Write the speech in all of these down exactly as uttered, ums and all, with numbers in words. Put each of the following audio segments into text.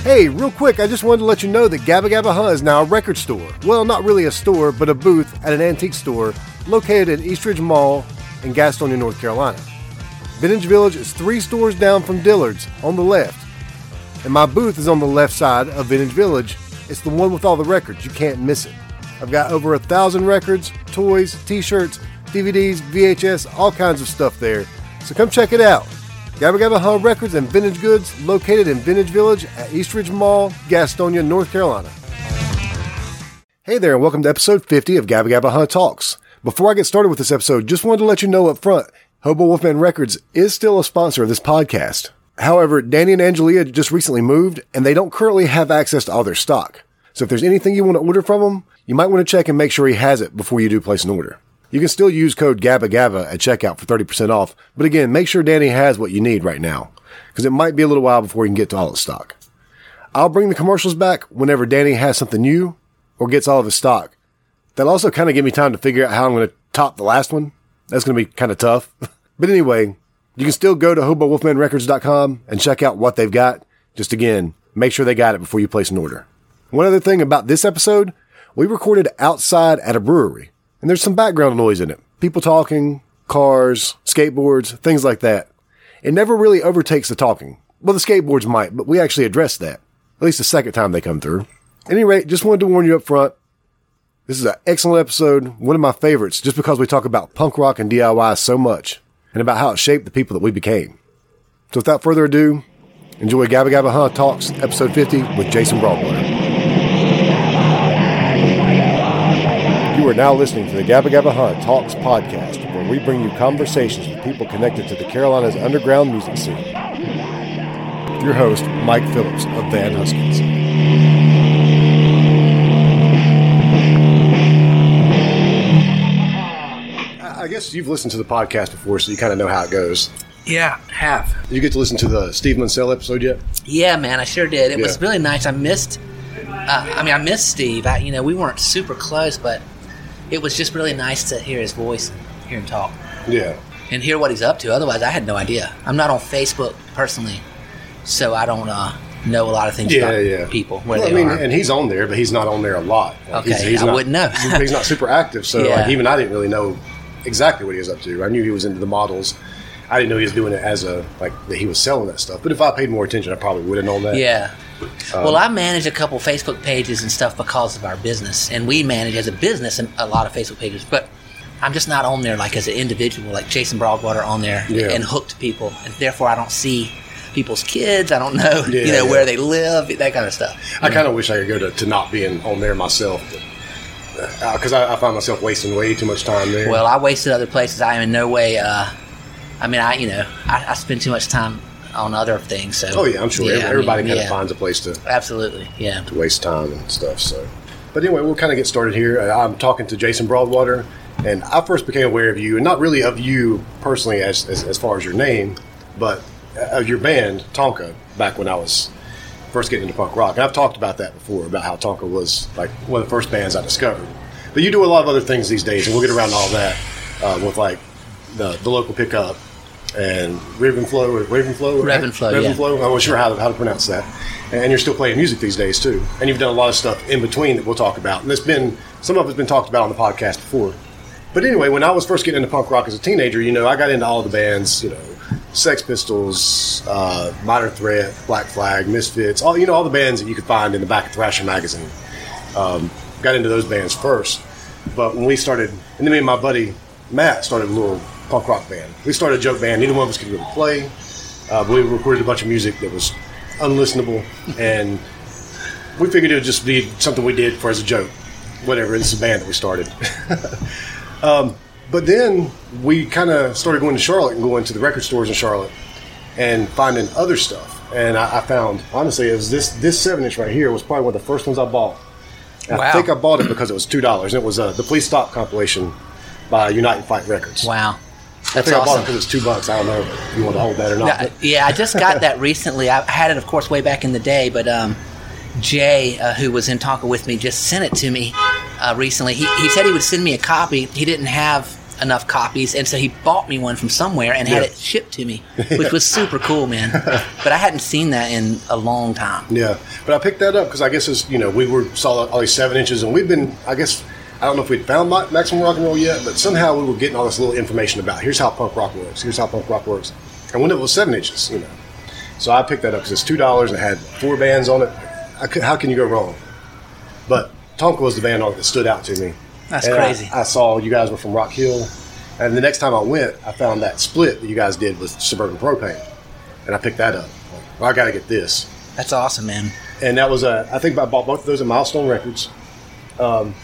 Hey, real quick, I just wanted to let you know that Gabba Gabba Huh is now a record store. Well, not really a store, but a booth at an antique store located at Eastridge Mall in Gastonia, North Carolina. Vintage Village is three stores down from Dillard's on the left, and my booth is on the left side of Vintage Village. It's the one with all the records. You can't miss it. I've got over a thousand records, toys, t-shirts, D V Ds, V H S, all kinds of stuff there. So come check it out. Gabba Gabba Huh Records and Vintage Goods, located in Vintage Village at Eastridge Mall, Gastonia, North Carolina. Hey there, and welcome to episode fifty of Gabba Gabba Huh Talks. Before I get started with this episode, just wanted to let you know up front, Hobo Wolfman Records is still a sponsor of this podcast. However, Danny and Angelia just recently moved, and they don't currently have access to all their stock. So if there's anything you want to order from them, you might want to check and make sure he has it before you do place an order. You can still use code GABBA-GABBA at checkout for thirty percent off, but again, make sure Danny has what you need right now, because it might be a little while before you can get to all his stock. I'll bring the commercials back whenever Danny has something new or gets all of his stock. That'll also kind of give me time to figure out how I'm going to top the last one. That's going to be kind of tough. But anyway, you can still go to hobo wolfman records dot com and check out what they've got. Just again, make sure they got it before you place an order. One other thing about this episode, we recorded outside at a brewery, and there's some background noise in it. People talking, cars, skateboards, things like that. It never really overtakes the talking. Well, the skateboards might, but we actually addressed that. At least the second time they come through. At any rate, just wanted to warn you up front. This is an excellent episode, one of my favorites, just because we talk about punk rock and D I Y so much, and about how it shaped the people that we became. So without further ado, enjoy Gabba Gabba Huh Talks, episode fifty, with Jason Broadwater. You are now listening to the Gabba Gabba Huh Talks podcast, where we bring you conversations with people connected to the Carolinas underground music scene. Your host, Mike Phillips of Van Huskins. I guess you've listened to the podcast before, so you kind of know how it goes. Yeah, have. Did you get to listen to the Steve Munsell episode yet? Yeah, man, I sure did. It yeah. was really nice. I missed, uh, I mean, I missed Steve. I, you know, we weren't super close, but it was just really nice to hear his voice and hear him talk. Yeah. And hear what he's up to. Otherwise, I had no idea. I'm not on Facebook personally, so I don't uh, know a lot of things yeah, about yeah. people, where well, they I mean, are. And he's on there, but he's not on there a lot. Okay, he's, he's I not, wouldn't know. He's not super active, so yeah. like even I didn't really know exactly what he was up to. I knew he was into the models. I didn't know he was doing it as a, like, that he was selling that stuff. But if I paid more attention, I probably would have known that. Yeah. Um, well, I manage a couple Facebook pages and stuff because of our business. And we manage, as a business, a lot of Facebook pages. But I'm just not on there, like, as an individual, like Jason Broadwater on there yeah. and hooked to people. And therefore, I don't see people's kids. I don't know, yeah, you know, yeah. where they live, that kind of stuff. I kind of wish I could go to, to not being on there myself. Because uh, I, I find myself wasting way too much time there. Well, I wasted other places. I am in no way... Uh, I mean, I you know, I, I spend too much time on other things. So. Oh yeah, I'm sure yeah, everybody I mean, kind yeah. of finds a place to absolutely, yeah, to waste time and stuff. So, but anyway, we'll kind of get started here. I'm talking to Jason Broadwater, and I first became aware of you, and not really of you personally as as, as far as your name, but of your band Tonka. Back when I was first getting into punk rock, and I've talked about that before, about how Tonka was like one of the first bands I discovered. But you do a lot of other things these days, and we'll get around to all that uh, with like the the local pickup. And Ravenflow, or Ravenflow, Ravenflow, yeah. Ravenflow. I'm not sure how to, how to pronounce that. And you're still playing music these days too. And you've done a lot of stuff in between that we'll talk about. And there's been some of it's been talked about on the podcast before. But anyway, when I was first getting into punk rock as a teenager, you know, I got into all the bands, you know, Sex Pistols, uh, Minor Threat, Black Flag, Misfits, all you know, all the bands that you could find in the back of Thrasher magazine. Um, got into those bands first. But when we started, and then me and my buddy Matt started a little punk rock band. We started a joke band. Neither one of us could really play. Uh, but we recorded a bunch of music that was unlistenable, and we figured it would just be something we did for as a joke. Whatever, this is a band that we started. um, but then we kind of started going to Charlotte and going to the record stores in Charlotte and finding other stuff. And I, I found, honestly, it was this this seven inch right here was probably one of the first ones I bought. And wow. I think I bought it because it was two dollars, and it was uh, the Please Stop compilation by Unite and Fight Records. Wow. I That's think awesome. I bought it because it's two bucks. I don't know if you want to hold that or not. Yeah, yeah, I just got that recently. I had it, of course, way back in the day, but um, Jay, uh, who was in Tonka with me, just sent it to me uh, recently. He, he said he would send me a copy. He didn't have enough copies, and so he bought me one from somewhere and had Yeah. it shipped to me, which was super cool, man. But I hadn't seen that in a long time. Yeah, but I picked that up because I guess it's, you know, we were saw all these seven inches, and we've been, I guess, I don't know if we'd found Ma- Maximum Rock and Roll yet, but somehow we were getting all this little information about here's how punk rock works, here's how punk rock works, and when it was seven inches, you know. So I picked that up because it's two dollars and it had four bands on it. I could, how can you go wrong? But Tonka was the band on it that stood out to me. That's And crazy. I, I saw you guys were from Rock Hill, and the next time I went, I found that split that you guys did with Suburban Propane, and I picked that up. Like, well, I got to get this, That's awesome, man. and that was a. I think I bought both of those at Milestone Records. Um,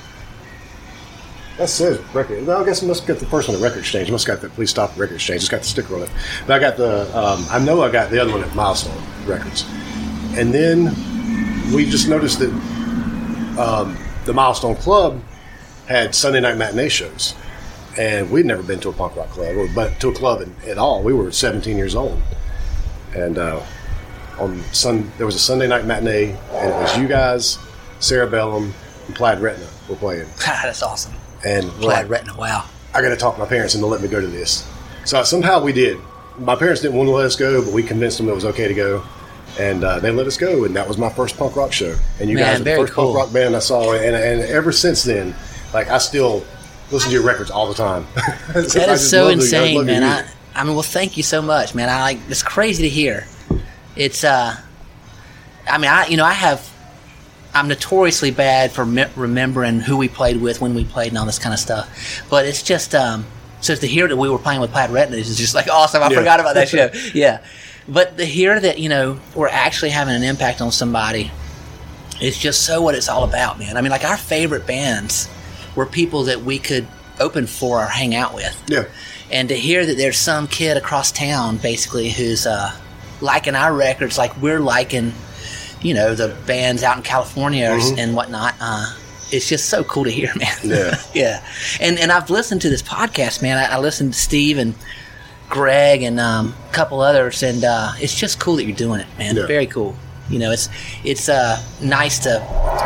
that says record. No, I guess I must have got the first one at Record Exchange. I must have got the Please Stop Record Exchange. It's got the sticker on it. But I got the. Um, I know I got the other one at Milestone Records, and then we just noticed that um, the Milestone Club had Sunday night matinee shows, and we'd never been to a punk rock club, or but to a club at, at all. We were seventeen years old, and uh, on Sun there was a Sunday night matinee, and it was you guys, Cerebellum, and Plaid Retina were playing. That's awesome. And Plaid like, Retina, wow. I got to talk to my parents and to let me go to this. So somehow we did. My parents didn't want to let us go, but we convinced them it was okay to go. And uh, they let us go, and that was my first punk rock show. And you Man, guys were the very first cool. punk rock band I saw. And, and ever since then, like, I still listen to your records all the time. That is so insane, man. I, I mean, well, thank you so much, man. I like it's crazy to hear. It's, uh, I mean, I you know, I have, I'm notoriously bad for me- remembering who we played with, when we played, and all this kind of stuff. But it's just, um, so to hear that we were playing with Plaid Retina is just like awesome. I Yeah. forgot about that show. Yeah. But to hear that, you know, we're actually having an impact on somebody, it's just so what it's all about, man. I mean, like our favorite bands were people that we could open for or hang out with. Yeah. And to hear that there's some kid across town, basically, who's uh, liking our records like we're liking, you know, the bands out in California or, Mhm. and whatnot, uh, it's just so cool to hear, man. Yeah. Yeah. And and I've listened to this podcast, man. I, I listened to Steve and Greg and um, a couple others, and uh, it's just cool that you're doing it, man. Yeah. Very cool. You know, it's it's uh, nice to.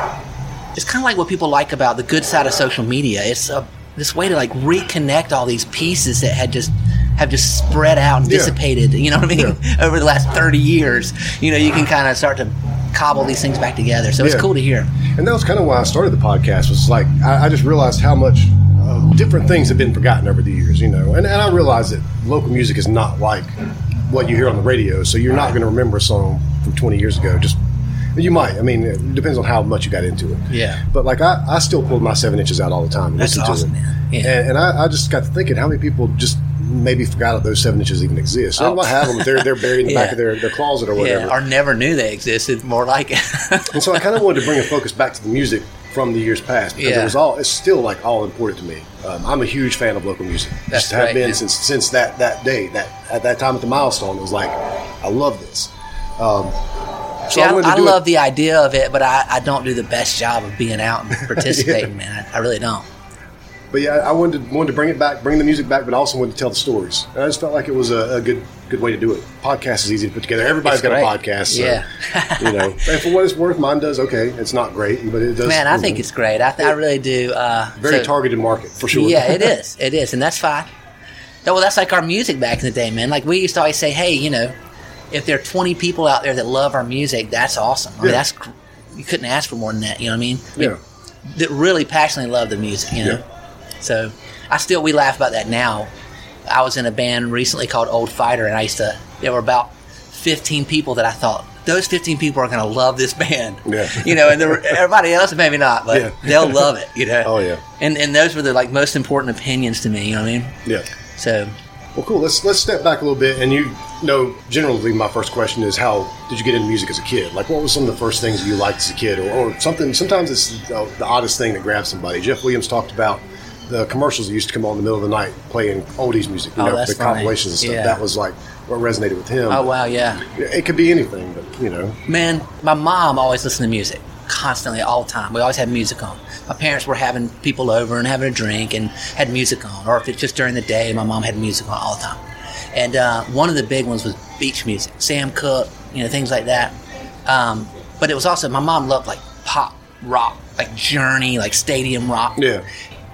It's kind of like what people like about the good side of social media. It's a, this way to like reconnect all these pieces that had just have just spread out and Yeah. dissipated. You know what I mean? Yeah. Over the last thirty years, you know, you can kind of start to cobble these things back together. So it's Yeah. cool to hear. And that was kind of why I started the podcast. Was like I, I just realized how much uh, different things have been forgotten over the years, you know. And, and I realized that local music is not like what you hear on the radio. So you're not going to remember a song from twenty years ago. Just you might. I mean, it depends on how much you got into it. Yeah. But like I, I still pull my seven inches out all the time and That's listen awesome, to it. man. Yeah. And, and I, I just got to thinking how many people just maybe forgot that those seven inches even exist. They Oh. might have them. They're they're buried in the Yeah. back of their, their closet or whatever. Yeah, or never knew they existed. More like it. And so I kind of wanted to bring a focus back to the music from the years past because Yeah. it was all it's still like all important to me. Um, I'm a huge fan of local music. That's Just have great, been man. since since that that day that at that time at the Milestone. It was like I love this. Um, so See, I, wanted to I do love it. the idea of it, but I, I don't do the best job of being out and participating, man. I, I really don't. But yeah, I wanted to, wanted to bring it back, bring the music back, but I also wanted to tell the stories. And I just felt like it was a, a good good way to do it. Podcast is easy to put together. Everybody's It's got great. a podcast, so, Yeah. you know. And for what it's worth, mine does okay. It's not great, but it does. Man, I you think know, it's great. I, th- I really do. Uh, very so- targeted market for sure. Yeah, it is. It is, and that's fine. Well, that's like our music back in the day, man. Like we used to always say, hey, you know, if there are twenty people out there that love our music, that's awesome. I mean, Yeah. that's gr- you couldn't ask for more than that. You know what I mean? I mean, Yeah. that really passionately love the music. You know, Yeah. so I still we laugh about that now. I was in a band recently called Old Fighter, and I used to. There were about fifteen people that I thought those fifteen people are going to love this band. Yeah. You know, and there were, everybody else maybe not, but Yeah. they'll love it. You know. Oh, yeah. And and those were the like most important opinions to me. You know what I mean? Yeah. So. Well, cool. Let's let's step back a little bit. And you know, generally, my first question is, how did you get into music as a kid? Like, what was some of the first things you liked as a kid, or, or something? Sometimes it's uh, the oddest thing that grabs somebody. Jeff Williams talked about the commercials that used to come on in the middle of the night playing oldies music. You Oh, know, that's the funny. compilations and stuff. Yeah. That was like what resonated with him. Oh wow, yeah. It could be anything, but you know, Man, my mom always listened to music constantly, all the time. We always had music on. My parents were having people over and having a drink and had music on, or if it's just during the day, my mom had music on all the time. And uh, one of the big ones was beach music, Sam Cooke, you know, things like that. Um, but it was also my mom loved like pop rock, like Journey, like stadium rock. yeah,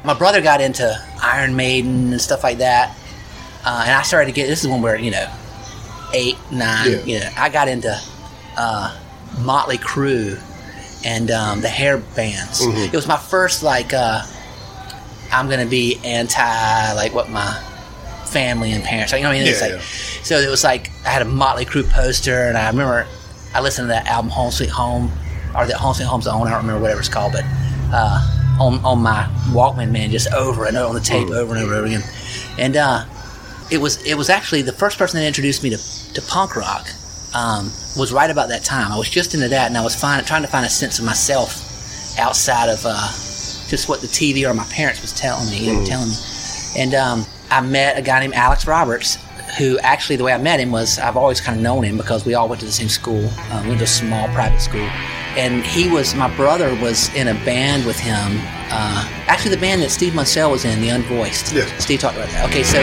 my brother got into Iron Maiden and stuff like that, uh, and I started to get. This is when we're you know eight, nine. Yeah. You know, I got into uh, Motley Crue and um, the hair bands. Mm-hmm. It was my first like. Uh, I'm gonna be anti like what my family and parents. You know what I mean? It's yeah, like, yeah. So it was like I had a Motley Crue poster, and I remember I listened to that album Home Sweet Home, or that Home Sweet Home's Own. I don't remember whatever it's called, but uh, on on my Walkman, man, just over and over on the tape, over and over and over again. And uh, it was it was actually the first person that introduced me to to punk rock. Um, was right about that time. I was just into that, and I was find, trying to find a sense of myself outside of uh, just what the T V or my parents was telling me. Mm. telling me. And um, I met a guy named Alex Roberts, who actually the way I met him was I've always kind of known him because we all went to the same school. Um, we went to a small private school. And he was, my brother was in a band with him. Uh, actually, the band that Steve Munsell was in, The Unvoiced. Yes. Steve talked about that. Okay, so.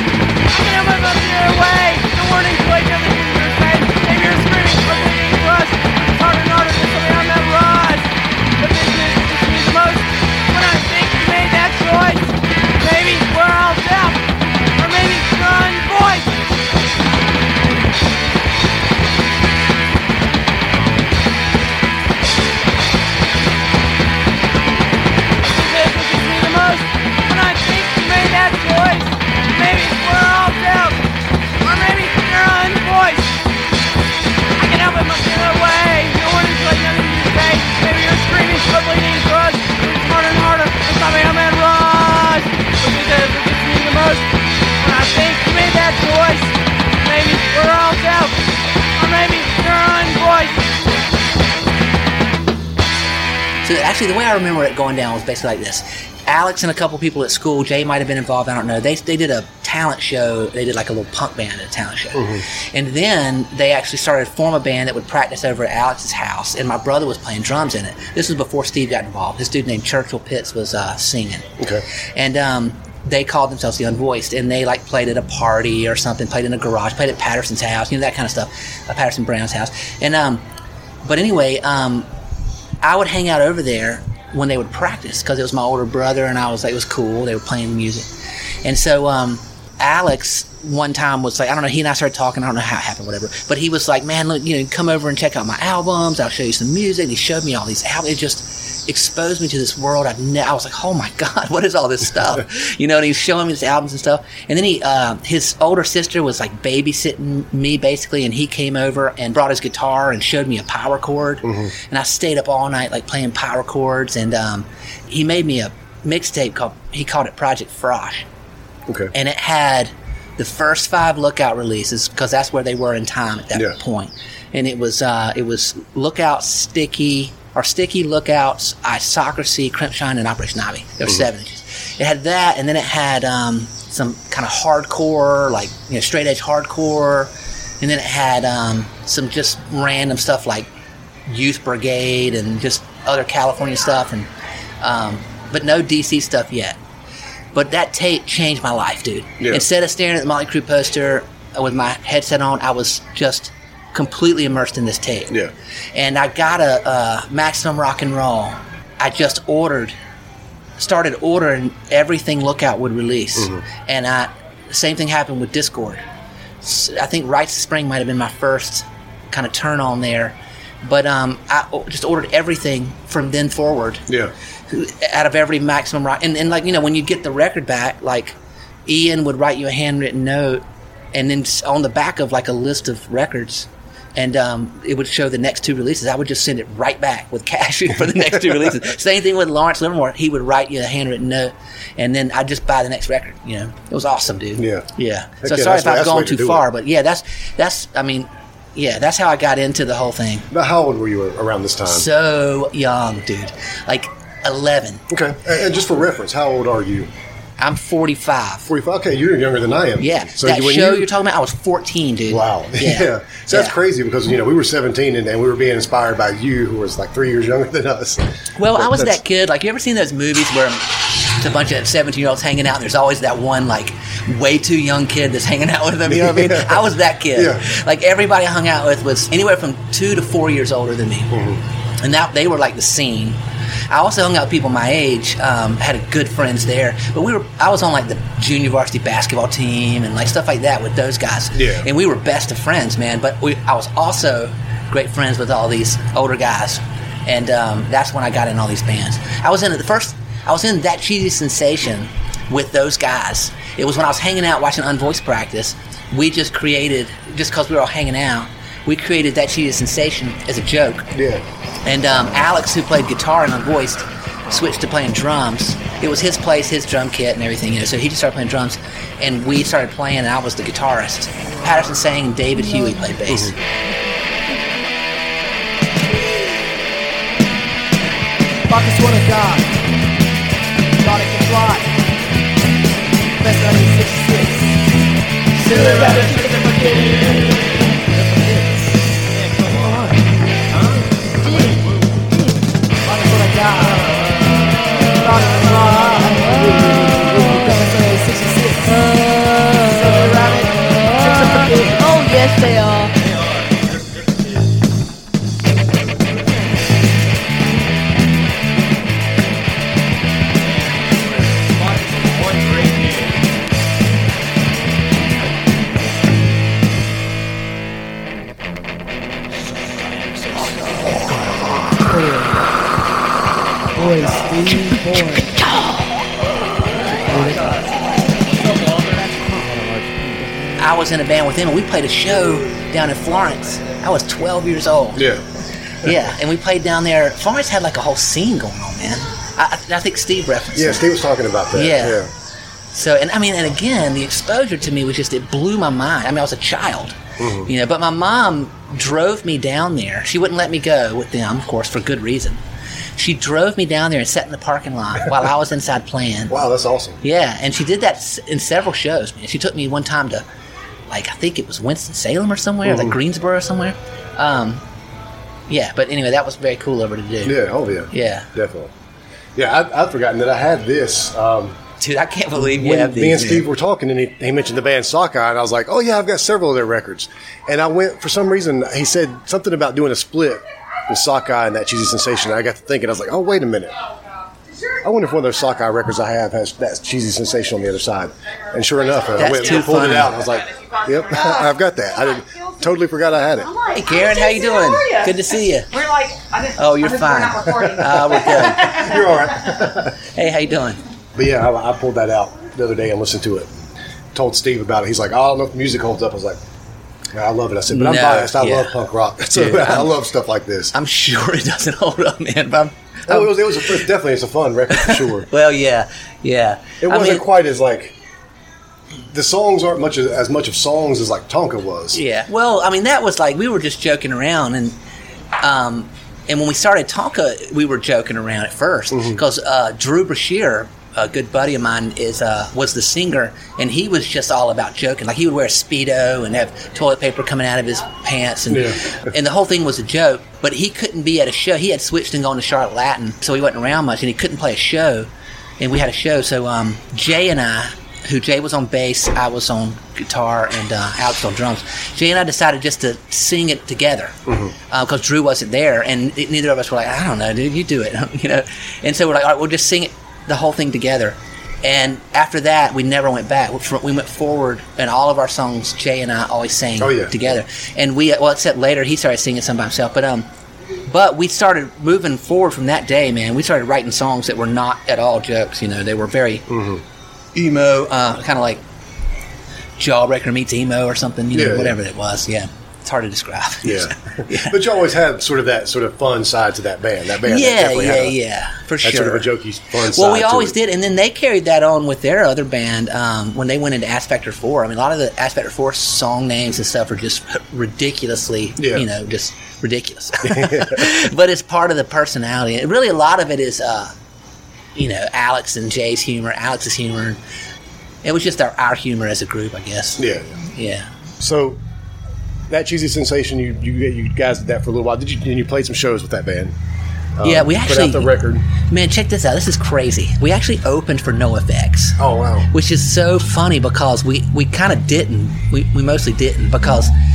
So actually, the way I remember it going down was basically like this. Alex and a couple people at school, Jay might have been involved, I don't know. They they did a talent show. They did like a little punk band at a talent show. Mm-hmm. And then they actually started to form a band that would practice over at Alex's house. And my brother was playing drums in it. This was before Steve got involved. This dude named Churchill Pitts was uh, singing. Okay. And um, they called themselves The Unvoiced. And they like played at a party or something, played in a garage, played at Patterson's house, you know, that kind of stuff. Uh, Patterson Brown's house. And um, But anyway... Um, I would hang out over there when they would practice because it was my older brother, and I was like, it was cool. They were playing music. And so um, Alex one time was like, I don't know, he and I started talking. I don't know how it happened, whatever. But he was like, man, look, you know, come over and check out my albums. I'll show you some music. He showed me all these albums. It just exposed me to this world. I've ne- I was like, oh my God, what is all this stuff? You know, and he was showing me his albums and stuff. And then he, uh, his older sister was like babysitting me basically, and he came over and brought his guitar and showed me a power chord. Mm-hmm. And I stayed up all night like playing power chords. And um, he made me a mixtape called, he called it Project Frosh. Okay. And it had the first five Lookout releases because that's where they were in time at that yeah. point. And it was uh, it was Lookout, Sticky, or Sticky, Lookouts, Isocracy, Crimpshine, and Operation Ivy. There were mm-hmm. seven inches. It had that, and then it had um, some kind of hardcore, like you know, straight edge hardcore, and then it had um, some just random stuff like Youth Brigade and just other California stuff, and um, but no D C stuff yet. But that tape changed my life, dude. Yeah. Instead of staring at the Motley Crue poster with my headset on, I was just completely immersed in this tape. Yeah. And I got a, a Maximum Rock and Roll. I just ordered, started ordering everything Lookout would release. Mm-hmm. And I, the same thing happened with Discord. I think Rites of Spring might have been my first kind of turn on there. But um, I just ordered everything from then forward. Yeah. Out of every Maximum Rock. And, and like, you know, when you get the record back, like, Ian would write you a handwritten note, and then on the back of, like, a list of records, and um, it would show the next two releases. I would just send it right back with cash for the next two releases. Same thing with Lawrence Livermore. He would write you a handwritten note, and then I'd just buy the next record, you know. It was awesome, dude. Yeah. Yeah. Heck so yeah, sorry if I've gone to too far, it. but, yeah, that's, that's, I mean... Yeah, that's how I got into the whole thing. Now, how old were you around this time? So young, dude. Like eleven. Okay. And just for reference, how old are you? I'm forty-five. forty-five? Okay, you're younger than I am. Yeah. So that when show you, you're talking about, I was fourteen, dude. Wow. Yeah. yeah. So that's yeah. crazy because, you know, we were seventeen and, and we were being inspired by you, who was like three years younger than us. Well, but I was that kid. Like, you ever seen those movies where it's a bunch of seventeen-year-olds hanging out and there's always that one, like, way too young kid that's hanging out with them, you know what I mean? Yeah. I was that kid. Yeah. Like, everybody I hung out with was anywhere from two to four years older than me. Mm-hmm. and that they were like the scene. I also hung out with people my age, um, had a good friends there, but we were I was on like the junior varsity basketball team and like stuff like that with those guys. Yeah. And we were best of friends, man. But we, I was also great friends with all these older guys, and um, that's when I got in all these bands. I was in the first. I was in That Cheesy Sensation with those guys. It was when I was hanging out watching Unvoiced practice. We just created, just because we were all hanging out, we created That Cheesy Sensation as a joke. Yeah. And um, Alex, who played guitar and Unvoiced, switched to playing drums. It was his place, his drum kit and everything, you know. So he just started playing drums, and we started playing, and I was the guitarist. Patterson sang, and David Huey played bass. Mm-hmm. Buckets wanna die. Thought it could fly. Best nineteen sixty-six. Silly rabbit, chicken and forget. Yeah, come on. Huh? Buckets wanna die. Thought it could fly. Best nineteen sixty-six. Silly rabbit, chicken and forget. Oh yes, they are. Boy, Steve, boy. I was in a band with him, and we played a show down in Florence. I was twelve years old. Yeah. Yeah, and we played down there. Florence had like a whole scene going on, man. I, I think Steve referenced Yeah, it. Steve was talking about that. Yeah. yeah. So, and I mean, and again, the exposure to me was just, it blew my mind. I mean, I was a child, Mm-hmm. you know, but my mom drove me down there. She wouldn't let me go with them, of course, for good reason. She drove me down there and sat in the parking lot while I was inside playing. Wow, that's awesome. Yeah, and she did that s- in several shows, man. She took me one time to, like, I think it was Winston-Salem or somewhere, Mm-hmm. like Greensboro or somewhere. Um, yeah, but anyway, that was very cool of her to do. Yeah, oh yeah. Yeah. Definitely. Yeah, I, I'd forgotten that I had this. Um, Dude, I can't believe you when have these. me and man. Steve were talking, and he, he mentioned the band Sockeye, and I was like, oh yeah, I've got several of their records. And I went, for some reason, he said something about doing a split with Sockeye and That Cheesy Sensation. And I got to thinking, I was like, oh, wait a minute. I wonder if one of those Sockeye records I have has That Cheesy Sensation on the other side. And sure enough, I That's went too and pulled funny. it out. And I was like, yep, I've got that. I didn't, totally forgot I had it. Hey, Karen, how you doing? Good to see you. We're like, I just, Oh, you're I just fine. We're not recording. Uh, we're good. You're all right. Hey, how you doing? But yeah, I, I pulled that out the other day and listened to it. Told Steve about it. He's like, oh, I don't know if the music holds up. I was like, yeah, I love it. I said, but I'm No, biased. I yeah. love punk rock. So Dude, I I'm- love stuff like this. I'm sure it doesn't hold up, man. But I'm, Oh, it was, it was a, definitely it's a fun record for sure. well, yeah, yeah. It I wasn't mean, quite as like the songs aren't much as, as much of songs as like Tonka was. Yeah. Well, I mean, that was like we were just joking around, and um, and when we started Tonka, we were joking around at first because uh, Drew Brashear, a good buddy of mine, is uh, was the singer, and he was just all about joking. Like he would wear a Speedo and have toilet paper coming out of his pants, and Yeah. and the whole thing was a joke. But he couldn't be at a show. He had switched and gone to Charlotte Latin, so he wasn't around much, and he couldn't play a show. And we had a show, so um, Jay and I, who Jay was on bass, I was on guitar, and uh, Alex on drums. Jay and I decided just to sing it together because uh, Drew wasn't there, and it, neither of us were like, I don't know, dude, you do it, you know. And so we're like, all right, we'll just sing it, the whole thing together. And after that, we never went back. We went forward, and all of our songs, Jay and I always sang Oh, yeah. together. And we, well, except later, he started singing some by himself. But um, but we started moving forward from that day, man. We started writing songs that were not at all jokes. You know, they were very emo, uh, kind of like Jawbreaker meets emo or something. You know, Yeah, yeah. whatever it was. Yeah, it's hard to describe. Yeah. yeah. But you always had sort of that sort of fun side to that band. That band Yeah, definitely yeah, had a, yeah, for that sure. sort of a jokey fun side. Well, we to always it. did, and then they carried that on with their other band um, when they went into Ass Factor Four. I mean, a lot of the Ass Factor Four song names and stuff are just ridiculously, Yeah. you know, just ridiculous. But it's part of the personality. And really, a lot of it is, uh, you know, Alex and Jay's humor, Alex's humor. It was just our, our humor as a group, I guess. Yeah. Yeah. So That Cheesy Sensation, you, you you guys did that for a little while. Did you? And you played some shows with that band. yeah, we Put actually out the record. Man, check this out. This is crazy. We actually opened for NoFX. Oh wow. Which is so funny because we, we kind of didn't. We, we mostly didn't because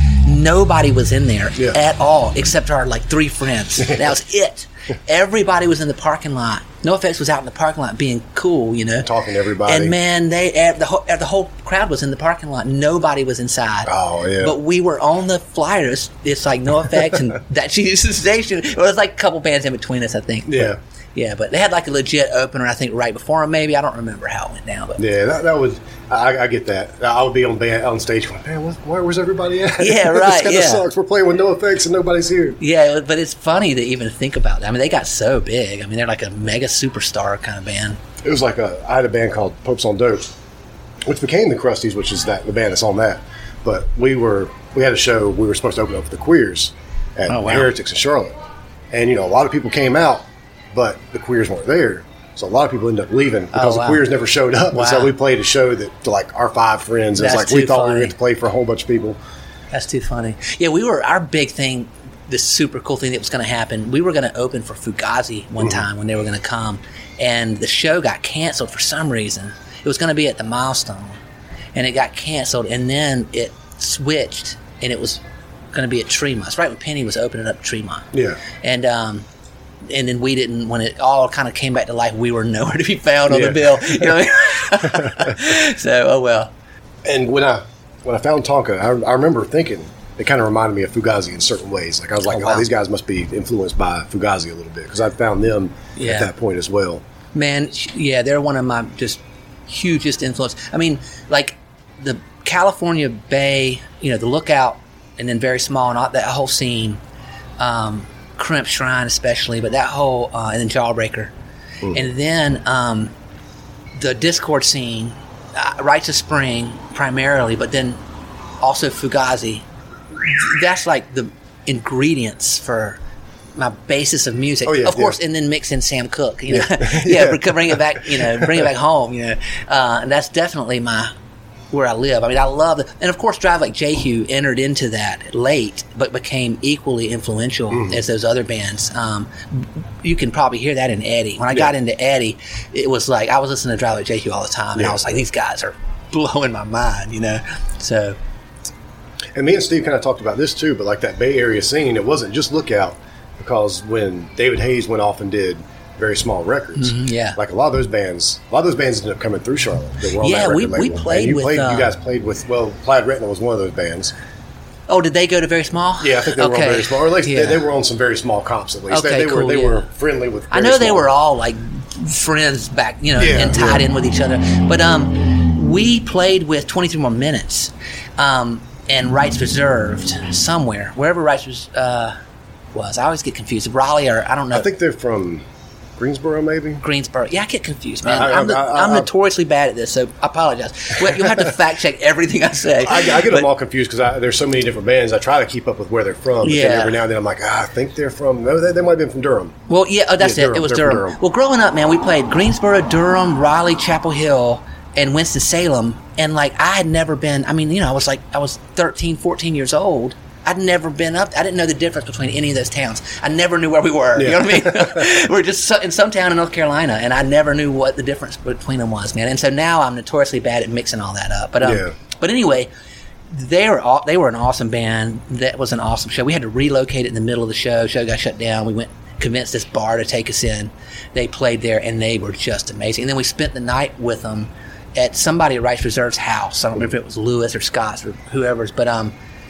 Nobody was in there Yeah. at all except our like three friends. That was it. Everybody was in the parking lot. NoFX was out in the parking lot being cool, you know, Talking to everybody. And man, they the whole the whole crowd was in the parking lot. Nobody was inside. Oh yeah. But we were on the flyers. It's like NoFX and That Jesus Station. It was like a couple bands in between us, I think. Yeah. Yeah, but they had like a legit opener, I think, right before them. Maybe I don't remember how it went down, but Yeah, that, that was. I, I get that. I would be on band on stage going, man, what, where, where's everybody at? Yeah, this right, kind of yeah. sucks. We're playing with NoFX and nobody's here. yeah, but it's funny to even think about that. I mean, they got so big. I mean, they're like a mega superstar kind of band. It was like a. I had a band called Popes on Dope, which became the Crusties, which is that the band that's on that. But we were we had a show. We were supposed to open up for the Queers at Oh, wow. Heretics in Charlotte, and you know a lot of people came out, but the Queers weren't there. So a lot of people ended up leaving because Oh, wow. the Queers never showed up. Wow. And so we played a show that to like our five friends. It was That's like we too thought we were funny. going to play for a whole bunch of people. That's too funny. Yeah, we were, our big thing, this super cool thing that was going to happen, we were going to open for Fugazi one Mm-hmm. time when they were going to come, and the show got canceled for some reason. It was going to be at the Milestone, and it got canceled, and then it switched, and it was going to be at Tremont. It's right when Penny was opening up Tremont. Yeah. And, um, and then we didn't, when it all kind of came back to life, we were nowhere to be found on Yeah. the bill. You know what I mean? So, oh well. And when I when I found Tonka, I, I remember thinking it kind of reminded me of Fugazi in certain ways. Like I was like, Oh, oh, wow. these guys must be influenced by Fugazi a little bit because I found them Yeah. at that point as well. Man, yeah, they're one of my just hugest influence. I mean, like the California Bay, you know, the Lookout, and then Very Small, and all, that whole scene, um, Crimp Shrine especially, but that whole, uh, and then Jawbreaker. And then um, the Discord scene, uh, Rites of Spring primarily, but then also Fugazi. That's like the ingredients for my basis of music. Oh, yeah, of course, yeah. and then mix in Sam Cooke, you know, Yeah. yeah, Yeah. br- bring it back, you know, bring it back home, you know, uh, and that's definitely my where I live. I mean, I love it, and of course, Drive Like Jehu entered into that late, but became equally influential Mm-hmm. as those other bands. Um, you can probably hear that in Eddie. When I got Yeah. into Eddie, it was like I was listening to Drive Like Jehu all the time, and Yeah. I was like, these guys are blowing my mind, you know. So And me and Steve kind of talked about this too, but like that Bay Area scene, it wasn't just Lookout because when David Hayes went off and did Very Small Records, Mhm, yeah. like a lot of those bands, a lot of those bands ended up coming through Charlotte. They were on Yeah, that we- record we label. played And you with, played, uh, you guys played with well, Plaid Retina was one of those bands. oh, did they go to Very Small? Yeah, I think they were on Okay. Very Small, or at least Yeah. they, they were on some Very Small comps. At least Okay, they, they were cool, they yeah. were friendly with. I Very know they Small. were all like friends back, you know, Yeah, and tied yeah. in with each other. But um, we played with twenty-three More Minutes um, and Rights Reserved somewhere, wherever Rights was. Uh, was I always get confused. Raleigh or I don't know. I think they're from Greensboro, maybe. Greensboro. Yeah, I get confused, man. I- I- I'm, the, I- I- I'm notoriously bad at this, so I apologize. Well, you'll have to fact check everything I say. I, I get But- them all confused because there's so many different bands. I try to keep up with where they're from. But then Yeah. every now and then I'm like, ah, I think they're from. No, they, they might have been from Durham. Well, yeah, oh, that's Yeah, it. Durham. It was They're from Durham. Durham. Well, growing up, man, we played Greensboro, Durham, Raleigh, Chapel Hill, and Winston-Salem. And, like, I had never been, I mean, you know, I was like, I was thirteen, fourteen years old. I'd never been up, I didn't know the difference between any of those towns. I never knew where we were. You Yeah. know what I mean? We're just so, in some town in North Carolina, and I never knew what the difference between them was, man. And so now I'm notoriously bad at mixing all that up. But, um, Yeah. but anyway, they were all, they were an awesome band. That was an awesome show. We had to relocate it in the middle of the show. Show got shut down. We went convinced this bar to take us in. They played there, and they were just amazing. And then we spent the night with them at somebody at Rights Reserve's house. I don't remember if it was Lewis or Scott's or whoever's, but um,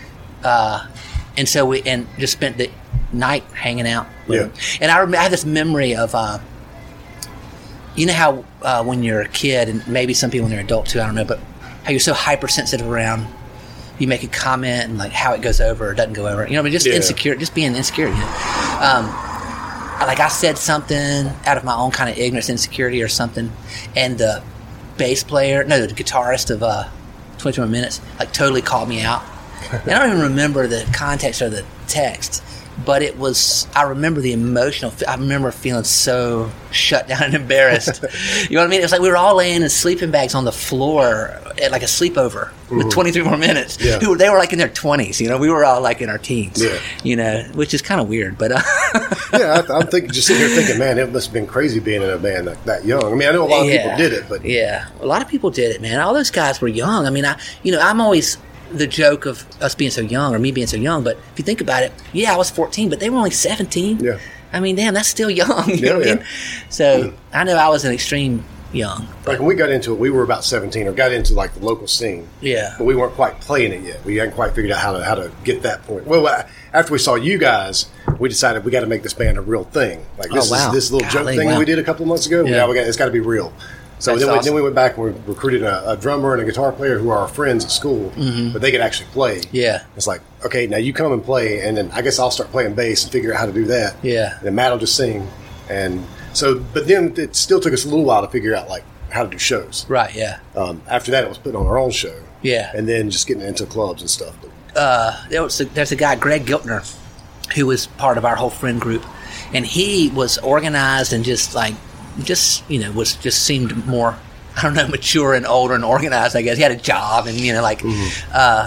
uh, and so we and just spent the night hanging out. With Yeah. them. And I, rem- I have this memory of. Uh, you know how uh, when you're a kid, and maybe some people when they're adult too, I don't know, but how you're so hypersensitive around, you make a comment and like how it goes over or doesn't go over. You know, I mean, just Yeah. insecure, just being insecure. You know? um, like I said something out of my own kind of ignorance, insecurity, or something, and the bass player, no, the guitarist of uh, twenty-one Minutes, like totally called me out. And I don't even remember the context or the text, but it was, I remember the emotional, I remember feeling so shut down and embarrassed. You know what I mean? It was like we were all laying in sleeping bags on the floor at like a sleepover with twenty-three More Minutes. Yeah. Who were, they were like in their twenties, you know, we were all like in our teens, Yeah. you know, which is kind of weird, but uh, Yeah, I, I'm thinking, just sitting here thinking, man, it must have been crazy being in a band that, that young. I mean, I know a lot of Yeah. people did it, but yeah, a lot of people did it, man. All those guys were young. I mean, I, you know, I'm always the joke of us being so young, or me being so young. But if you think about it, yeah, I was fourteen, but they were only seventeen. Yeah. I mean, damn, that's still young. You yeah, know what yeah. I mean? So mm. I know I was an extreme young. Like when we got into it, we were about seventeen, or got into like the local scene. Yeah. But we weren't quite playing it yet. We hadn't quite figured out how to how to get that point. Well, after we saw you guys, we decided we got to make this band a real thing. Like this oh, wow. is this little Golly, joke thing wow. that we did a couple of months ago. Yeah. Yeah, we got, it's got to be real. So That's then we, awesome. then we went back and we recruited a, a drummer and a guitar player who are our friends at school, mm-hmm. but they could actually play. Yeah. It's like, okay, now you come and play, and then I guess I'll start playing bass and figure out how to do that. Yeah. And then Matt will just sing. And so, but then it still took us a little while to figure out like how to do shows. Right, yeah. Um, after that, it was putting on our own show. Yeah. And then just getting into clubs and stuff. But, uh, there was a, there's a guy, Greg Giltner, who was part of our whole friend group, and he was organized and just like, just you know, was just seemed more, I don't know, mature and older and organized. I guess he had a job and you know, like, mm-hmm. uh,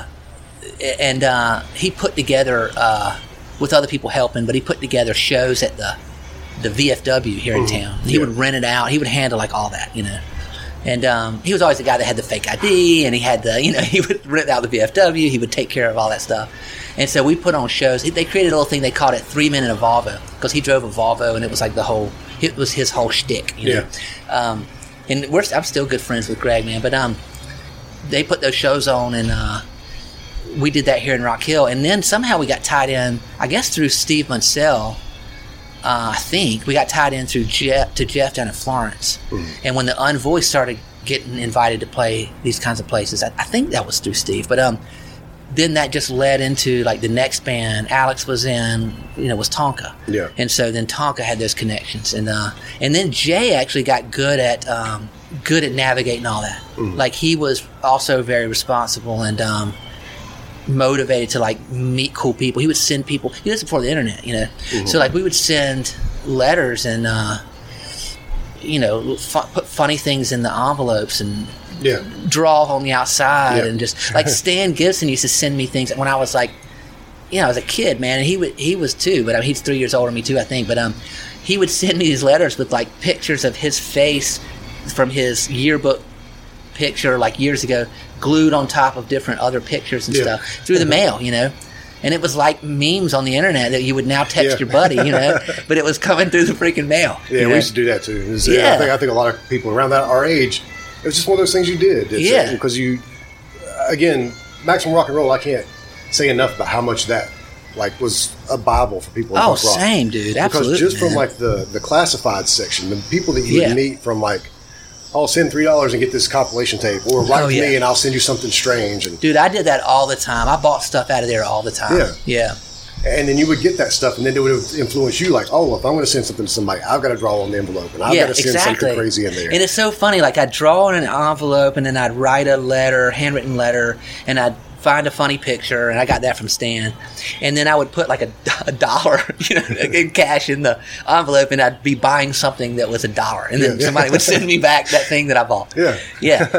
and uh, he put together uh, with other people helping, but he put together shows at the the V F W here in mm-hmm. town. He yeah. would rent it out. He would handle like all that, you know. And um, he was always the guy that had the fake I D, and he had the, you know, he would rent out the V F W. He would take care of all that stuff. And so we put on shows. They created a little thing. They called it Three Men in a Volvo, because he drove a Volvo, and it was like the whole, it was his whole shtick, you know. Yeah. Um, and we're, I'm still good friends with Greg, man. But um, they put those shows on, and uh, we did that here in Rock Hill. And then somehow we got tied in, I guess through Steve Munsell. Uh, I think we got tied in through Jeff to Jeff down in Florence, mm. and when the Unvoiced started getting invited to play these kinds of places, I, I think that was through Steve. But um, then that just led into like the next band Alex was in, you know, was Tonka. Yeah. And so then Tonka had those connections, and uh, and then Jay actually got good at um, good at navigating all that. Mm. Like he was also very responsible and um. motivated to like meet cool people. He would send people, he was before the internet, you know, mm-hmm. so like we would send letters and uh you know fu- put funny things in the envelopes and yeah. draw on the outside. Yeah. And just like Stan Gibson used to send me things when I was like, you know, I was a kid, man, and he would he was too, but I mean, he's three years older than me too, I think. But um he would send me these letters with like pictures of his face from his yearbook picture like years ago, glued on top of different other pictures and yeah. stuff through the mail, you know. And it was like memes on the internet that you would now text yeah. your buddy, you know, but it was coming through the freaking mail. Yeah, you know? we used to do that too. It was, yeah. I think, I think a lot of people around that our age, it was just one of those things you did. It's, yeah. Because you, again, Maximum Rock and Roll, I can't say enough about how much that like was a Bible for people. Oh, rock. same, dude. Absolutely. Because just man. from like the, the classified section, the people that you yeah. would meet from like, I'll send three dollars and get this compilation tape, or write oh, to yeah. me and I'll send you something strange. And, dude, I did that all the time. I bought stuff out of there all the time. Yeah. Yeah. And then you would get that stuff, and then it would influence you like, oh, if I'm going to send something to somebody, I've got to draw on the envelope, and I've yeah, got to send exactly. something crazy in there. And it's so funny. Like, I'd draw on an envelope, and then I'd write a letter, handwritten letter, and I'd find a funny picture, and I got that from Stan. And then I would put like a, a dollar, you know, in cash in the envelope, and I'd be buying something that was a dollar, and then yeah, somebody yeah. would send me back that thing that I bought. Yeah, yeah.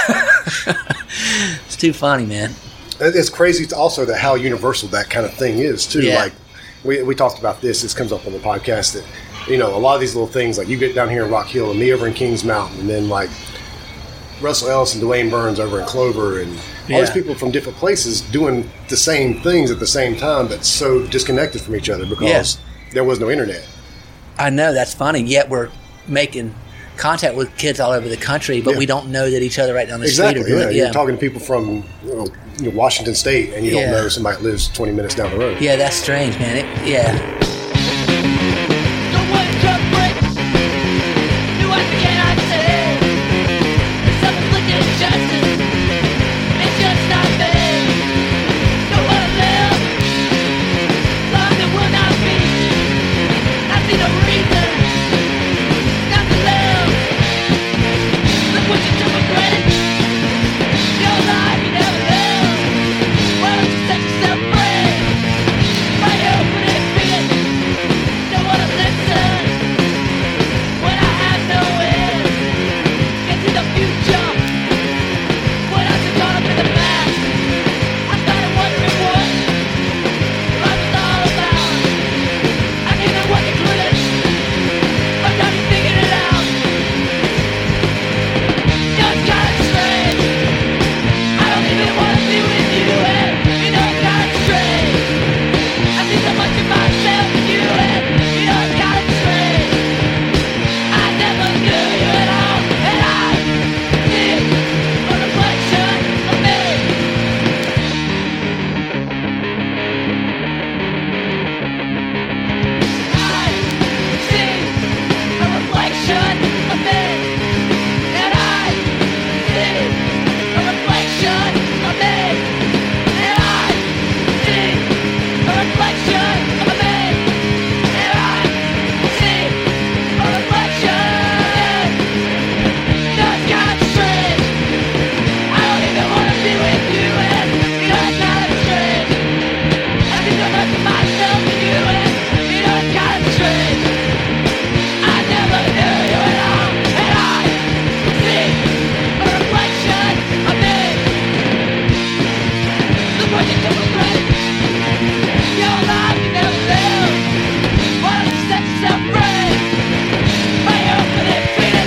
It's too funny, man. It's crazy also that how universal that kind of thing is too. Yeah. Like we we talked about this. This comes up on the podcast that you know a lot of these little things like you get down here in Rock Hill and me over in Kings Mountain, and then like Russell Ellis and Dwayne Burns over in Clover, and all yeah. these people from different places doing the same things at the same time, but so disconnected from each other because yeah. there was no internet. I know, that's funny. Yet we're making contact with kids all over the country, but yeah. we don't know that each other right down the exactly, street are doing yeah. it. Yeah, you're talking to people from you know, you know, Washington State, and you yeah. don't know somebody that lives twenty minutes down the road. Yeah, that's strange, man. It, yeah.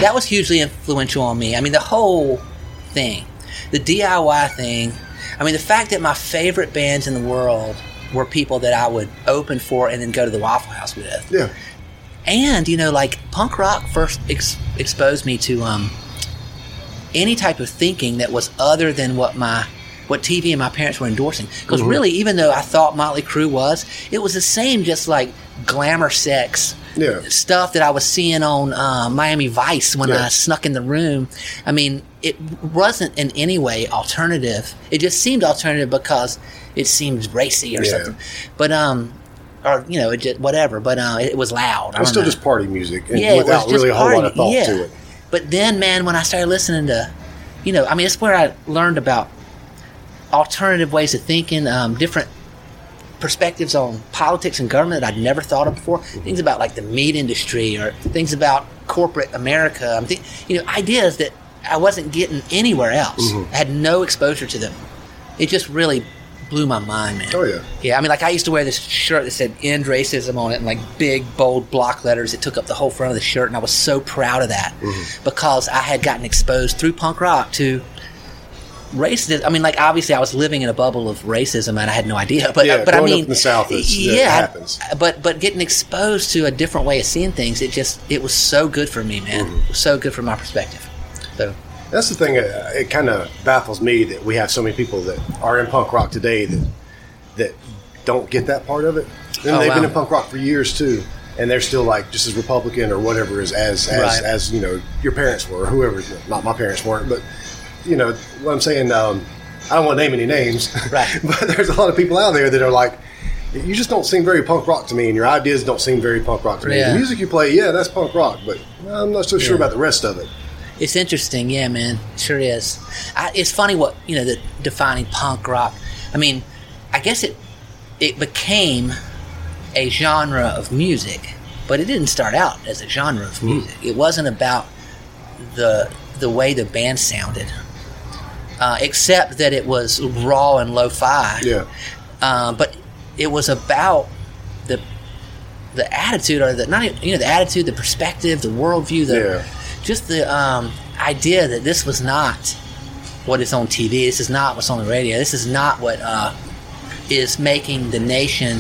that was hugely influential on me. I mean, the whole thing, the D I Y thing. I mean, the fact that my favorite bands in the world were people that I would open for and then go to the Waffle House with. Yeah. And, you know, like, punk rock first ex- exposed me to um, any type of thinking that was other than what my what T V and my parents were endorsing. Because mm-hmm. really, even though I thought Motley Crue was, it was the same just, like, glamour sex yeah. stuff that I was seeing on uh, Miami Vice when yeah. I snuck in the room. I mean, it wasn't in any way alternative. It just seemed alternative because it seemed racy or yeah. something. But, um, or, you know, it just, whatever. But uh, it was loud. It was still know. just party music and yeah, without really a whole party. lot of thought yeah. to it. But then, man, when I started listening to, you know, I mean, it's where I learned about alternative ways of thinking, um, different perspectives on politics and government that I'd never thought of before. Mm-hmm. Things about, like, the meat industry or things about corporate America. I'm th- you know, ideas that I wasn't getting anywhere else. Mm-hmm. I had no exposure to them. It just really blew my mind, man. Oh, yeah. Yeah, I mean, like, I used to wear this shirt that said "End Racism" on it in, like, big, bold block letters. It took up the whole front of the shirt, and I was so proud of that mm-hmm. because I had gotten exposed through punk rock to racism. I mean, like, obviously I was living in a bubble of racism and I had no idea. But, yeah, but I growing mean, up in the South, is, yeah, it happens. But, but getting exposed to a different way of seeing things, it just, it was so good for me, man. Mm-hmm. It was so good for my perspective. So. That's the thing. Uh, it kind of baffles me that we have so many people that are in punk rock today that that don't get that part of it. And oh, they've wow. been in punk rock for years too, and they're still like just as Republican or whatever as as as, right. as you know your parents were, or whoever. Not my parents weren't, but you know what I'm saying. Um, I don't want to name any names, right? But there's a lot of people out there that are like, you just don't seem very punk rock to me, and your ideas don't seem very punk rock to me. Yeah. The music you play, yeah, that's punk rock, but I'm not so sure yeah. about the rest of it. It's interesting, yeah, man. It sure is. I, it's funny what, you know, the defining punk rock. I mean, I guess it it became a genre of music, but it didn't start out as a genre of music. Mm. It wasn't about the the way the band sounded, uh, except that it was raw and lo-fi. Yeah. Uh, but it was about the the attitude, or the not even, you know, the attitude, the perspective, the worldview, the yeah. just the um, idea that this was not what is on T V. This is not what's on the radio. This is not what uh, is making the nation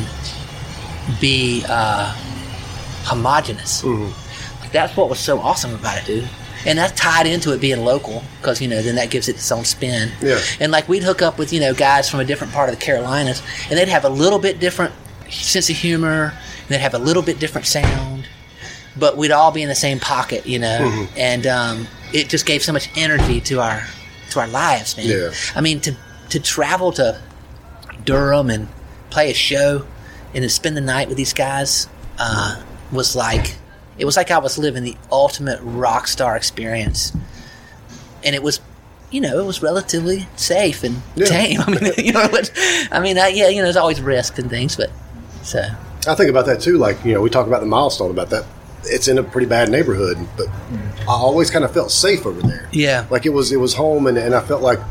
be uh, homogenous. Mm-hmm. Like, that's what was so awesome about it, dude. And that's tied into it being local, because, you know, then that gives it its own spin. Yeah. And, like, we'd hook up with, you know, guys from a different part of the Carolinas, and they'd have a little bit different sense of humor, and they'd have a little bit different sound, but we'd all be in the same pocket, you know. Mm-hmm. And um, it just gave so much energy to our to our lives, man. Yeah. I mean, to to travel to Durham and play a show and then spend the night with these guys uh, was like, it was like I was living the ultimate rock star experience. And it was, you know, it was relatively safe and yeah. tame. I mean, you know, but, I mean, I, yeah, you know, there's always risk and things, but so. I think about that too. Like, you know, we talk about the Milestone, about that. It's in a pretty bad neighborhood, but I always kind of felt safe over there. Yeah. Like it was, it was home, and, and I felt like,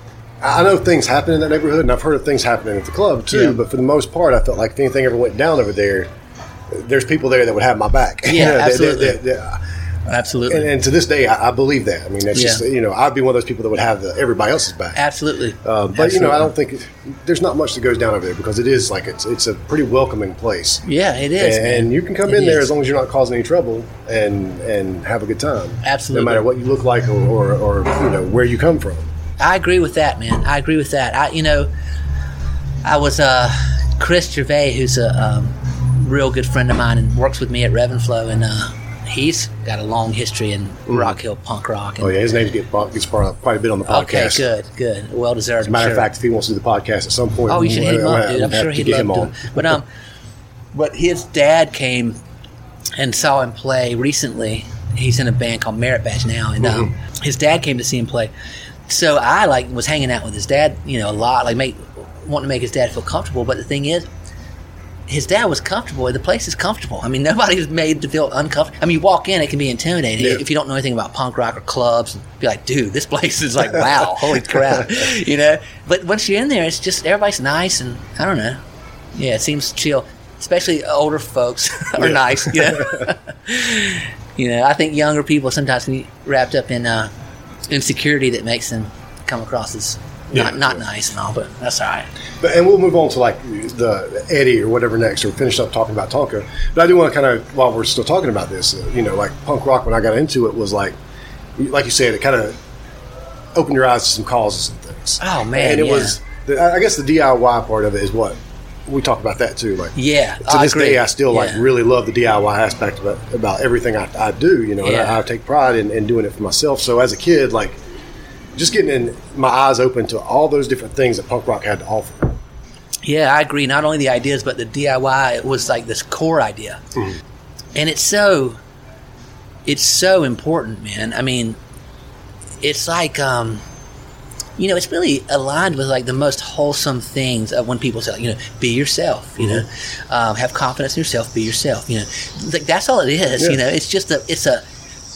I know things happen in that neighborhood, and I've heard of things happening at the club too, yeah. but for the most part, I felt like if anything ever went down over there, there's people there that would have my back. Yeah, you know, absolutely. That, that, that, absolutely. And, and to this day, I, I believe that. I mean, it's yeah. just, you know, I'd be one of those people that would have the, everybody else's back. Absolutely. Uh, but, absolutely. You know, I don't think, it, there's not much that goes down over there, because it is like, it's it's a pretty welcoming place. Yeah, it is. And, and you can come it in is. there as long as you're not causing any trouble and and have a good time. Absolutely. No matter what you look like or, or, or you know, where you come from. I agree with that, man. I agree with that. I, you know, I was uh, Chris Gervais, who's a um, real good friend of mine and works with me at Rev and Flow, and uh, he's got a long history in mm. Rock Hill punk rock. And, oh yeah, his name gets gets quite a bit on the podcast. Okay, good, good, well deserved. As a matter sure. of fact, if he wants to do the podcast at some point, oh, you should hit him up, dude. I'm sure he'd love him to. on. But um, but his dad came and saw him play recently. He's in a band called Merit Badge now, and mm-hmm. um, his dad came to see him play. So I like was hanging out with his dad, you know, a lot, like make wanting to make his dad feel comfortable. But the thing is, his dad was comfortable. The place is comfortable. I mean, nobody's made to feel uncomfortable. I mean, you walk in, it can be intimidating yeah. if you don't know anything about punk rock or clubs. Be like, dude, this place is like, wow, holy crap, you know. But once you're in there, it's just everybody's nice, and I don't know. Yeah, it seems chill. Especially older folks are yeah. nice. Yeah. You know, I think younger people sometimes can get wrapped up in uh, insecurity that makes them come across as not yeah, not yeah. nice and all, but that's all right. But and we'll move on to like the Eddie or whatever next, or finish up talking about Tonka. But I do want to kind of, while we're still talking about this, uh, you know, like punk rock when I got into it was like, like you said, it kind of opened your eyes to some causes and things. Oh man, and it yeah. was. The, I guess the D I Y part of it is what we talk about that too. Like yeah, to this I day, I still yeah. like really love the D I Y aspect of it, about everything I, I do. You know, yeah. and I, I take pride in, in doing it for myself. So as a kid, like. Just getting in my eyes open to all those different things that punk rock had to offer. Yeah, I agree. Not only the ideas, but the D I Y, it was like this core idea. Mm-hmm. And it's so, it's so important, man. I mean, it's like, um, you know, it's really aligned with like the most wholesome things of when people say, like, you know, be yourself, you mm-hmm. know, um, have confidence in yourself, be yourself, you know, like that's all it is, yeah. you know, it's just a, it's a,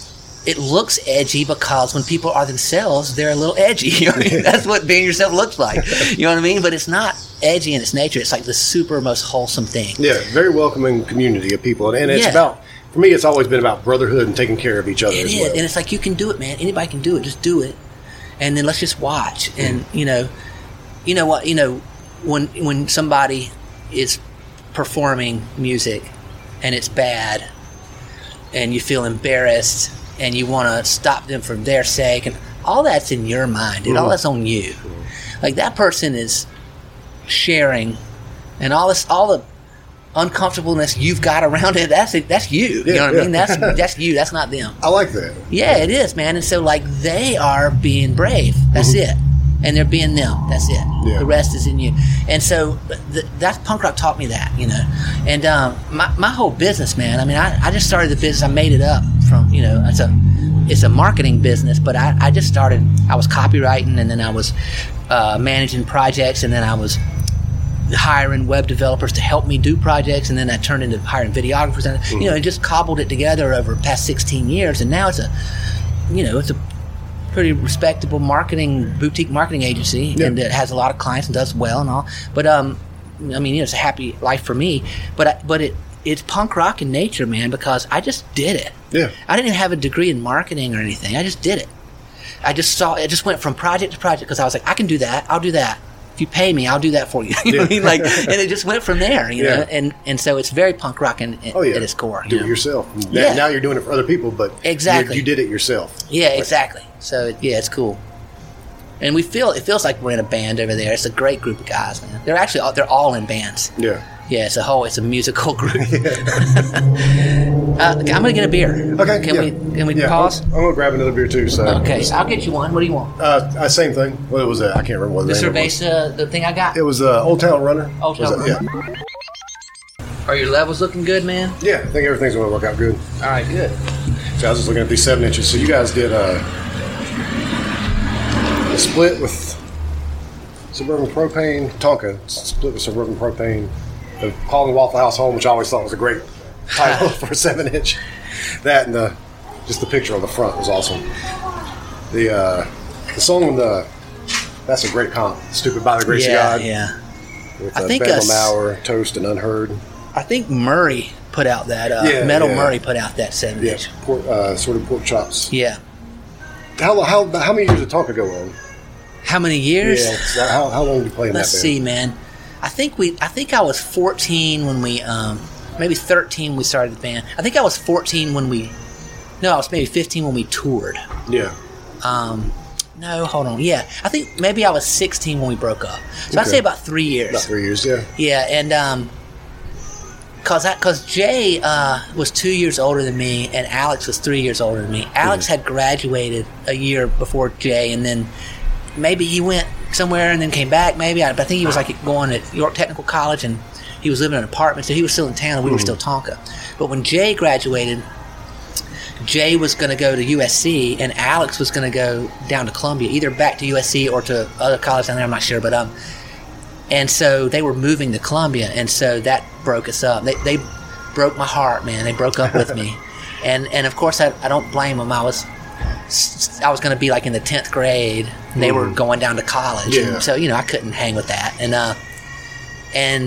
it looks edgy because when people are themselves, they're a little edgy. You know what I mean? That's what being yourself looks like. You know what I mean? But it's not edgy in its nature. It's like the super most wholesome thing. Yeah, very welcoming community of people. And it's yeah. about, for me, it's always been about brotherhood and taking care of each other it as is. well. And it's like, you can do it, man. Anybody can do it. Just do it. And then let's just watch. And, you know, you know what, you know, when when somebody is performing music and it's bad and you feel embarrassed and you want to stop them for their sake, and all that's in your mind, and mm-hmm. all that's on you. Mm-hmm. Like that person is sharing, and all this, all the uncomfortableness you've got around it. That's it. That's you. Yeah, you know what yeah. I mean? That's that's you. That's not them. I like that. Yeah, it is, man. And so, like, they are being brave. That's mm-hmm. it. And they're being them. That's it. Yeah. The rest is in you. And so th- that's punk rock taught me that, you know. And um, my my whole business, man. I mean, I, I just started the business. I made it up from, you know, it's a it's a marketing business, but I, I just started. I was copywriting, and then I was uh, managing projects, and then I was hiring web developers to help me do projects, and then that turned into hiring videographers, and mm-hmm. you know, it just cobbled it together over the past sixteen years, and now it's a, you know, it's a pretty respectable marketing boutique marketing agency, yeah. and it has a lot of clients and does well and all. But um, I mean, you know, it's a happy life for me. But I, but it it's punk rock in nature, man, because I just did it. Yeah, I didn't even have a degree in marketing or anything. I just did it. I just saw it. Just went from project to project because I was like, I can do that. I'll do that. If you pay me, I'll do that for you. You know what I mean? Like, and it just went from there, you yeah. know. And and so it's very punk rock in, in, oh, yeah. at its core. Do you it know? yourself. Now, yeah. now you're doing it for other people, but exactly, you did it yourself. Yeah, like, exactly. So yeah, it's cool. And we feel it feels like we're in a band over there. It's a great group of guys, man. They're actually all, they're all in bands. Yeah. Yeah, it's a whole it's a musical group. uh, I'm gonna get a beer. Okay. Can yeah. we can we yeah, pause? I'm, I'm gonna grab another beer too. So okay, I'll get you one. What do you want? Uh, same thing. What was that? I can't remember what the the Cerveza, the thing I got. It was uh, Old Town Runner. Old Town Runner. Yeah. Are your levels looking good, man? Yeah, I think everything's gonna work out good. All right, good. So I was just looking at these seven inches. So you guys did uh, a split with Suburban Propane, Tonka, split with Suburban Propane, the Hauling Waffle House Home, which I always thought was a great title for a seven inch. That and the just the picture on the front was awesome. The uh, the song on the that's a great comp. Stupid by the Grace yeah, of God. Yeah, With I uh, think Ben us, Mauer, Toast, and Unheard. I think Murray put out that uh, yeah, Metal yeah. Murray put out that seven yeah, inch. Pork, uh, sort of pork chops. Yeah. How how how many years did Tonka go on? How many years? Yeah. How how long did you play in Let's that band? see, man. I think we. I think I was fourteen when we. Um, maybe thirteen when we started the band. I think I was fourteen when we. No, I was maybe fifteen when we toured. Yeah. Um, no, hold on. Yeah, I think maybe I was sixteen when we broke up. So okay. I'd say about three years. About three years, yeah. Yeah, and um, cause I, cause Jay uh, was two years older than me, and Alex was three years older than me. Alex mm-hmm. had graduated a year before Jay, and then. Maybe he went somewhere and then came back. Maybe I, I think he was like going to York Technical College, and he was living in an apartment, so he was still in town, and we mm-hmm. were still Tonka. But when Jay graduated, Jay was going to go to U S C, and Alex was going to go down to Columbia, either back to U S C or to other college down there. I'm not sure, but um, and so they were moving to Columbia, and so that broke us up. They they broke my heart, man. They broke up with me, and and of course I I don't blame them. I was. I was going to be like in the tenth grade. And they mm. were going down to college, yeah. and so you know I couldn't hang with that. And uh, and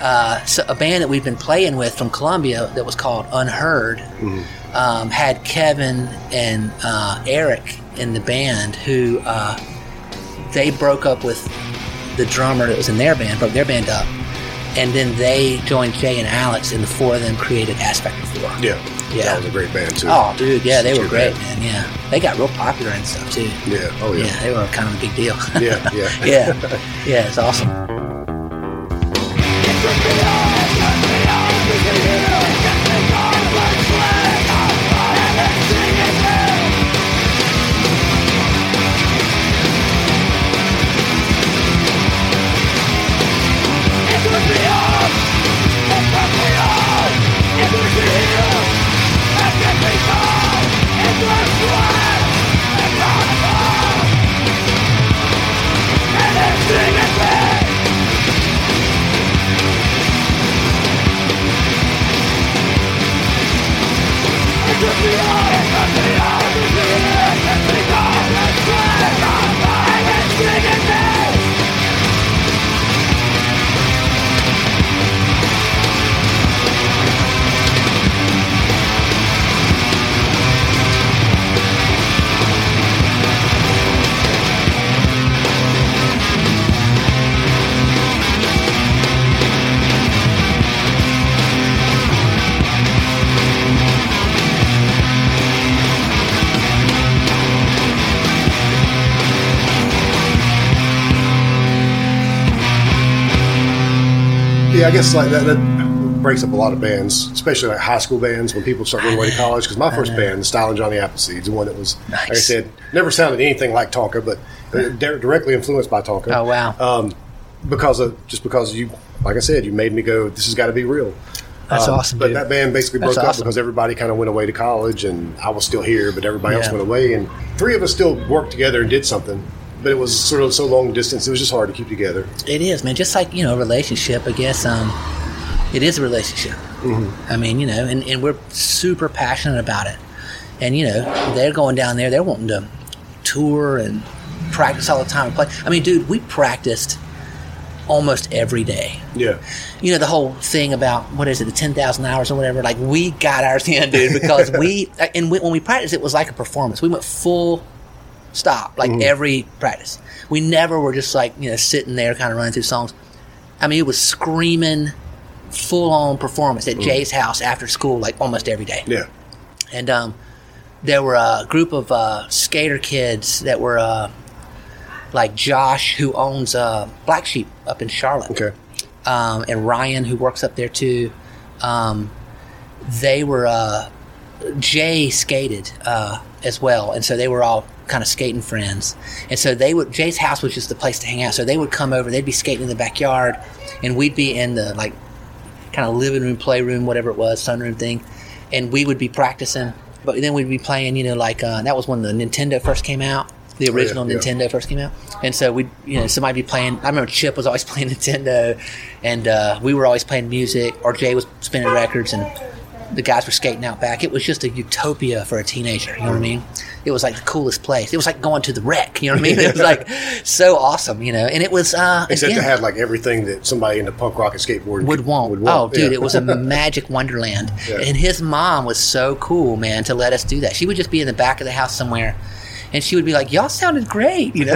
uh, so a band that we've been playing with from Columbia that was called Unheard mm-hmm. um, had Kevin and uh, Eric in the band who uh, they broke up with the drummer that was in their band, broke their band up, and then they joined Jay and Alex, and the four of them created Ass Factor four. Yeah. Yeah. That was a great band, too. Oh, dude, yeah, they were great, band. man, yeah. They got real popular and stuff, too. Yeah, oh, yeah. Yeah, they were kind of a big deal. Yeah, yeah. yeah, yeah, it's awesome. Yeah, I guess like that, that breaks up a lot of bands, especially like high school bands when people start going away to college. Because my first band, the Style and Johnny Appleseed, the one that was, nice. Like I said, never sounded anything like Tonka, but di- directly influenced by Tonka. Oh wow! Um, because of just because you, like I said, you made me go, this has got to be real. That's um, awesome. But dude. that band basically That's broke awesome. up because everybody kind of went away to college, and I was still here, but everybody yeah. else went away, and three of us still worked together and did something. But it was sort of so long distance, it was just hard to keep together. It is, man. Just like, you know, a relationship, I guess. Um, it is a relationship. Mm-hmm. I mean, you know, and, and we're super passionate about it. And, you know, they're going down there, they're wanting to tour and practice all the time and play. I mean, dude, we practiced almost every day. Yeah. You know, the whole thing about, what is it, the ten thousand hours or whatever, like, we got ours in, dude, because we, and we, when we practiced, it was like a performance. We went full stop, like mm-hmm. every practice. We never were just like, you know, sitting there kind of running through songs. I mean, it was screaming, full-on performance at mm-hmm. Jay's house after school, like almost every day. Yeah. And um, there were a group of uh, skater kids that were uh, like Josh, who owns uh, Black Sheep up in Charlotte. Okay. Um, and Ryan, who works up there too. Um, they were, uh, Jay skated uh, as well. And so they were all kind of skating friends. And so they would, Jay's house was just the place to hang out. So they would come over, they'd be skating in the backyard, and we'd be in the like kind of living room, playroom, whatever it was, sunroom thing. And we would be practicing, but then we'd be playing, you know, like, uh, that was when the Nintendo first came out. The original oh, yeah, Nintendo yeah. first came out. And so we, you know, somebody be playing. I remember Chip was always playing Nintendo, and uh, we were always playing music, or Jay was spinning records, and the guys were skating out back. It was just a utopia for a teenager, you know what I mean? It was like the coolest place. It was like going to the Rec, you know what I mean? It was like so awesome, you know? And it was, uh, except again, to have like everything that somebody in the punk rock and skateboard would want. Would want. Oh, dude, yeah. It was a magic wonderland. Yeah. And his mom was so cool, man, to let us do that. She would just be in the back of the house somewhere, and she would be like, y'all sounded great, you know?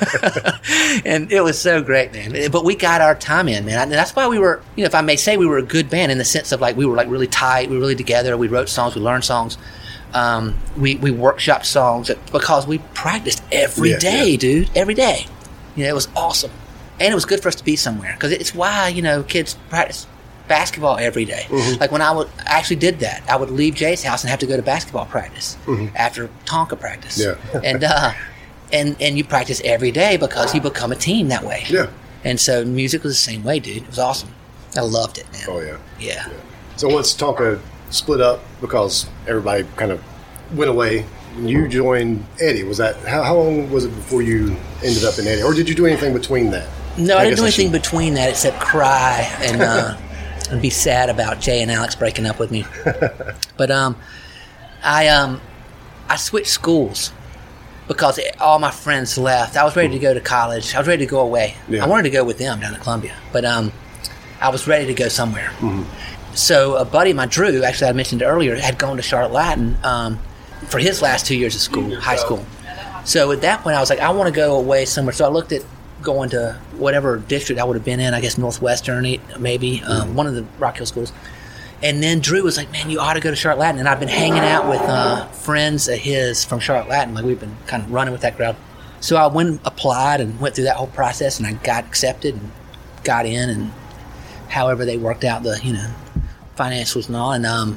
And it was so great, man. But we got our time in, man. And that's why we were, you know, if I may say, we were a good band in the sense of, like, we were, like, really tight. We were really together. We wrote songs. We learned songs. Um, we, we workshopped songs because we practiced every yeah, day, yeah. dude. Every day. You know, it was awesome. And it was good for us to be somewhere, because it's why, you know, kids practice basketball every day. Mm-hmm. Like when I would I actually did that, I would leave Jay's house and have to go to basketball practice mm-hmm. after Tonka practice. Yeah. and uh, and and you practice every day because you become a team that way. Yeah. And so music was the same way, dude. It was awesome. I loved it, man. Oh yeah. Yeah. yeah. So once Tonka split up because everybody kind of went away, you joined Eddie. Was that how, how long was it before you ended up in Eddie, or did you do anything between that? No, I, I didn't do anything between that except cry and. Uh, and be sad about Jay and Alex breaking up with me. But um, I um, I switched schools because all my friends left. I was ready to go to college. I was ready to go away. Yeah. I wanted to go with them down at Columbia. But um, I was ready to go somewhere. Mm-hmm. So a buddy of mine, Drew, actually I mentioned it earlier, had gone to Charlotte Latin um, for his last two years of school, high school. So at that point I was like, I want to go away somewhere. So I looked at going to whatever district I would have been in, I guess Northwestern maybe, um, mm-hmm. one of the Rock Hill schools. And then Drew was like, man, you ought to go to Charlotte Latin. And I've been hanging out with uh, friends of his from Charlotte Latin. Like we've been kind of running with that crowd. So I went and applied and went through that whole process, and I got accepted and got in, and however they worked out the, you know, financials and all. And um,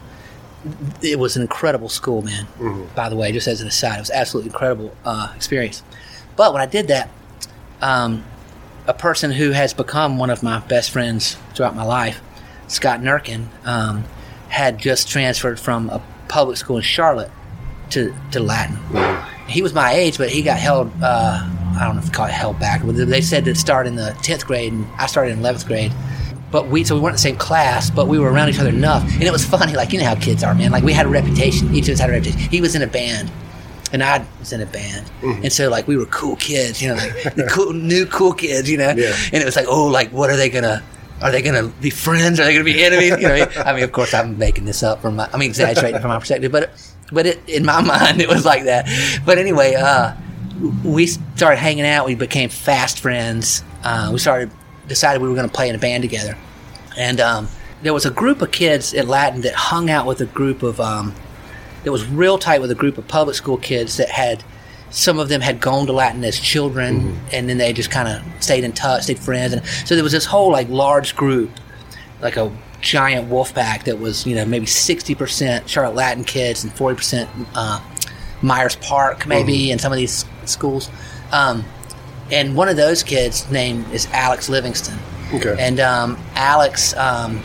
it was an incredible school, man, mm-hmm. by the way, just as an aside. It was an absolutely incredible uh, experience. But when I did that, um, a person who has become one of my best friends throughout my life, Scott Nurkin, um, had just transferred from a public school in Charlotte to, to Latin. Mm-hmm. He was my age, but he got held, uh, I don't know if you call it held back, but they said to start in the tenth grade, and I started in eleventh grade. But we, so we weren't in the same class, but we were around each other enough. And it was funny, like, you know how kids are, man. Like, we had a reputation. Each of us had a reputation. He was in a band, and I was in a band. Mm-hmm. And so, like, we were cool kids, you know, like, the cool, new cool kids, you know. Yeah. And it was like, oh, like, what are they going to, are they going to be friends? Are they going to be enemies? You know, I mean, of course, I'm making this up from my, I mean, exaggerating from my perspective, but but it, in my mind, it was like that. But anyway, uh, we started hanging out. We became fast friends. Uh, we started, decided we were going to play in a band together. And um, there was a group of kids at Latin that hung out with a group of, um, that was real tight with a group of public school kids that had, some of them had gone to Latin as children, mm-hmm. and then they just kind of stayed in touch, stayed friends. And so there was this whole, like, large group, like a giant wolf pack that was, you know, maybe sixty percent Charlotte Latin kids and forty percent uh, Myers Park, maybe, mm-hmm. in some of these schools. Um, and one of those kids' name is Alex Livingston. Okay. And um, Alex um,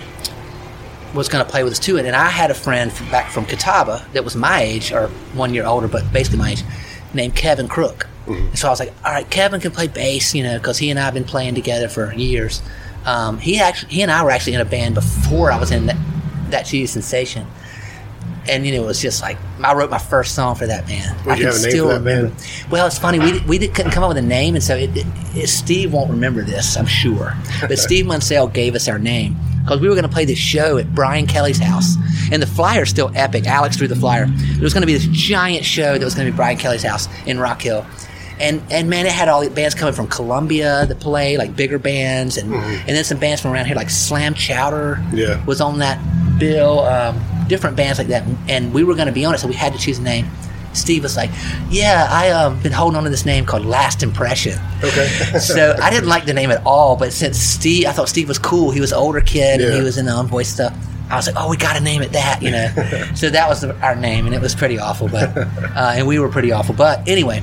was going to play with us too. And I had a friend from, back from Catawba that was my age, or one year older, but basically my age, named Kevin Crook. Mm-hmm. And so I was like, all right, Kevin can play bass, you know, because he and I have been playing together for years. Um, he actually, he and I were actually in a band before I was in that, that Cheese Sensation. And, you know, it was just like, I wrote my first song for that band. Would you have a name for that band? Well, it's funny. We, we did, couldn't come up with a name, and so it, it, it, Steve won't remember this, I'm sure. But Steve Munsell gave us our name because we were going to play this show at Brian Kelly's house. And the flyer's still epic. Alex drew the flyer. There was going to be this giant show that was going to be Brian Kelly's house in Rock Hill. And, and man, it had all the bands coming from Columbia that play, like bigger bands, and, mm-hmm. and then some bands from around here, like Slam Chowder yeah. was on that bill, um, different bands like that. And we were going to be on it, so we had to choose a name. Steve was like, yeah, I've um, been holding on to this name called Last Impression. Okay. So I didn't like the name at all, but since Steve, I thought Steve was cool. He was an older kid, yeah. and he was in the on-voice stuff. I was like, oh, we got to name it that, you know. So that was the, our name, and it was pretty awful, but uh, and we were pretty awful. But anyway,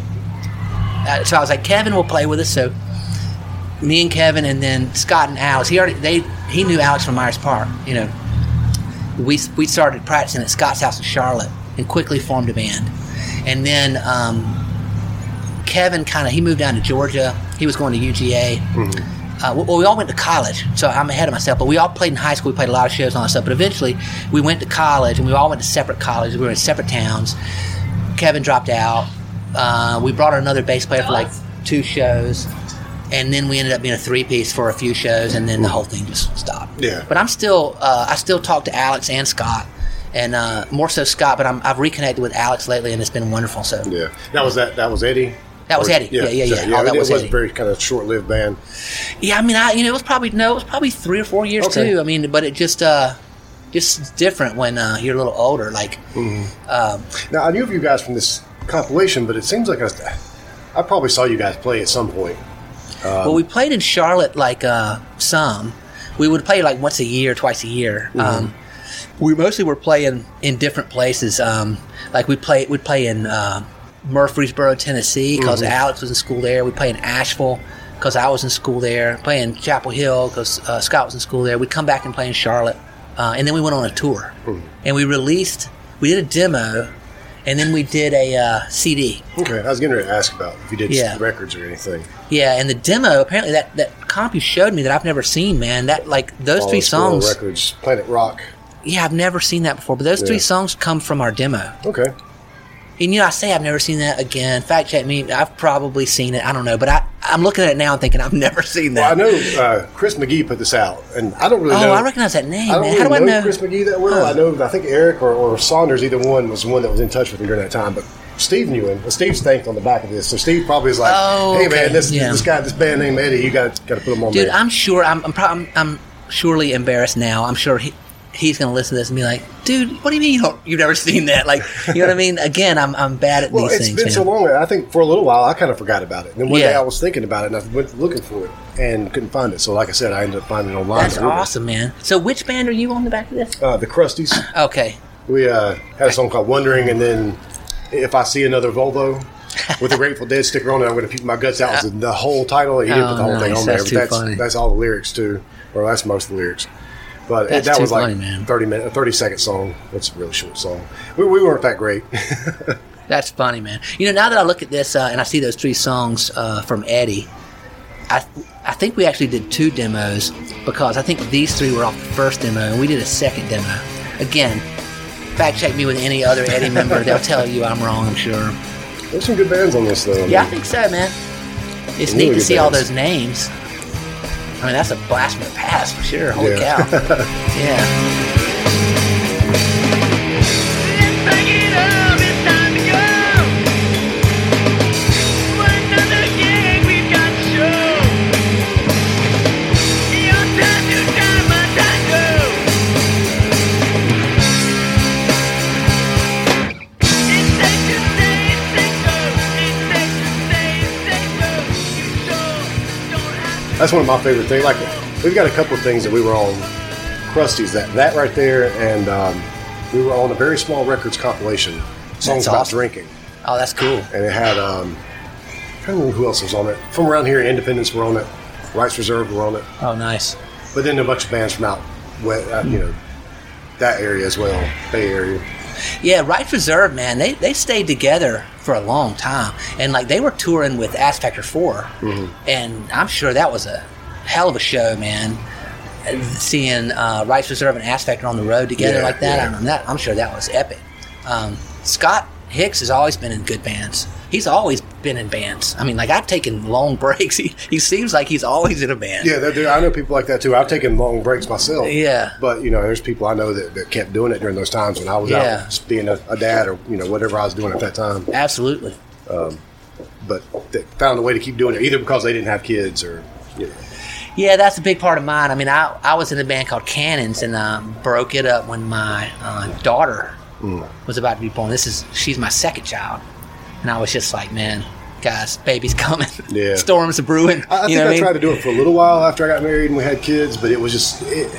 uh, so I was like, Kevin will play with us. So me and Kevin, and then Scott and Alex. He already they he knew Alex from Myers Park, you know. We we started practicing at Scott's house in Charlotte, and quickly formed a band. And then um, Kevin kind of he moved down to Georgia. He was going to U G A. Mm-hmm. Uh, well, we all went to college, so I'm ahead of myself. But we all played in high school. We played a lot of shows and all that stuff. But eventually, we went to college, and we all went to separate colleges. We were in separate towns. Kevin dropped out. Uh, we brought another bass player for like two shows, and then we ended up being a three-piece for a few shows, and then the whole thing just stopped. Yeah. But I'm still, uh, I still talk to Alex and Scott, and uh, more so Scott. But I'm, I've reconnected with Alex lately, and it's been wonderful. So yeah, that was that. That was Eddie. That was or, Eddie. Yeah, yeah, yeah. So, yeah. All that it was, was Eddie. a very kind of short-lived band. Yeah, I mean, I you know, it was probably no, it was probably three or four years okay. too. I mean, but it just, uh, just different when uh, you're a little older. Like, mm-hmm. um, now I knew of you guys from this compilation, but it seems like I, I probably saw you guys play at some point. Um, well, we played in Charlotte like uh, some. We would play like once a year, twice a year. Mm-hmm. Um, we mostly were playing in different places. Um, like we play, we'd play in uh, Murfreesboro, Tennessee, because mm-hmm. Alex was in school there. We play in Asheville because I was in school there. Play in Chapel Hill because uh, Scott was in school there. We'd come back and play in Charlotte, uh, and then we went on a tour. Mm-hmm. And we released. We did a demo. And then we did a uh, C D. Okay, I was getting ready to ask about if you did yeah. records or anything. Yeah, and the demo, apparently that, that comp you showed me that I've never seen, man, that like those All three songs. Records, Planet Rock. Yeah, I've never seen that before, but those yeah. three songs come from our demo. Okay. And you know, I say I've never seen that again. Fact check me, I've probably seen it, I don't know, but I I'm looking at it now and thinking I've never seen that. Well, I know uh, Chris McGee put this out, and I don't really oh, know. Oh, I recognize that name. I don't man. really How do I know, know Chris McGee that well. Huh. I know. I think Eric or, or Saunders, either one, was the one that was in touch with him during that time. But Steve knew him. Well, Steve's thanked on the back of this, so Steve probably is like, oh, "Hey, okay. man, this yeah. this guy, this band named Eddie, you got got to put him on Dude, there." I'm sure. I'm I'm, pro- I'm I'm surely embarrassed now. I'm sure he. He's going to listen to this and be like, dude, what do you mean you don't, you've never seen that? Like, you know what I mean? Again, I'm I'm bad at well, these it's things. been man. so long. I think for a little while I kind of forgot about it. And then one Yeah. day I was thinking about it and I went looking for it and couldn't find it. So, like I said, I ended up finding it online. That's awesome, man. So, which band are you on the back of this? Uh, the Crusties. Okay. We uh, had a song called Wondering, and then If I See Another Volvo with the Grateful Dead sticker on it, I'm going to puke my guts out. Was the whole title. He didn't Oh, put the whole thing nice. on there, That's but too that's funny. that's all the lyrics too, or that's most of the lyrics. But it, That's that too was like funny, man. thirty minute, a thirty second song. It's a really short song. We, we weren't that great. That's funny, man. You know, now that I look at this uh, and I see those three songs uh, from Eddie, I I think we actually did two demos because I think these three were off the first demo and we did a second demo. Again, fact check me with any other Eddie member. They'll tell you I'm wrong, I'm sure. There's some good bands on this, though. I Yeah, I mean, think so, man. It's Really neat to good see all bands. those names. I mean, that's a blast from the past for sure. Holy Yeah. cow. Yeah. That's one of my favorite things. Like, we've got a couple of things that we were on Krusty's, that that right there, and um, we were on a Very Small Records compilation, songs That's about awesome. drinking, Oh, that's cool. and it had um, I can't remember who else was on it. From around here, Independence were on it, Rights Reserved were on it, Oh, nice. but then a bunch of bands from out, we- uh, you know, that area as well, Bay Area. Yeah, Right Reserve, man, they, they stayed together for a long time. And, like, they were touring with Ass Factor four. Mm-hmm. And I'm sure that was a hell of a show, man. Seeing uh, Right Reserve and Ass Factor on the road together Yeah, like that, yeah. I mean, that, I'm sure that was epic. Um, Scott Hicks has always been in good bands. He's always been in bands. I mean, like, I've taken long breaks. He, he seems like he's always in a band. Yeah, there- there- I know people like that too. I've taken long breaks myself. Yeah. But, you know, there's people I know that, that kept doing it during those times when I was Yeah. out just being a, a dad or, you know, whatever I was doing at that time. Absolutely. But they found a way to keep doing it, either because they didn't have kids or, you know. Yeah, that's a big part of mine. I mean, I, I was in a band called Cannons and um, broke it up when my uh, daughter Mm. was about to be born. This is she's my second child, and I was just like, man, guys, baby's coming. Yeah. Storms are brewing. I, I you think know I what I mean? tried to do it for a little while after I got married and we had kids, but it was just, it,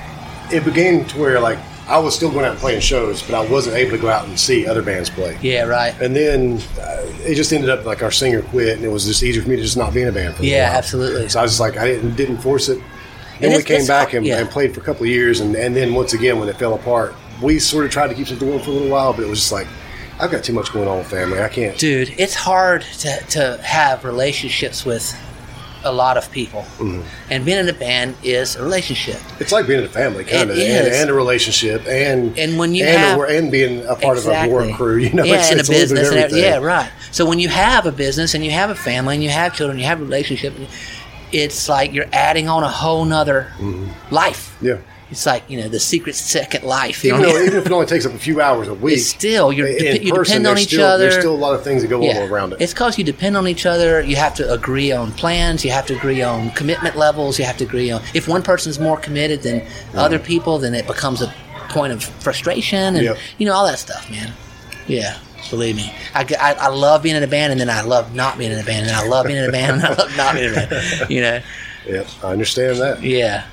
it began to where, like, I was still going out and playing shows, but I wasn't able to go out and see other bands play. Yeah, right. And then uh, it just ended up like our singer quit, and it was just easier for me to just not be in a band for a Yeah, while. absolutely. So I was just like, I didn't didn't force it. And Then we it's- came it's- back and, yeah. and played for a couple of years, and, and then once again, when it fell apart, we sort of tried to keep something going for a little while, but it was just like, I've got too much going on with family. I can't. Dude, it's hard to, to have relationships with a lot of people. Mm-hmm. And being in a band is a relationship. It's like being in a family, kind of, It and, is. and a relationship, and And when you and, have- a, wor- and being a part Exactly. of a work crew, you know, yeah, it's, and it's a a little bit business, of and everything. everything. Yeah, right. So when you have a business and you have a family and you have children, you have a relationship, it's like you're adding on a whole nother life. Yeah. It's like, you know, the secret second life. You Even, know what I though, mean? even if it only takes up a few hours a week, It's still, you're, in dep- you person, depend on there's each still, other. There's still a lot of things that go Yeah. on around it. It's because you depend on each other. You have to agree on plans. You have to agree on commitment levels. You have to agree on if one person's more committed than other people, then it becomes a point of frustration and Yep. you know all that stuff, man. Yeah, believe me. I, I, I love being in a band, and then I love not being in a band, and I love being in a band, and I love not being in a band. You know? Yeah, I understand that. Yeah.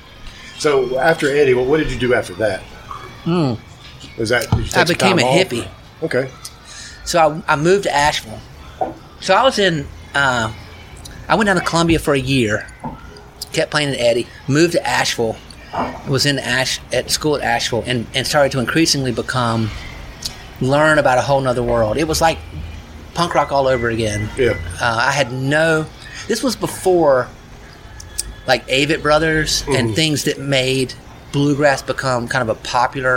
So after Eddie, what, what did you do after that? Hmm. Was that did you take I some became time a off? hippie. Okay. So I, I moved to Asheville. So I was in, uh, I went down to Columbia for a year, kept playing in Eddie, moved to Asheville, was in Ash at school at Asheville, and, and started to increasingly become, learn about a whole nother world. It was like punk rock all over again. Yeah. Uh, I had no, this was before like Avett Brothers and things that made bluegrass become kind of a popular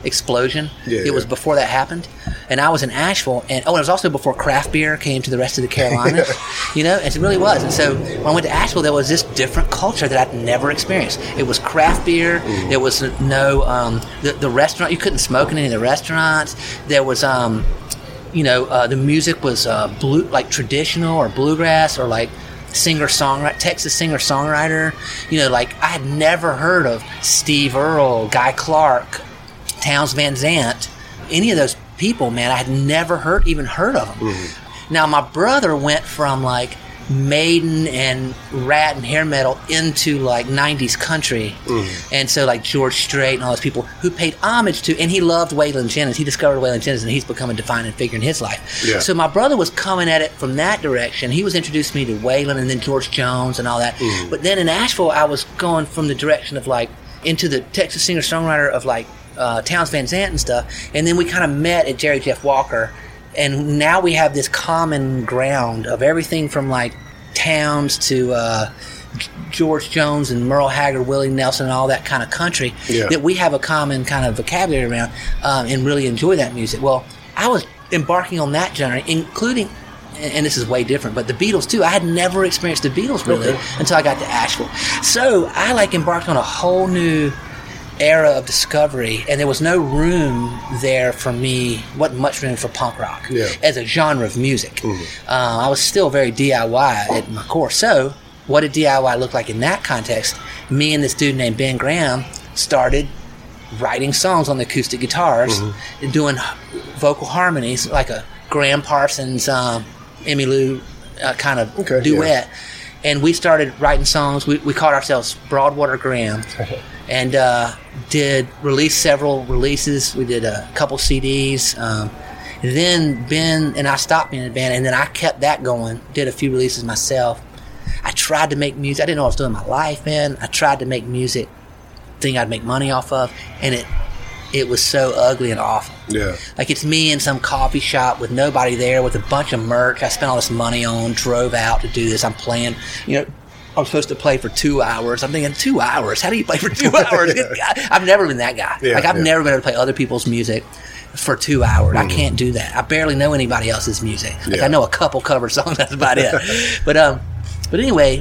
explosion. Yeah, it yeah. was before that happened. And I was in Asheville, and oh, it was also before craft beer came to the rest of the Carolinas, you know, and it really was. And so when I went to Asheville, there was this different culture that I'd never experienced. It was craft beer. Mm. There was no, um, the, the restaurant, you couldn't smoke in any of the restaurants. There was, um, you know, uh, the music was uh, blue, like traditional or bluegrass or like singer-songwriter, Texas singer-songwriter. You know, like I had never heard of Steve Earle, Guy Clark, Townes Van Zandt, any of those people, man. I had never heard, even heard of them. Mm-hmm. Now, my brother went from like Maiden and Rat and hair metal into like nineties country, mm-hmm. and so like George Strait and all those people who paid homage to, and he loved Waylon Jennings. He discovered Waylon Jennings, and he's become a defining figure in his life. Yeah. So my brother was coming at it from that direction. He was introducing me to Waylon and then George Jones and all that. Mm-hmm. But then in Asheville, I was going from the direction of like into the Texas singer-songwriter of like uh, Townes Van Zandt and stuff, and then we kind of met at Jerry Jeff Walker. And now we have this common ground of everything from like Towns to uh, George Jones and Merle Haggard, Willie Nelson, and all that kind of country, yeah. that we have a common kind of vocabulary around, um, and really enjoy that music. Well, I was embarking on that genre, including, and this is way different, but the Beatles too. I had never experienced the Beatles really okay. until I got to Asheville. So I like embarked on a whole new era of discovery, and there was no room there for me, wasn't much room for punk rock yeah. as a genre of music. Mm-hmm. Uh, I was still very D I Y at my core. So what did D I Y look like in that context? Me and this dude named Ben Graham started writing songs on the acoustic guitars, mm-hmm. and doing vocal harmonies like a Graham Parsons, um, Emmylou uh, kind of okay, duet. Yeah. And we started writing songs. We, we called ourselves Broadwater Graham. And uh, did release several releases. We did a couple C Ds. Um, and then Ben and I stopped being in the band, and then I kept that going. Did a few releases myself. I tried to make music. I didn't know what I was doing in my life, man. I tried to make music, thing I'd make money off of, and it it was so ugly and awful. Yeah. Like it's me in some coffee shop with nobody there, with a bunch of merch I spent all this money on, drove out to do this. I'm playing, you know, I'm supposed to play for two hours. I'm thinking, two hours? How do you play for two hours? I've never been that guy. Yeah, like, I've yeah. never been able to play other people's music for two hours. Mm-hmm. I can't do that. I barely know anybody else's music. Like, yeah. I know a couple cover songs. That's about it. but um, but anyway,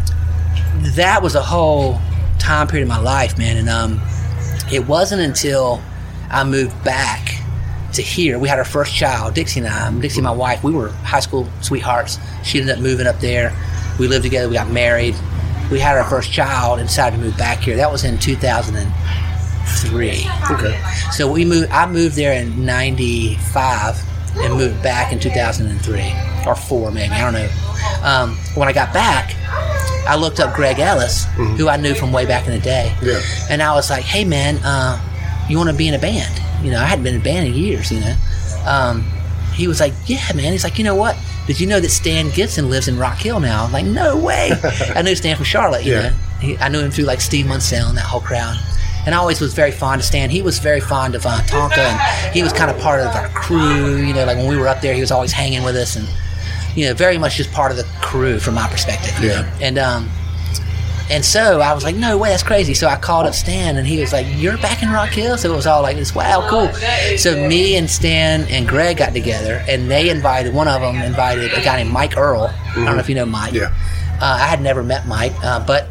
that was a whole time period of my life, man. And um, it wasn't until I moved back to here. We had our first child, Dixie and I. Dixie, my wife, we were high school sweethearts. She ended up moving up there. We lived together. We got married. We had our first child and decided to move back here. That was in two thousand three. Okay. So we moved. I moved there in ninety-five and moved back in two thousand three or four, maybe. I don't know. Um, when I got back, I looked up Greg Ellis, mm-hmm. who I knew from way back in the day. Yeah. And I was like, "Hey, man, uh, you want to be in a band?" You know, I hadn't been in a band in years. You know. Um, he was like, "Yeah, man." He's like, "You know what? Did you know that Stan Gibson lives in Rock Hill now?" I'm like, no way. I knew Stan from Charlotte, you yeah. know. He, I knew him through like Steve Munsell and that whole crowd. And I always was very fond of Stan. He was very fond of uh, Tonka, and he was kind of part of our crew. You know, like when we were up there, he was always hanging with us, and you know, very much just part of the crew from my perspective. You yeah. know? And um, and so I was like, no way, that's crazy. So I called up Stan, and he was like, you're back in Rock Hill? So it was all like this, wow, cool. So me and Stan and Greg got together, and they invited, one of them invited a guy named Mike Earl. Mm-hmm. I don't know if you know Mike. Yeah. Uh, I had never met Mike, uh, but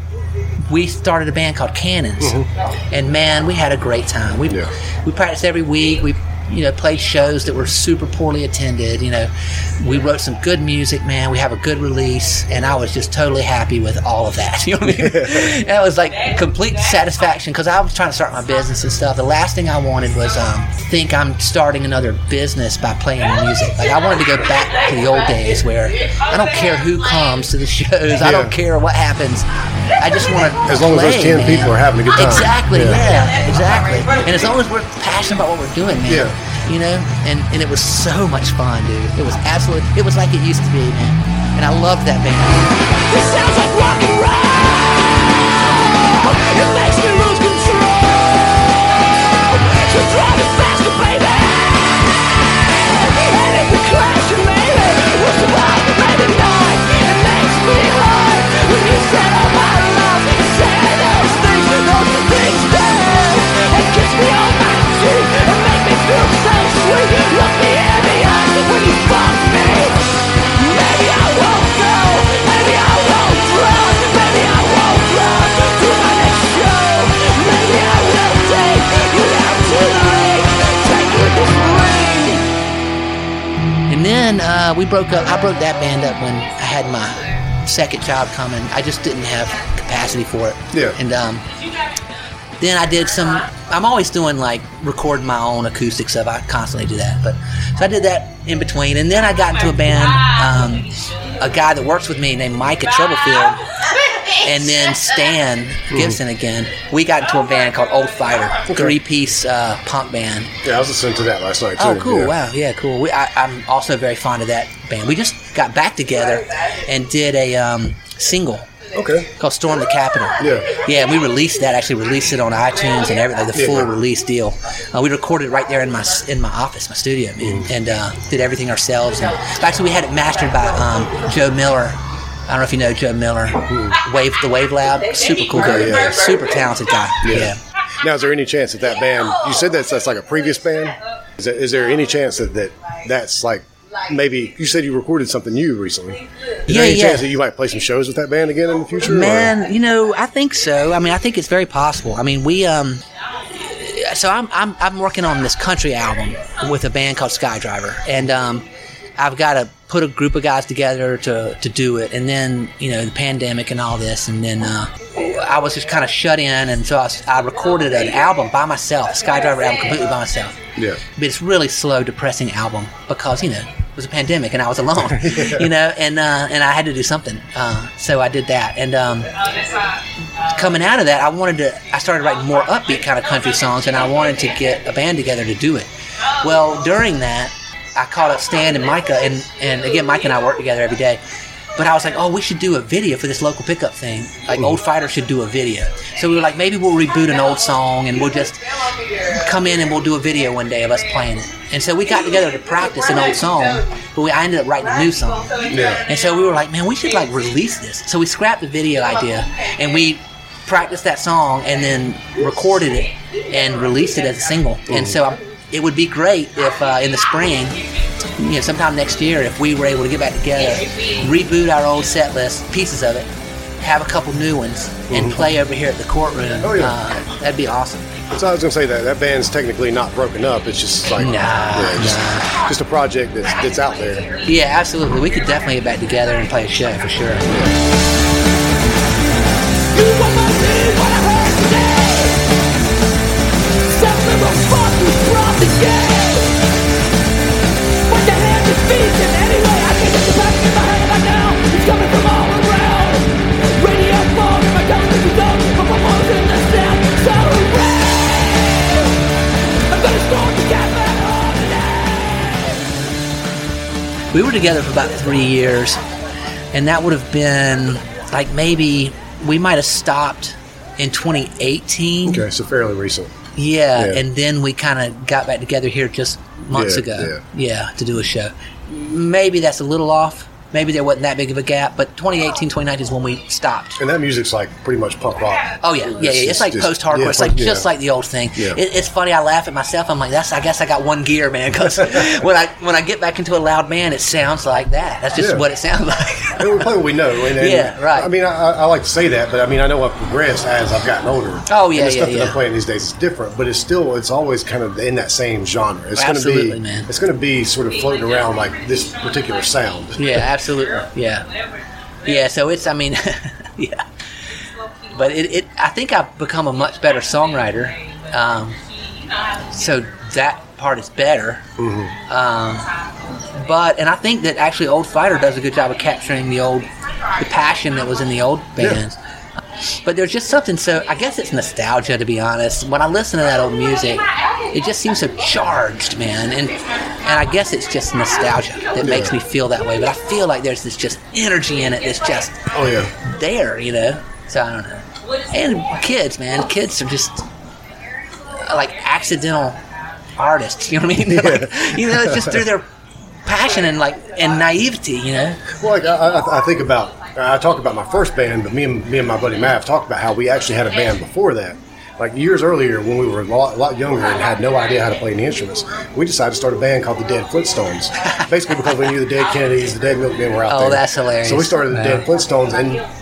we started a band called Cannons. Mm-hmm. And man, we had a great time. We yeah. we practiced every week. We you know, played shows that were super poorly attended. You know, we wrote some good music, man. We have a good release, and I was just totally happy with all of that. You know what I mean? And it was like complete satisfaction because I was trying to start my business and stuff. The last thing I wanted was um, think I'm starting another business by playing music. Like I wanted to go back to the old days where I don't care who comes to the shows. Yeah. I don't care what happens. I just want to as long play, as those ten man. people are having a good time. Exactly. Yeah. yeah. Exactly. And as long as we're passionate about what we're doing, man. Yeah. You know, and, and it was so much fun, dude. It was absolutely, it was like it used to be, man. And I loved that band. This sounds like rock and roll. It makes me lose control. So drive it faster, baby. And if we crash, maybe we'll survive, but maybe not. It makes me hard when you said all my love. Say those things and those things, babe. It gets me on my feet. then uh, we broke up. I broke that band up when I had my second child coming. I just didn't have capacity for it. Yeah. And um, then I did some. I'm always doing like recording my own acoustic stuff. I constantly do that. But so I did that in between, and then I got into a band. Um, a guy that works with me named Micah Troublefield, and then Stan Gibson again. We got into a band called Old Fighter, Okay. three-piece uh, punk band. Yeah, I was listening to that last night, too. Oh, cool. Yeah. Wow. Yeah, cool. We, I, I'm also very fond of that band. We just got back together and did a um, single Okay. called Storm the Capitol. Yeah. Yeah, and we released that, actually released it on iTunes and everything, the Yeah. full release deal. Uh, we recorded it right there in my in my office, my studio, man, Mm. and uh, did everything ourselves. And actually, we had it mastered by um, Joe Miller. I don't know if you know Joe Miller. Wave the Wave Lab, super cool guy, Yeah, yeah. super talented guy. Yeah. Yeah. Now, is there any chance that that band, you said that's, that's like a previous band? Is, that, is there any chance that, that that's like, maybe, you said you recorded something new recently. Is Yeah, there any yeah. chance that you might play some shows with that band again in the future? or- Man, you know, I think so. I mean, I think it's very possible. I mean, we um, so I'm I'm I'm working on this country album with a band called Skydriver, and um, I've got to put a group of guys together to to do it, and then you know the pandemic and all this, and then uh, I was just kind of shut in, and so I, was, I recorded an album by myself, Skydriver album completely by myself. Yeah. But it's a really slow, depressing album because you know it was a pandemic and I was alone, you know, and uh, and I had to do something. Uh, so I did that, and um, coming out of that, I wanted to. I started writing more upbeat kind of country songs, and I wanted to get a band together to do it. Well, during that, I called up Stan and Micah, and and again, Micah and I work together every day. But I was like, oh, we should do a video for this local pickup thing. Like, Old Fighter should do a video. So we were like, maybe we'll reboot an old song and we'll just come in and we'll do a video one day of us playing it. And so we got together to practice an old song, but we, I ended up writing a new song. Yeah. And so we were like, man, we should like release this. So we scrapped the video idea and we practiced that song and then recorded it and released it as a single. And so I, it would be great if uh, in the spring, you know, sometime next year, if we were able to get back together, reboot our old set list, pieces of it, have a couple new ones, and play over here at the courtroom. Oh, yeah. Uh, that'd be awesome. So I was going to say that that band's technically not broken up. It's just like Nah, yeah, just, nah. just a project that's that's out there. Yeah, absolutely. We could definitely get back together and play a show for sure. You almost did what I heard today. Some little fuck who brought the game. What the hell is feasting anyway? I can get the back in my head right now. It's coming from all around. Radio phone in my television zone. But my phone's in the sound. So red. I'm gonna storm the Capitol today. We were together for about three years, and that would have been like maybe we might have stopped in twenty eighteen. Okay, so fairly recent. Yeah, Yeah. and then we kind of got back together here just months Yeah, ago. Yeah. to do a show. Maybe that's a little off. Maybe there wasn't that big of a gap, but twenty eighteen, twenty nineteen is when we stopped. And that music's like pretty much punk rock. Oh yeah, yeah, yeah. It's, It's like just- post-hardcore. yeah, it's like yeah. just like the old thing. Yeah. It, it's funny. I laugh at myself. I'm like, that's. I guess I got one gear, man. Because when I when I get back into a loud band, it sounds like that. That's just Yeah. what it sounds like. And we play what we know. And, and Yeah, right. I mean, I, I like to say that, but I mean, I know I've progressed as I've gotten older. Oh, yeah, and the yeah, stuff that yeah. I'm playing these days is different, but it's still, it's always kind of in that same genre. It's Absolutely, gonna be, man. It's going to be sort of floating around like this particular sound. Yeah, absolutely. Yeah, yeah. So it's. I mean, yeah. But it, it. I think I've become a much better songwriter. Um, so that part is better. Mm-hmm. Um, but and I think that actually Old Fighter does a good job of capturing the old, the passion that was in the old bands. But there's just something so, I guess it's nostalgia, to be honest. When I listen to that old music, it just seems so charged, man. And and I guess it's just nostalgia that makes me feel that way. But I feel like there's this just energy in it that's just Oh, yeah. there, you know? So I don't know. And kids, man. Kids are just uh, like accidental artists, you know what I mean? They're like, you know, it's just through their passion and like and naivety, you know? Well, like, I, I, I think about, I talk about my first band, but me and me and my buddy Mav talked about how we actually had a band before that. Like years earlier, when we were a lot, a lot younger and had no idea how to play any instruments, we decided to start a band called the Dead Flintstones. Basically because we knew the Dead Kennedys, the Dead Milkmen were out Oh, there. that's hilarious. So we started the Wow. Dead Flintstones, and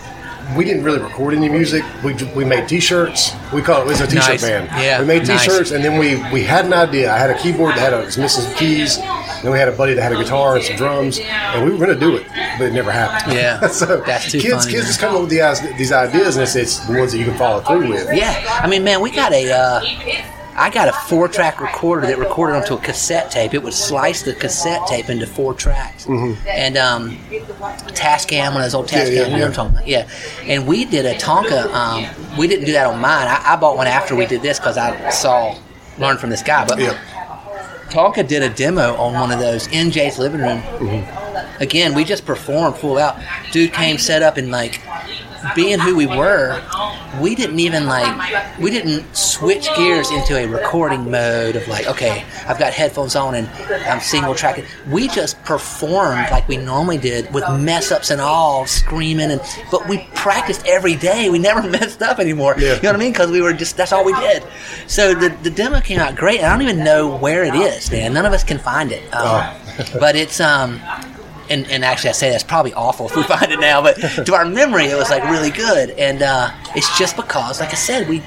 we didn't really record any music. We we made T-shirts. We call it, it was a T-shirt Nice. band. Yeah, we made nice. T-shirts, and then we, we had an idea. I had a keyboard that had a, was missing some keys. Then we had a buddy that had a guitar and some drums, and we were going to do it, but it never happened. Yeah, so that's too kids, funny, kids man. just come up with the, these ideas, and it's, it's the ones that you can follow through with. Yeah, I mean, man, we got a, uh, I got a four-track recorder that recorded onto a cassette tape. It would slice the cassette tape into four tracks. Mm-hmm. And um, Tascam, one of those old Tascam, Yeah, yeah, you know yeah. what I'm talking about? Yeah. And we did a Tonka. Um, we didn't do that on mine. I, I bought one after we did this because I saw, learned from this guy. But Yeah. Tonka did a demo on one of those in Jay's living room. Mm-hmm. Again, we just performed full out. Dude came, set up, and like, being who we were, we didn't even like, we didn't switch gears into a recording mode of like, okay, I've got headphones on and I'm single tracking. We just performed like we normally did with mess ups and all, screaming, and but we practiced every day. We never messed up anymore. Yeah. You know what I mean? Because we were just, that's all we did. So the the demo came out great. I don't even know where it is, man. None of us can find it. Um, Oh. but it's, um, And, and actually, I say that's probably awful if we find it now, but to our memory, it was like really good. And uh, it's just because, like I said, we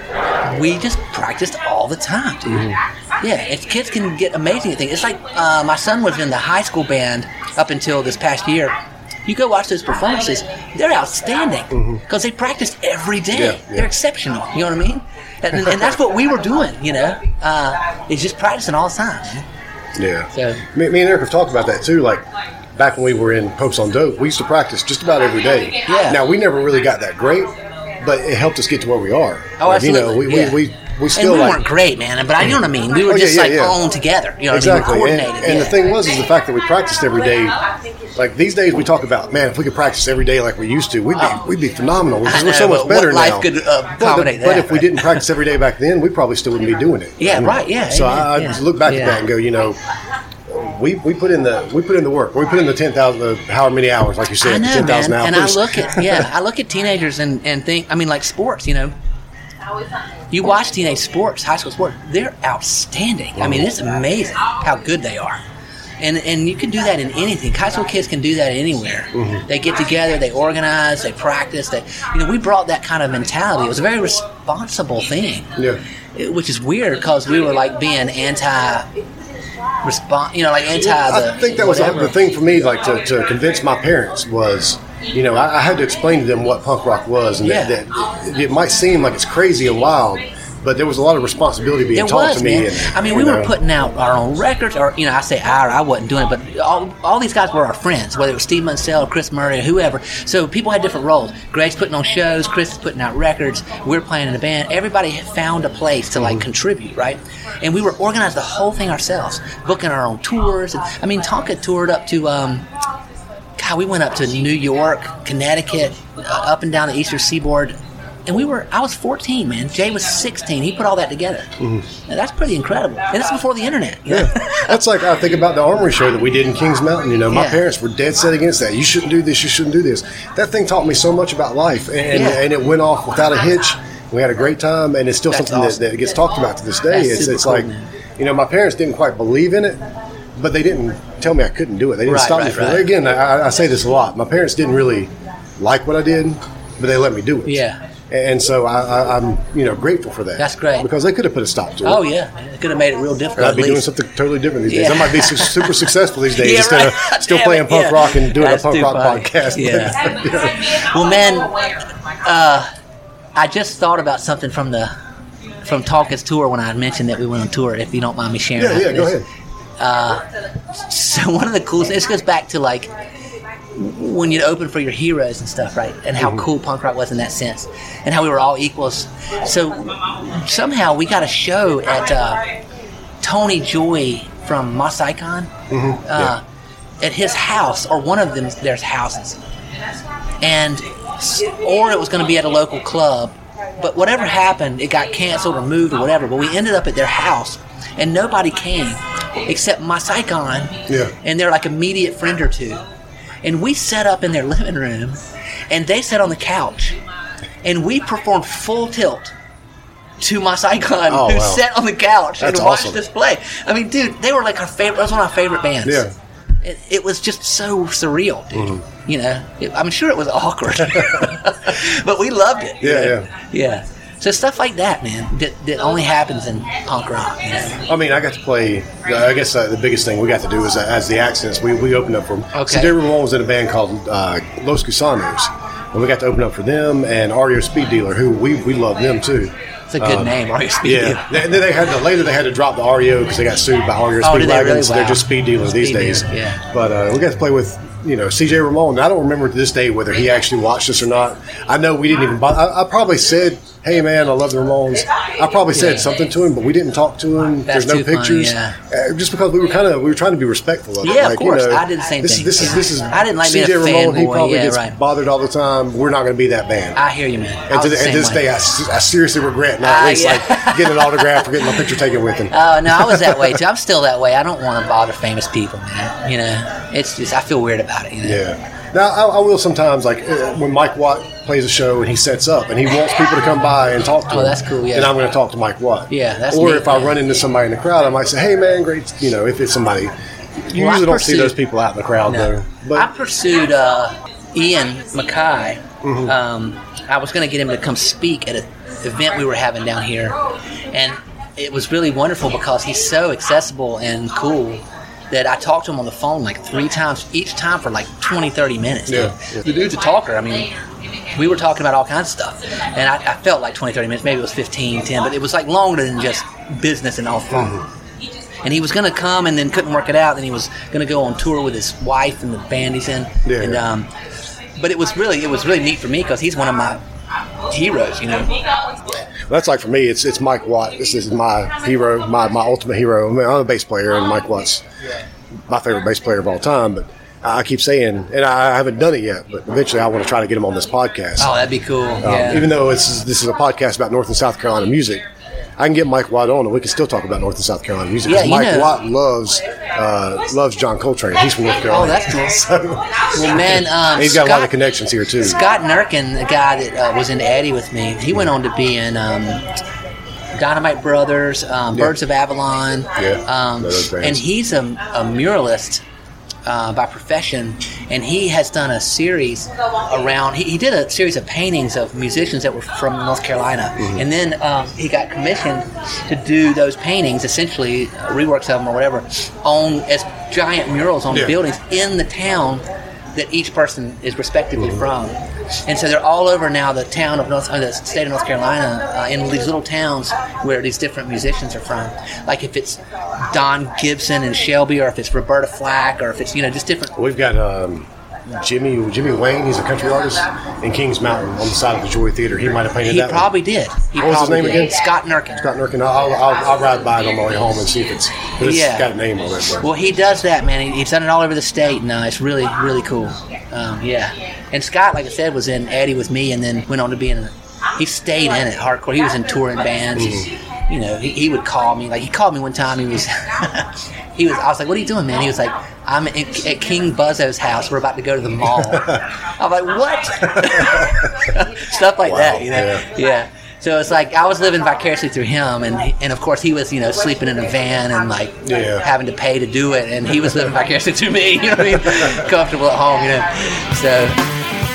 we just practiced all the time, dude. Mm-hmm. Yeah, it's, kids can get amazing at things. It's like uh, my son was in the high school band up until this past year. You go watch those performances; they're outstanding because they practiced every day. Yeah, yeah. They're exceptional. You know what I mean? And, and that's what we were doing. You know, uh, it's just practicing all the time. Man. Yeah. So- me, me and Eric have talked about that too. Like back when we were in Popes on Dope, we used to practice just about every day. Yeah. Now we never really got that great, but it helped us get to where we are. Oh, like, absolutely. You know, we, yeah. we, we, we still and we like weren't great, man. But I, you know what I mean. We were Oh, yeah, just yeah, like yeah. on together. You know, exactly. what I mean? And, Coordinated. and yeah. the thing was, is the fact that we practiced every day. Like these days, we talk about, man, if we could practice every day like we used to, we'd be Oh. we'd be phenomenal. Because I we're so know, much but better what life now. could, uh, But, accommodate the, but that, if we right? didn't practice every day back then, we probably still wouldn't be doing it. Yeah, I mean, right, yeah, So amen, I, I yeah. just look back Yeah. at that and go, you know, we we put in the we put in the work. We put in the ten thousand, uh, however many hours, like you said, I know, ten thousand man. hours. And I look at yeah, I look at teenagers and, and think, I mean, like sports. You know, you watch teenage sports, high school sports. They're outstanding. I mean, it's amazing how good they are. And and you can do that in anything. High school kids can do that anywhere. Mm-hmm. They get together, they organize, they practice. They, you know, we brought that kind of mentality. It was a very responsible thing. Yeah. It- which is weird because we were like being anti. Respond, you know, like anti. I the think that was whatever. the thing for me, like to, to convince my parents was, you know, I, I had to explain to them what punk rock was, and Yeah. that, that it might seem like it's crazy and wild, but there was a lot of responsibility being It taught was, to me. man. And, I mean, you we were know, putting out our own records, or you know, I say our, I wasn't doing it, but all, all these guys were our friends, whether it was Steve Munsell, Chris Murray, or whoever. So people had different roles. Greg's putting on shows, Chris is putting out records, we're playing in a band. Everybody had found a place to like contribute, right? And we were organized the whole thing ourselves, booking our own tours. And, I mean, Tonka toured up to. Um, God, we went up to New York, Connecticut, uh, up and down the Eastern Seaboard. And we were, I was fourteen, man. Jay was sixteen. He put all that together. Mm-hmm. Now, that's pretty incredible. And that's before the internet. You know? Yeah. That's like I think about the Armory show that we did in Kings Mountain. You know, my Yeah. parents were dead set against that. You shouldn't do this. You shouldn't do this. That thing taught me so much about life, and Yeah. and it went off without a hitch. We had a great time, and it's still That's something awesome. that, that gets talked about to this day. That's it's super it's cool, like, man. you know, my parents didn't quite believe in it, but they didn't tell me I couldn't do it. They didn't Right, stop me right, from right. it. Again, I, I say this a lot. My parents didn't really like what I did, but they let me do it. Yeah. And so I, I, I'm, you know, grateful for that. That's great. Because they could have put a stop to it. Oh, yeah. It could have made it real difficult. I'd be at doing least. something totally different these days. Yeah. I might be su- super successful these days Yeah, instead right. of still Damn playing it, punk yeah. rock and doing That's a punk too rock funny. podcast. Yeah. Well, man, uh, I just thought about something from the from Talking's tour when I mentioned that we went on tour. If you don't mind me sharing. yeah, yeah, that. go ahead. So one of the coolest. This goes back to like when you'd open for your heroes and stuff, right? And how cool punk rock was in that sense, and how we were all equals. So somehow we got a show at uh, Tony Joy from Moss Icon uh, at his house, or one of them their houses, and or it was going to be at a local club. But whatever happened, it got canceled or moved or whatever. But we ended up at their house, and nobody came except Moss Icon Yeah. and their like immediate friend or two. And we set up in their living room, and they sat on the couch, and we performed full tilt to Moss Icon, Oh, who wow. sat on the couch That's and watched awesome. us play. I mean, dude, they were like our favorite. That was one of our favorite bands. Yeah. it, it was just so surreal, dude. Mm-hmm. You know, it, I'm sure it was awkward, but we loved it. Yeah, know? yeah, yeah. So stuff like that, man, that, that only happens in punk rock. You know? I mean, I got to play. I guess uh, the biggest thing we got to do is uh, as the Accents. We we opened up for. Okay. C J Ramon was in a band called uh, Los Gusanos, and we got to open up for them and R E O Speed Dealer, who we we love them too. It's a good um, name, R E O Speed Dealer. Yeah, and then they had to, later they had to drop the R E O because they got sued by R E O oh, Speed Wagons. Really? Wow. They're just Speed Dealer Speed these days. Dealer, yeah. But uh, we got to play with. You know, C J Ramon. I don't remember to this day whether he actually watched us or not. I know we didn't even. I, I probably said, "Hey, man, I love the Ramones." I probably said yeah. something to him, but we didn't talk to him. That's There's no pictures, funny, yeah. uh, just because we were kind of we were trying to be respectful of it. Yeah, like, of course. You know, I did the same this, thing. This is this is. I didn't like C J being a Ramon. fanboy. He probably yeah, gets right. bothered all the time. We're not going to be that band. I hear you, man. And to, the, and this day, I, I seriously regret not at uh, least yeah. like getting an autograph or getting my picture taken with him. Oh uh, no, I was that way too. I'm still that way. I don't want to bother famous people, man. You know, it's just I feel weird about it. You know? Yeah. Now, I, I will sometimes, like, uh, when Mike Watt plays a show and he sets up and he wants people to come by and talk to oh, him. Oh, that's cool, yeah. Then I'm going to talk to Mike Watt. Yeah, that's Or neat, if I man. run into somebody in the crowd, I might say, hey, man, great, you know, if it's somebody. You well, usually don't pursued, see those people out in the crowd, no. though. But I pursued uh, Ian Mackay. Mm-hmm. Um, I was going to get him to come speak at an event we were having down here. And it was really wonderful because he's so accessible and cool that I talked to him on the phone like three times, each time for like twenty, thirty minutes. Yeah. yeah. The dude's a talker. I mean, we were talking about all kinds of stuff. And I, I felt like twenty, thirty minutes. Maybe it was fifteen, ten, but it was like longer than just business and all phone. Mm-hmm. And he was going to come and then couldn't work it out. Then he was going to go on tour with his wife and the band he's in. Yeah. And, um, but it was really, it was really neat for me because he's one of my heroes, you know. Well, that's like for me, it's it's Mike Watt. This is my hero, my, my ultimate hero. I mean, I'm a bass player, and Mike Watt's my favorite bass player of all time. But I keep saying, and I haven't done it yet, but eventually I want to try to get him on this podcast. Oh, that'd be cool. Um, yeah. Even though it's this is a podcast about North and South Carolina music, I can get Mike Watt on, and we can still talk about North and South Carolina music. Yeah, you Mike know. Watt loves uh, loves John Coltrane. He's from North Carolina. Oh, that's cool. So, well, man, um, he's got Scott, a lot of connections here too. Scott Nurkin, the guy that uh, was in Eddie with me, he went on to be in um, Dynamite Brothers, um, Yeah. Birds of Avalon, Yeah, um, those bands. and he's a, a muralist uh, by profession, and he has done a series around. He, he did a series of paintings of musicians that were from North Carolina, Mm-hmm. and then um, he got commissioned to do those paintings, essentially uh, reworks of them or whatever, on as giant murals on Yeah. buildings in the town that each person is respectively Mm-hmm. from. And so they're all over now the town of North, uh, the state of North Carolina, uh, in these little towns where these different musicians are from. Like if it's Don Gibson and Shelby, or if it's Roberta Flack, or if it's, you know, just different. We've got um, Jimmy Jimmy Wayne. He's a country artist in Kings Mountain on the side of the Joy Theater. He might have painted He that probably one. did. He What was his probably name did. again? Scott Nurkin. Scott Nurkin. I'll, I'll, I'll ride by it on my way home and see if it's, if it's Yeah. got a name on it. But. Well, he does that, man. He, he's done it all over the state, and uh, it's really, really cool. Um, yeah. And Scott, like I said, was in Eddie with me, and then went on to be in. A, he stayed in it hardcore. He was in touring bands. Mm-hmm. You know, he, he would call me. Like he called me one time. He was, he was. I was like, "What are you doing, man?" He was like, "I'm at, at King Buzzo's house. We're about to go to the mall." I'm like, "What?" Stuff like Wow, that, you know. yeah. yeah. So it's like I was living vicariously through him, and he, and of course he was, you know, sleeping in a van and like Yeah. having to pay to do it, and he was living vicariously through me. You know what I mean? Comfortable at home, you know. So.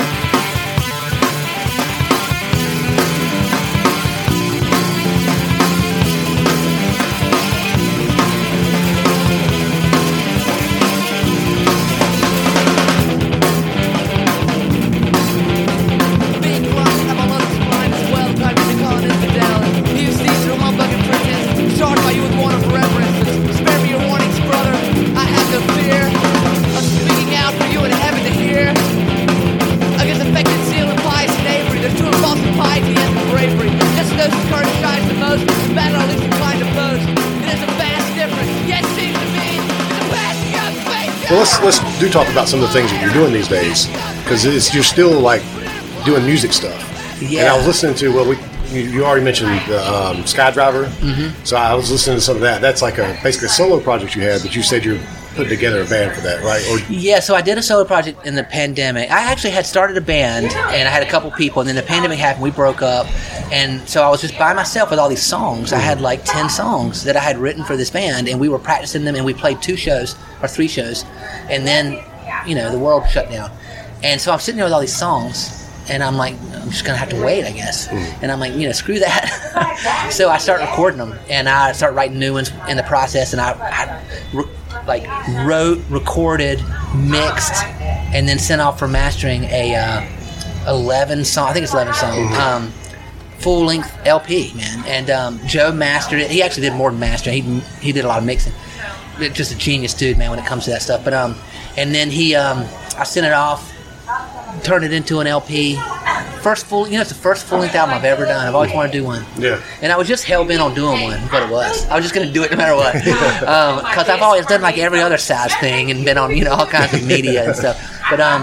Big blocks have a lot of spine as well. Time to call it infidelity. Use these are humbugging pretense. Charged by you with warning for references. Spare me your warnings, brother. I have no fear of speaking out for you and having to hear against affected zeal and pious knavery. There's true and false piety and bravery. Just as those courage shines the most, the battle at least inclined to boast. There's a vast difference. Yet seems to me the passing of faith. Well, let's let's do talk about some of the things that you're doing these days, because you're still like doing music stuff. Yeah. And I was listening to well, we you, you already mentioned the um, Skydriver, mm-hmm. so I was listening to some of that. That's like a basically a solo project you had, but you said you're put together a band for that, right? Or yeah, so I did a solo project in the pandemic. I actually had started a band, and I had a couple people, and then the pandemic happened. We broke up, and so I was just by myself with all these songs. I had like ten songs that I had written for this band, and we were practicing them, and we played two shows or three shows, and then, you know, the world shut down. And so I'm sitting there with all these songs, and I'm like, I'm just going to have to wait, I guess. Mm. And I'm like, you know, screw that. So I start recording them, and I start writing new ones in the process, and I, I re- like wrote, recorded, mixed, and then sent off for mastering a uh, eleven song, I think it's eleven song, mm-hmm. um, full-length L P, man. And um, Joe mastered it. He actually did more than mastering. He, he did a lot of mixing. Just a genius dude, man, when it comes to that stuff. But um, and then he, um, I sent it off, turned it into an L P. First full, you know, it's the first full-length album I've ever done. I've always wanted to do one. Yeah. And I was just hell-bent on doing one, what it was. I was just going to do it no matter what. Because um, I've always done, like, every other size thing and been on, you know, all kinds of media and stuff. But um,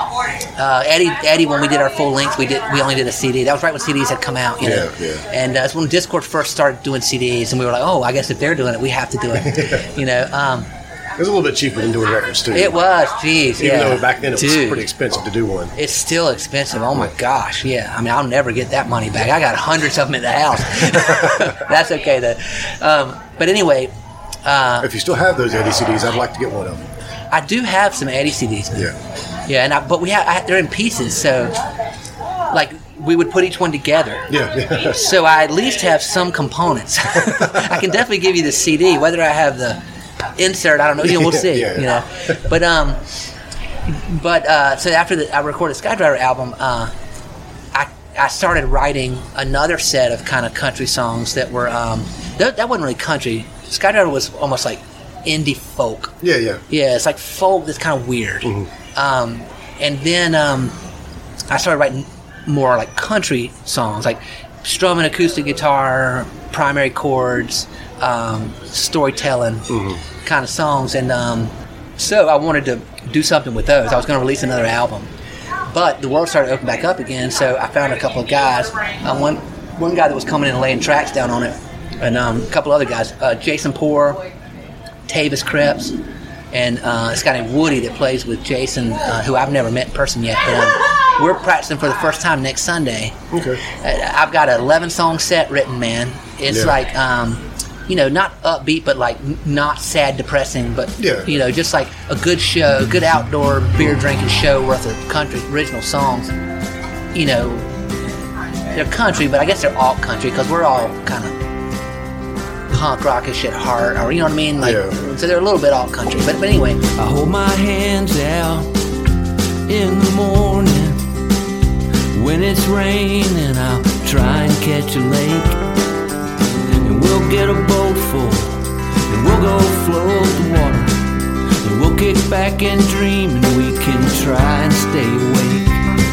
uh, Eddie, Eddie, when we did our full-length, we did we only did a C D. That was right when C Ds had come out, you know. Yeah, yeah. And uh, it's when Discord first started doing C Ds, and we were like, oh, I guess if they're doing it, we have to do it. You know, um... It was a little bit cheaper than doing records, too. It was, geez, Even yeah. though back then it Dude, was pretty expensive to do one. It's still expensive. Oh, my gosh, yeah. I mean, I'll never get that money back. I got hundreds of them in the house. That's okay, though. Um, but anyway. Uh, if you still have those Eddie C Ds, I'd like to get one of them. I do have some Eddie C Ds. Man. Yeah. Yeah, and I, but we have I, they're in pieces, so, like, we would put each one together. Yeah, yeah. So I at least have some components. I can definitely give you the C D, whether I have the insert, I don't know, you know, we'll see, yeah, yeah. you know, but um, but uh, so after the, I recorded Skydriver album, uh, I I started writing another set of kind of country songs that were um, that, that wasn't really country. Skydriver was almost like indie folk. Yeah, yeah, yeah. It's like folk that's kind of weird. Mm-hmm. Um, and then um, I started writing more like country songs, like strumming acoustic guitar, primary chords, um, storytelling mm-hmm. kind of songs. And um, so I wanted to do something with those. I was going to release another album. But the world started to open back up again, so I found a couple of guys. Uh, one one guy that was coming in and laying tracks down on it, and um, a couple other guys. Uh, Jason Poor, Tavis Krebs, and uh, this guy named Woody that plays with Jason, uh, who I've never met in person yet. But um, we're practicing for the first time next Sunday. Okay. I've got an eleven-song set written, man. It's yeah. like, um, you know, not upbeat, but like not sad, depressing, but, yeah. you know, just like a good show, a good outdoor beer-drinking show worth of country original songs. You know, they're country, but I guess they're alt country because we're all kind of punk rockish at heart, or you know what I mean? Like, yeah. So they're a little bit alt country. But, but anyway. I hold my hands out in the morning. When it's raining, I'll try and catch a lake. And we'll get a boat full, and we'll go float the water. And we'll kick back and dream, and we can try and stay awake.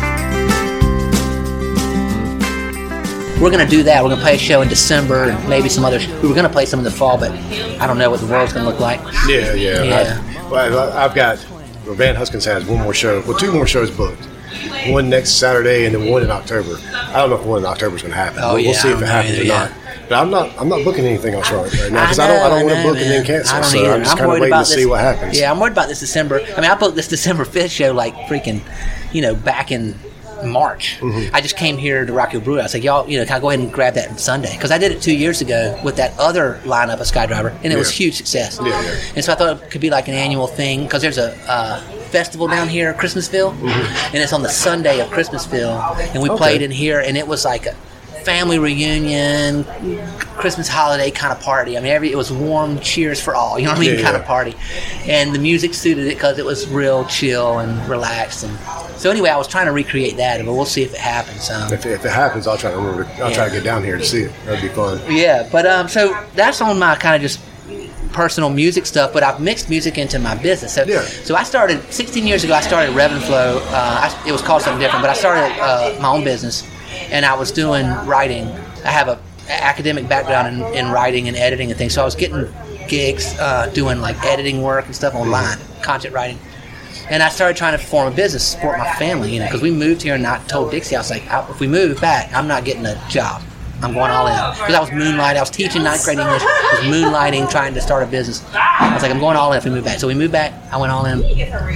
We're going to do that. We're going to play a show in December, and maybe some other... We were going to play some in the fall, but I don't know what the world's going to look like. Yeah, yeah. Yeah. I, well, I've got... Well, Van Huskins has one more show. Well, two more shows booked. One next Saturday and then one in October. I don't know if one in October is going to happen. Oh, we'll, yeah, we'll see if it happens either, or yeah. not. But I'm not. I'm not booking anything else right, right now because I, I, don't. I don't want know, to book man. and then cancel. I don't So either. I'm just I'm kind of worried waiting about to see this, what happens. Yeah, I'm worried about this December. I mean, I booked this December fifth show like freaking, you know, back in March. Mm-hmm. I just came here to Rock Hill Brewery. I was like, y'all, you know, can I go ahead and grab that Sunday? Because I did it two years ago with that other lineup of Skydriver, and it yeah. was a huge success. Yeah, yeah. And so I thought it could be like an annual thing because there's a uh, festival down here, Christmasville, mm-hmm. and it's on the Sunday of Christmasville, and we okay. played in here, and it was like a family reunion, Christmas holiday kind of party. I mean, every it was warm cheers for all, you know what I mean, yeah, kind yeah. of party. And the music suited it because it was real chill and relaxed. And so anyway, I was trying to recreate that, but we'll see if it happens. Um, If, if it happens, I'll try to remember. I'll yeah. try to get down here to see it. That'd be fun. yeah, but um, so that's on my kind of just personal music stuff, but I've mixed music into my business. So, yeah. so I started sixteen years ago. I started Rev and Flow. Uh, I, it was called something different, but I started uh, my own business, and I was doing writing. I have a academic background in, in writing and editing and things, so I was getting gigs uh, doing like editing work and stuff online, content writing. And I started trying to form a business, support my family, you know, because we moved here and I told Dixie, I was like, if we move back, I'm not getting a job. I'm going all in. Because I was moonlighting. I was teaching ninth grade English. I was moonlighting, trying to start a business. I was like, I'm going all in if we move back. So we moved back. I went all in.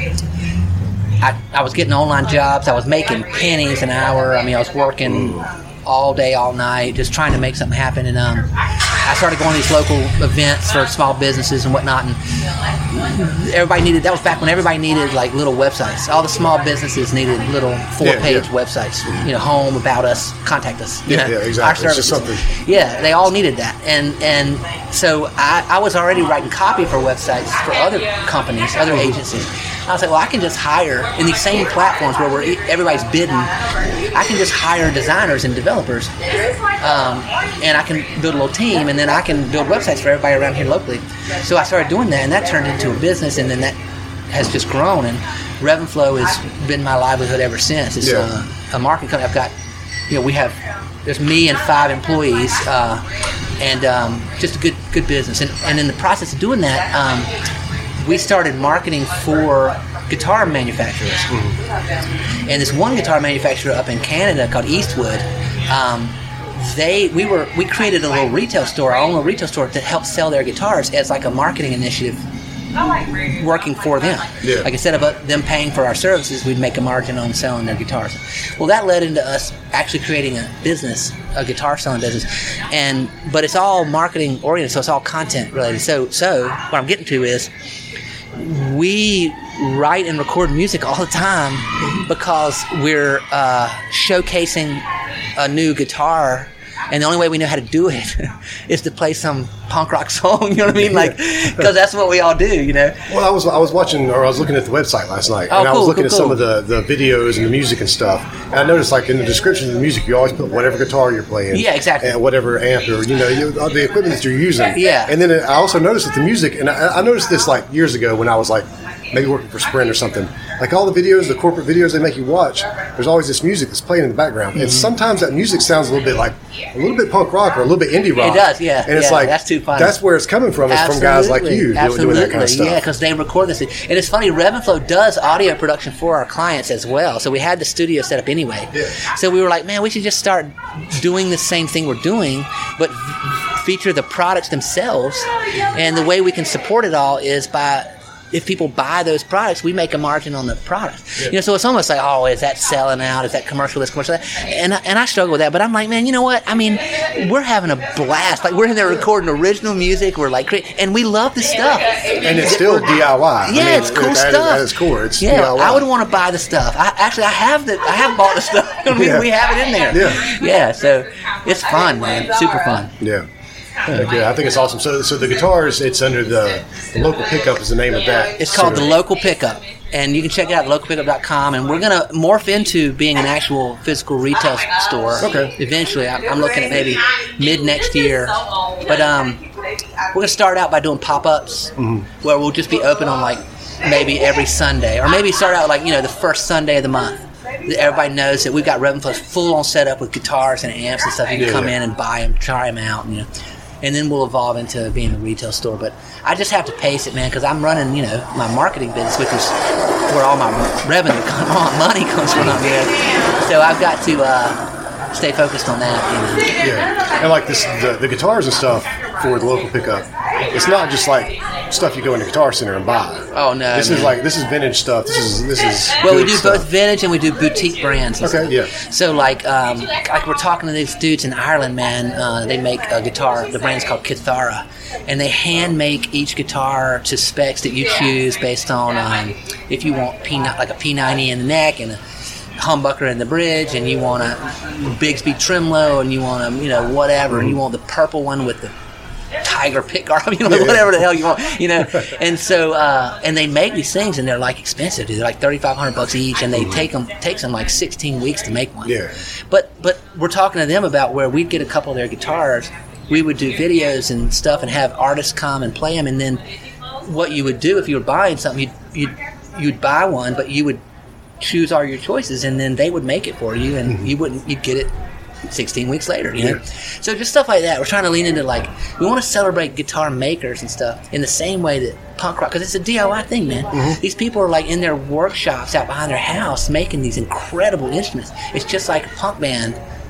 I, I was getting online jobs. I was making pennies an hour. I mean, I was working all day, all night, just trying to make something happen. And um, I started going to these local events for small businesses and whatnot. And everybody needed, that was back when everybody needed like little websites. All the small businesses needed little four-page yeah, yeah. websites. You know, home, about us, contact us. You yeah, know, yeah, exactly. Our services. It's just something. Yeah, they all needed that. And and so I, I was already writing copy for websites for other companies, other agencies. I was like, well, I can just hire in these same platforms where we're, everybody's bidding. I can just hire designers and developers, um, and I can build a little team, and then I can build websites for everybody around here locally. So I started doing that, and that turned into a business, and then that has just grown. And Rev and Flow has been my livelihood ever since. It's yeah. a, a marketing company. I've got, you know, we have there's me and five employees, uh, and um, just a good good business. And and in the process of doing that. Um, We started marketing for guitar manufacturers. Mm-hmm. And this one guitar manufacturer up in Canada called Eastwood, um, they we were we created a little retail store, our own little retail store to help sell their guitars as like a marketing initiative working for them. Yeah. Like instead of uh, them paying for our services, we'd make a margin on selling their guitars. Well, that led into us actually creating a business, a guitar selling business. And but it's all marketing oriented, so it's all content related. So so what I'm getting to is we write and record music all the time because we're uh, showcasing a new guitar, and the only way we know how to do it is to play some punk rock song. You know what I mean? Like, because that's what we all do. You know. Well, I was I was watching, or I was looking at the website last night, oh, and cool, I was looking cool, at cool. some of the, the videos and the music and stuff. And I noticed, like in the description of the music, you always put whatever guitar you're playing. Yeah, exactly. And whatever amp or you know you, the equipment that you're using. Yeah. And then I also noticed that the music, and I, I noticed this like years ago when I was like maybe working for Sprint or something. Like all the videos, the corporate videos they make you watch, there's always this music that's playing in the background. Mm-hmm. And sometimes that music sounds a little bit like a little bit punk rock or a little bit indie rock. It does, yeah. And it's yeah, like that's too funny. That's where it's coming from. It's Absolutely. from guys like you doing, doing that kind of stuff. Yeah, because they record this. And it's funny, Rev and Flow does audio production for our clients as well. So we had the studio set up anyway. Yeah. So we were like, man, we should just start doing the same thing we're doing, but feature the products themselves. And the way we can support it all is by if people buy those products, we make a margin on the product. Yeah. You know, so it's almost like, oh, is that selling out? Is that commercial? This commercial? That? And I, and I struggle with that. But I'm like, man, you know what? I mean, we're having a blast. Like we're in there recording original music. We're like, and we love the stuff. And it's still D I Y. Yeah, I mean, it's cool at, stuff. At its core, it's yeah, D I Y. I would want to buy the stuff. I actually, I have the, I have bought the stuff. I mean, yeah. we have it in there. Yeah. Yeah. So it's fun, man. Super fun. Yeah. Yeah, I think it's awesome. So, so the guitars, it's under the, the Local Pickup is the name of that. It's called so. The Local Pickup, and you can check it out at local pickup dot com. And we're going to morph into being an actual physical retail store. Okay. Eventually, I'm, I'm looking at maybe mid next year. But um, we're going to start out by doing pop-ups, mm-hmm. where we'll just be open on like maybe every Sunday, or maybe start out like you know the first Sunday of the month. Everybody knows that we've got Rev and Flow's full on setup with guitars and amps and stuff. You can yeah, come yeah. in and buy them, try them out, and, you know. And then we'll evolve into being a retail store. But I just have to pace it, man, because I'm running, you know, my marketing business, which is where all my revenue, all my money comes from. You know? So I've got to uh, stay focused on that. You know? Yeah, and like this, the, the guitars and stuff for the Local Pickup. It's not just like stuff you go into Guitar Center and buy. Oh no! This man. is like this is vintage stuff. This is this is. Well, we do stuff. both vintage and we do boutique brands. And okay, stuff. yeah. So like, um, like we're talking to these dudes in Ireland, man. Uh, they make a guitar. The brand's called Kithara, and they hand make each guitar to specs that you choose based on um, if you want P like a P ninety in the neck and a humbucker in the bridge, and you want a Bigsby Tremolo, and you want a you know whatever, mm-hmm. and you want the purple one with the Tiger pickguard, you know, yeah. whatever the hell you want, you know. And so, uh, and they make these things, and they're like expensive, dude. They're like thirty-five hundred bucks each, and they mm-hmm. take them takes them like sixteen weeks to make one. Yeah. But but we're talking to them about where we'd get a couple of their guitars, we would do videos and stuff, and have artists come and play them, and then what you would do if you were buying something, you'd you'd, you'd buy one, but you would choose all your choices, and then they would make it for you, and mm-hmm. you wouldn't you'd get it sixteen weeks later, you know. Yeah. So just stuff like that. We're trying to lean into like we want to celebrate guitar makers and stuff in the same way that punk rock, because it's a D I Y thing, man. Mm-hmm. These people are like in their workshops out behind their house making these incredible instruments. It's just like a punk band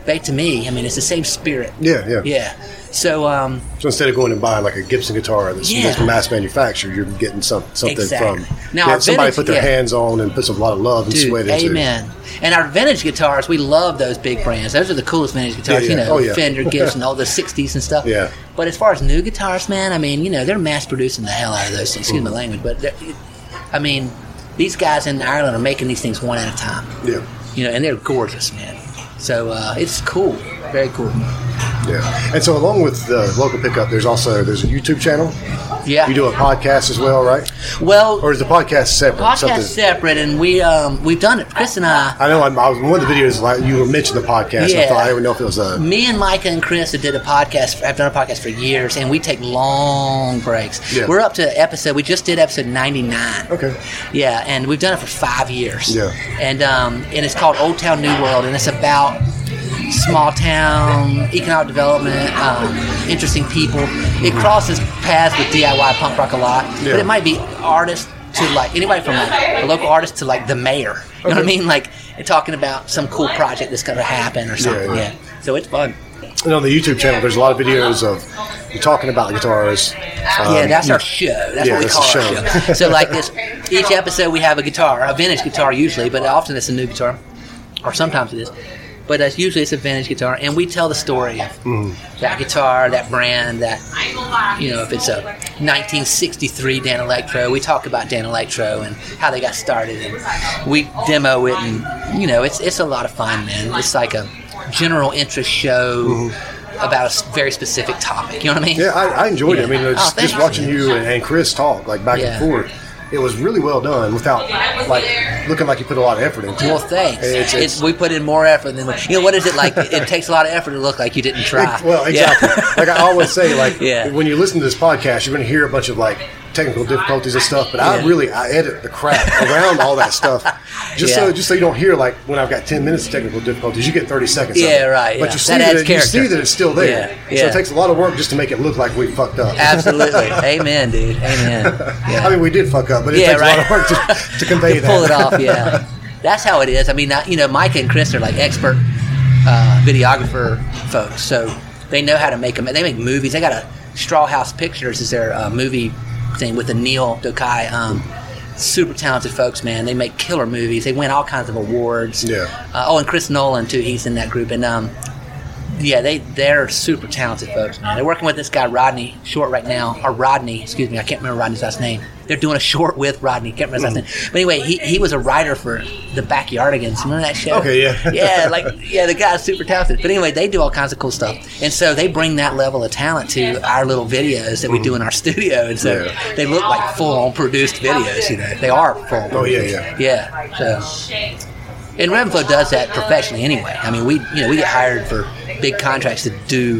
back to me, I mean, it's the same spirit. Yeah, yeah. Yeah. So, um, so instead of going and buying like a Gibson guitar that's, yeah. that's mass manufactured, you're getting some, something exactly. from now, yeah, our somebody vintage, put their yeah. hands on and puts a lot of love and Dude, sweat into amen. it. And our vintage guitars, we love those big brands. Those are the coolest vintage guitars, Yeah, yeah. you know, Oh, yeah. Fender, Gibson, all the sixties and stuff. Yeah. But as far as new guitars, man, I mean, you know, they're mass producing the hell out of those things. Excuse mm. my language, but I mean, these guys in Ireland are making these things one at a time. Yeah. You know, and they're gorgeous, man. So uh, it's cool, very cool. Yeah, and so along with the local pickup, there's also there's a YouTube channel. Yeah, you do a podcast as well, right? Well, or is the podcast separate? Podcast Something? separate, and we um, we've done it. Chris and I. I know. I'm, I was one of the videos like you were mentioning the podcast. Yeah. I thought I didn't know if it was a. Me and Micah and Chris have did a podcast. I've done a podcast for years, and we take long breaks. Yeah. We're up to episode. We just did episode ninety-nine. Okay. Yeah, and we've done it for five years. Yeah. And um, and it's called Old Town New World, and it's about small town economic development, um, interesting people. It crosses paths with D I Y punk rock a lot, Yeah. but it might be artists to like anybody from like a local artist to like the mayor. You know what I mean? Like talking about some cool project that's going to happen or something. Yeah, yeah. Yeah. So it's fun. And on the YouTube channel, there's a lot of videos of you talking about the guitars. Um, yeah, that's our show. That's yeah, what we that's call the our show. show. So like this, each episode we have a guitar, a vintage guitar usually, but often it's a new guitar, or sometimes it is. But uh, usually it's a vintage guitar, and we tell the story of mm. that guitar, that brand, that, you know, if it's a nineteen sixty-three Danelectro, we talk about Danelectro and how they got started, and we demo it, and, you know, it's it's a lot of fun, man. It's like a general interest show mm-hmm. about a very specific topic, you know what I mean? Yeah, I, I enjoyed yeah. it. I mean, it's oh, just watching you and, and Chris talk, like, back yeah. and forth. It was really well done without like looking like you put a lot of effort into it. Well, thanks. It's, it's, it's, we put in more effort than you know. What is it like? It takes a lot of effort to look like you didn't try. It, well, exactly. Yeah. Like I always say, like yeah. when you listen to this podcast, you're going to hear a bunch of like technical difficulties and stuff. But I yeah. really I edit the crap around all that stuff, just yeah. so just so you don't hear like when I've got ten minutes of technical difficulties, you get thirty seconds. Yeah, of it. right. But yeah. you see that, that, adds it, you character. see that it's still there. Yeah. Yeah. So it takes a lot of work just to make it look like we fucked up. Absolutely. Amen, dude. Amen. Yeah. I mean, we did fuck up, but it yeah, takes right. a lot of work to, to convey to that. pull it off. Yeah, that's how it is. I mean, you know, Mike and Chris are like expert uh, videographer folks, so they know how to make them. They make movies. They got a Straw House Pictures is their uh, movie thing with the Neil Dokai. Um, super talented folks, man. They make killer movies. They win all kinds of awards. Yeah. Uh, oh, and Chris Nolan too. He's in that group, and um, yeah, they they're super talented folks, man. They're working with this guy Rodney Short right now, or Rodney, excuse me. I can't remember Rodney's last name. They're doing a short with Rodney. Can't remember his last name. But anyway, he he was a writer for the Backyardigans. Remember that show? Okay, yeah. yeah, like yeah, the guy's super talented. But anyway, they do all kinds of cool stuff, and so they bring that level of talent to our little videos that we do in our studio, and so Yeah. they look like full-on produced videos. You know, they are full. Oh yeah, yeah. Yeah. So. And Revenflow does that professionally anyway. I mean, we you know we get hired for big contracts to do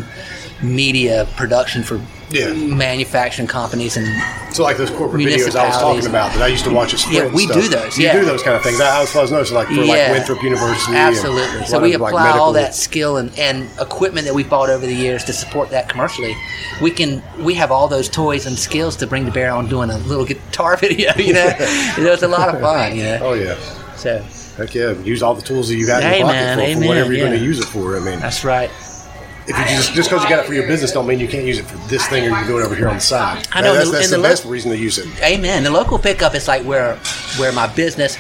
media production for Yeah. manufacturing companies and So like those corporate videos I was talking about that I used to watch at Sprint. Yeah, and we stuff. do those, You yeah. do those kind of things. I was, I was noticing like for like Yeah. Winthrop University. Absolutely. And So a lot we of, like, apply medical- all that skill and, and equipment that we bought over the years to support that commercially. We can we have all those toys and skills to bring to bear on doing a little guitar video. You know, you know, it's a lot of fun. You know. Oh yeah. So. Heck yeah, use all the tools that you got in your pocket Amen, for, for amen, whatever you're yeah. going to use it for. I mean, That's right. if you just just because you got it for your business, don't mean you can't use it for this thing or you can do it over here on the side. I know, That- that's and that's the the lo- best reason to use it. Amen. The local pickup is like where where my business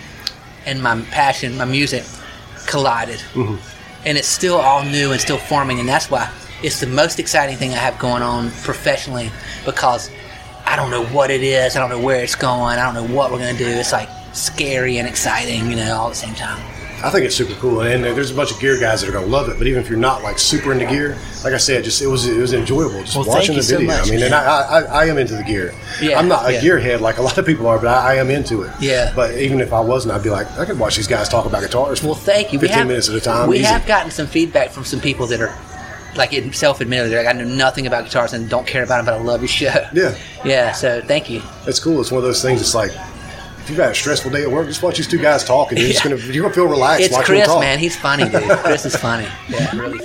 and my passion, my music, collided, Mm-hmm. and it's still all new and still forming, and that's why it's the most exciting thing I have going on professionally, because I don't know what it is, I don't know where it's going, I don't know what we're gonna do. It's like scary and exciting, you know, all at the same time. I think it's super cool, and there's a bunch of gear guys that are going to love it. But even if you're not like super into gear, like I said, just it was it was enjoyable just Well, thank watching you the so video. much, I mean, and man. I, I I am into the gear. Yeah, I'm not a yeah. gearhead like a lot of people are, but I, I am into it. Yeah. But even if I wasn't, I'd be like, I could watch these guys talk about guitars. For Well, thank you. We Fifteen have, minutes at a time. We easy. have gotten some feedback from some people that are like self-admitted. They're like, I know nothing about guitars and don't care about them, but I love your show. Yeah. Yeah. So thank you. It's cool. It's one of those things. It's like if you've had a stressful day at work, just watch these two guys talk, and you're just Yeah. gonna you're gonna feel relaxed. It's watching Chris, them talk. man. He's funny, dude. Chris is funny. Yeah, really.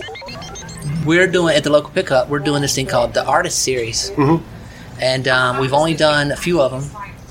We're doing at the local pickup. We're doing this thing called the Artist Series, Mhm. and um, we've only done a few of them,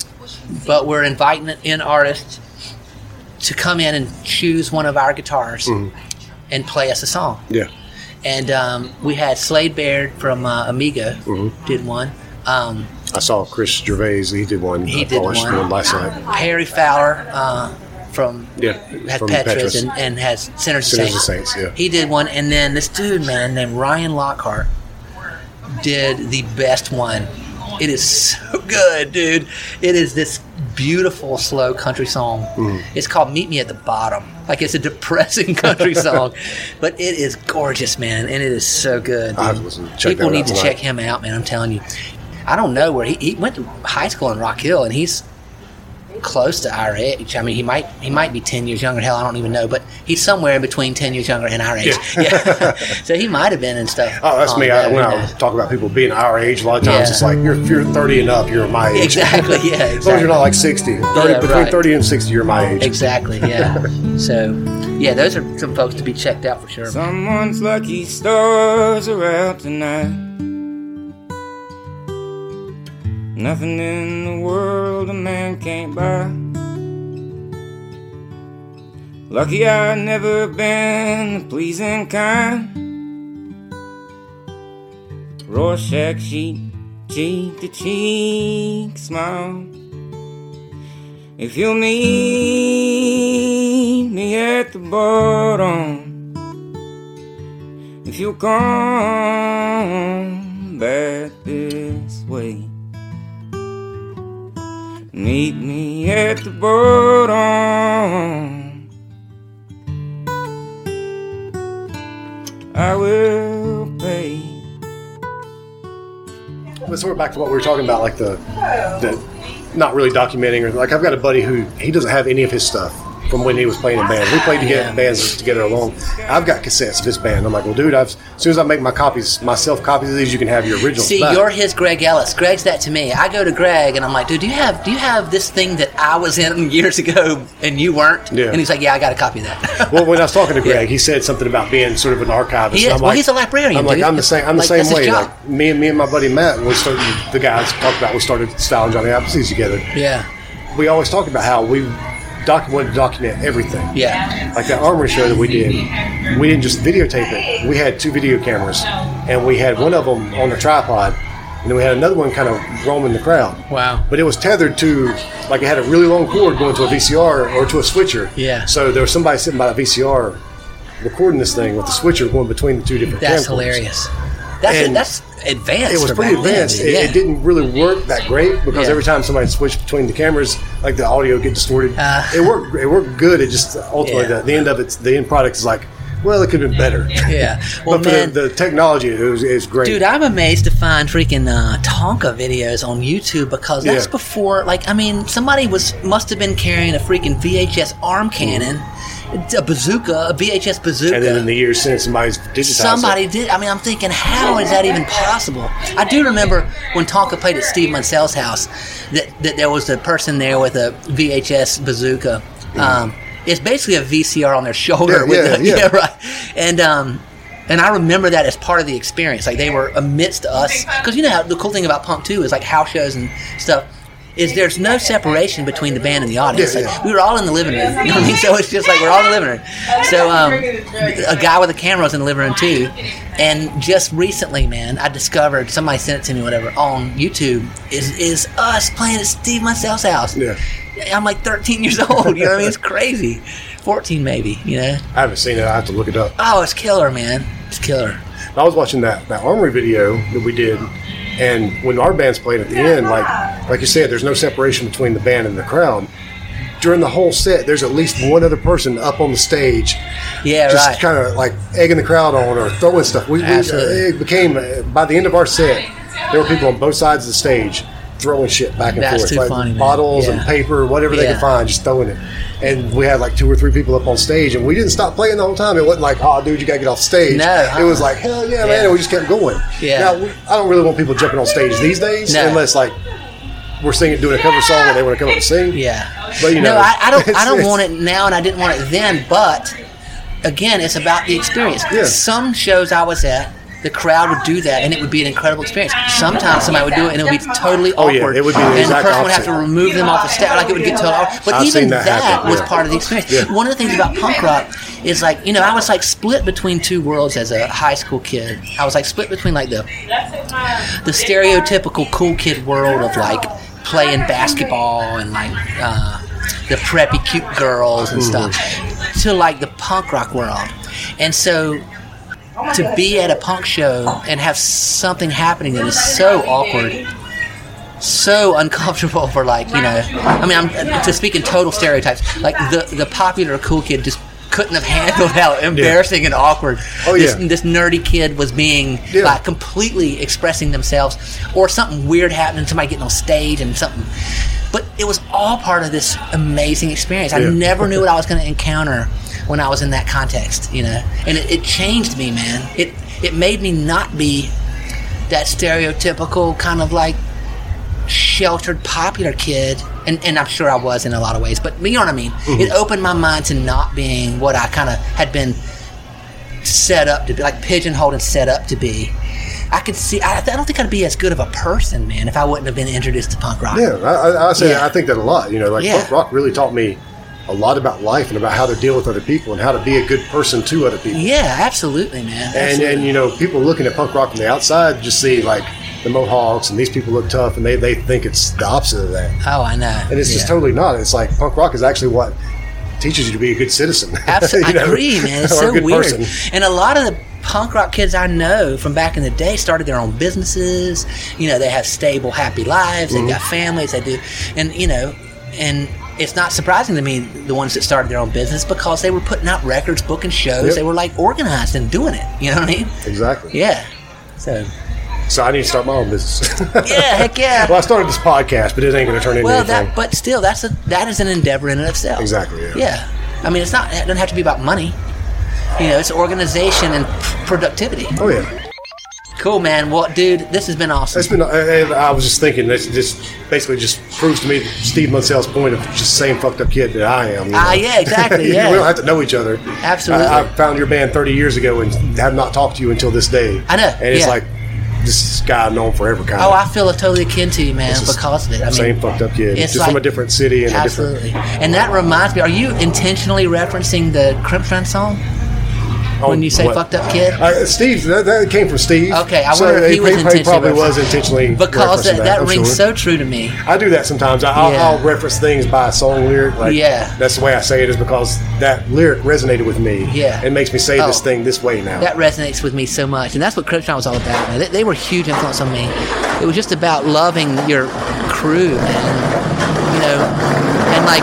but we're inviting in artists to come in and choose one of our guitars, Mhm. and play us a song. Yeah. And um, we had Slade Baird from uh, Amiga mm-hmm. did one. Um, I saw Chris Gervais. He did one. He I did one. one last night. Harry Fowler uh, from yeah, had from Petra's, Petra's. And, and has Sinners, Sinners and Saints. Saints. Yeah. He did one, and then this dude, man, named Ryan Lockhart, did the best one. It is so good, dude. It is this beautiful, slow country song. Mm. It's called Meet Me at the Bottom. Like, it's a depressing country song. But it is gorgeous, man, and it is so good. I have to listen, check People that need out to tonight. check him out, man. I'm telling you. I don't know where. He, he went to high school in Rock Hill, and he's close to our age. I mean, he might he might be ten years younger. Hell, I don't even know, but he's somewhere in between ten years younger and our age. Yeah. yeah. So he might have been and stuff. Oh, that's me. That, I, when you I know. talk about people being our age, a lot of times Yeah. it's like, you're, if you're thirty and up, you're my age. Exactly, yeah, As long as exactly. you're not like sixty. thirty, Yeah, between right. thirty and sixty, you're my age. Exactly, yeah. So, yeah, those are some folks to be checked out for sure. Someone's lucky stars are out tonight. Nothing in the world a man can't buy. Lucky I never been the pleasing kind. Rorschach sheet, cheek to cheek smile. If you'll meet me at the bottom, if you'll come back this way, meet me at the bottom, I will pay. Let's sort of back to what we were talking about, like the, the not really documenting, or like I've got a buddy who he doesn't have any of his stuff from when he was playing in bands. We played together, bands together alone. I've got cassettes of his band. I'm like, well, dude, I've, as soon as I make my copies, myself copies of these, you can have your originals See, back. you're his Greg Ellis. Greg's that to me. I go to Greg and I'm like, dude, do you have do you have this thing that I was in years ago and you weren't? Yeah. And he's like, yeah, I got a copy of that. Well, when I was talking to Greg, Yeah. he said something about being sort of an archivist. He and is. I'm Well, like, he's a librarian, I'm like, dude. I'm the same. I'm the Like, same that's his way. job. Like me and me and my buddy Matt, we started. The guys talked about we started Style Johnny Appleseeds together. Yeah. We always talk about how we doc- wanted to document everything. Yeah. Like that Armory show that we did, we didn't just videotape it. We had two video cameras, and we had one of them on the tripod, and then we had another one kind of roaming the crowd. Wow. But it was tethered to, like it had a really long cord going to a V C R or to a switcher. Yeah. So there was somebody sitting by a V C R recording this thing with the switcher going between the two different That's camcorders. hilarious. That's And that's advanced. It was for pretty back then, advanced. dude. It, Yeah. it didn't really work that great because Yeah. every time somebody switched between the cameras, like the audio get distorted. Uh, it worked. It worked good. It just ultimately Yeah. the, the end of it, the end product is like, well, it could have been better. Yeah. Well, but for man, the, the technology, it was, it was great. dude, I'm amazed to find freaking uh, Tonka videos on YouTube because that's Yeah. before, like, I mean, somebody was must have been carrying a freaking V H S arm cannon, a bazooka, a V H S bazooka. and then in the years since, somebody's digitized Somebody it. did. I mean, I'm thinking, how is that even possible? I do remember when Tonka played at Steve Munsell's house, that, that there was a person there with a V H S bazooka. Um, it's basically a V C R on their shoulder. Yeah, with yeah, the, yeah. right. And um, and I remember that as part of the experience. Like they were amidst us, because you know how the cool thing about punk too is like house shows and stuff. Is there's no separation between the band and the audience. Yeah, like yeah. we were all in the living room. You know what I mean? So it's just like we're all in the living room. So um, a guy with a camera was in the living room too. And just recently, man, I discovered, somebody sent it to me, whatever, on YouTube, is is us playing at Steve Munsell's house. Yeah. I'm like thirteen years old. You know what I mean? It's crazy. fourteen maybe. You know? I haven't seen it. I have to look it up. Oh, it's killer, man. It's killer. I was watching that, that Armory video that we did, and when our bands played at the end, like like you said, there's no separation between the band and the crowd. During the whole set, there's at least one other person up on the stage, Yeah, just right. kind of like egging the crowd on or throwing stuff. We, we Absolutely. it became by the end of our set, there were people on both sides of the stage throwing shit back and That's forth, too like funny, man. bottles Yeah. and paper, whatever they Yeah. could find, just throwing it. And we had like two or three people up on stage, and we didn't stop playing the whole time. It wasn't like, oh, dude, you got to get off stage. No, It was uh-uh. like, hell yeah, Yeah. man, and we just kept going. Yeah. Now, we, I don't really want people jumping on stage these days, No. unless like we're singing, doing a cover song, and they want to come up and sing. Yeah. But, you know, no, I, I don't. I it's- don't it's- want it now, and I didn't want it then. But again, it's about the experience. Yeah. Some shows I was at, the crowd would do that, and it would be an incredible experience. Sometimes somebody would do it, and it would be totally Oh, awkward. yeah, it would be the and the exact person would have opposite. to remove them off the stage. Like, it would get totally awkward. But I've even seen that that, happen, was yeah. part of the experience. Yeah. One of the things about punk rock is, like, you know, I was, like, split between two worlds as a high school kid. I was, like, split between, like, the the stereotypical cool kid world of, like, playing basketball and, like, uh, the preppy cute girls and Mm-hmm. stuff, to, like, the punk rock world. And so to be at a punk show and have something happening that is so awkward, so uncomfortable for, like, you know, I mean, I'm to speak in total stereotypes, like the the popular cool kid just couldn't have handled how embarrassing and awkward Oh, this, yeah. this nerdy kid was being, Yeah. like, completely expressing themselves, or something weird happening, somebody getting on stage and something. But it was all part of this amazing experience. I Yeah. never knew what I was going to encounter when I was in that context, you know, and it, it changed me, man. It it made me not be that stereotypical kind of, like, sheltered popular kid, and, and I'm sure I was in a lot of ways, but you know what I mean. Mm-hmm. It opened my mind to not being what I kind of had been set up to be, like pigeonholed and set up to be. I could see. I, I don't think I'd be as good of a person, man, if I wouldn't have been introduced to punk rock. Yeah, I, I, I say Yeah. I think that a lot. You know, like Yeah. punk rock really taught me a lot about life and about how to deal with other people and how to be a good person to other people. Yeah, absolutely, man. And Absolutely. and you know, people looking at punk rock from the outside just see like the Mohawks and these people look tough, and they, they think it's the opposite of that. oh, I know. And it's just Yeah. totally not. It's like punk rock is actually what teaches you to be a good citizen. Absolutely, You I know, agree, man. It's or a so good weird. person. And a lot of the punk rock kids I know from back in the day started their own businesses. You know, they have stable, happy lives. They've Mm-hmm. got families. They do, and you know, and it's not surprising to me the ones that started their own business, because they were putting out records, booking shows. Yep. They were, like, organized and doing it. You know what I mean? Exactly. Yeah. So So I need to start my own business. yeah, heck yeah. Well, I started this podcast, but it ain't going to turn into Well, anything. that, but still, that's a that is an endeavor in and of itself. Exactly, yeah. Yeah. I mean, it's not. It doesn't have to be about money. You know, it's organization and p- productivity. Oh yeah. Cool, man. Well, dude, this has been awesome. It's been. I, I was just thinking. This just basically just proves to me Steve Munsell's point of just the same fucked up kid that I am. You know? Ah, yeah, exactly, yeah. We don't have to know each other. Absolutely. I, I found your band thirty years ago and have not talked to you until this day. I know, And it's yeah. like this guy I've known forever, kind Oh, of. I feel totally akin to you, man, It's just because of it. I mean, same fucked up kid, it's just like- from a different city and absolutely. a different. And that reminds me. Are you intentionally referencing the Crimpton song when you say what? "fucked up kid"? Uh, Steve, that, that came from Steve. Okay, I So wonder if he was he intentionally probably was referencing- intentionally Because referencing that, that I'm rings sure. so true to me. I do that sometimes. I, I'll, Yeah. I'll reference things by a song lyric. Like, Yeah. That's the way I say it, is because that lyric resonated with me. Yeah. It makes me say this Oh. thing this way now. That resonates with me so much, and that's what Crimpton was all about, man. They, they were a huge influence on me. It was just about loving your crew, man. You know, and like,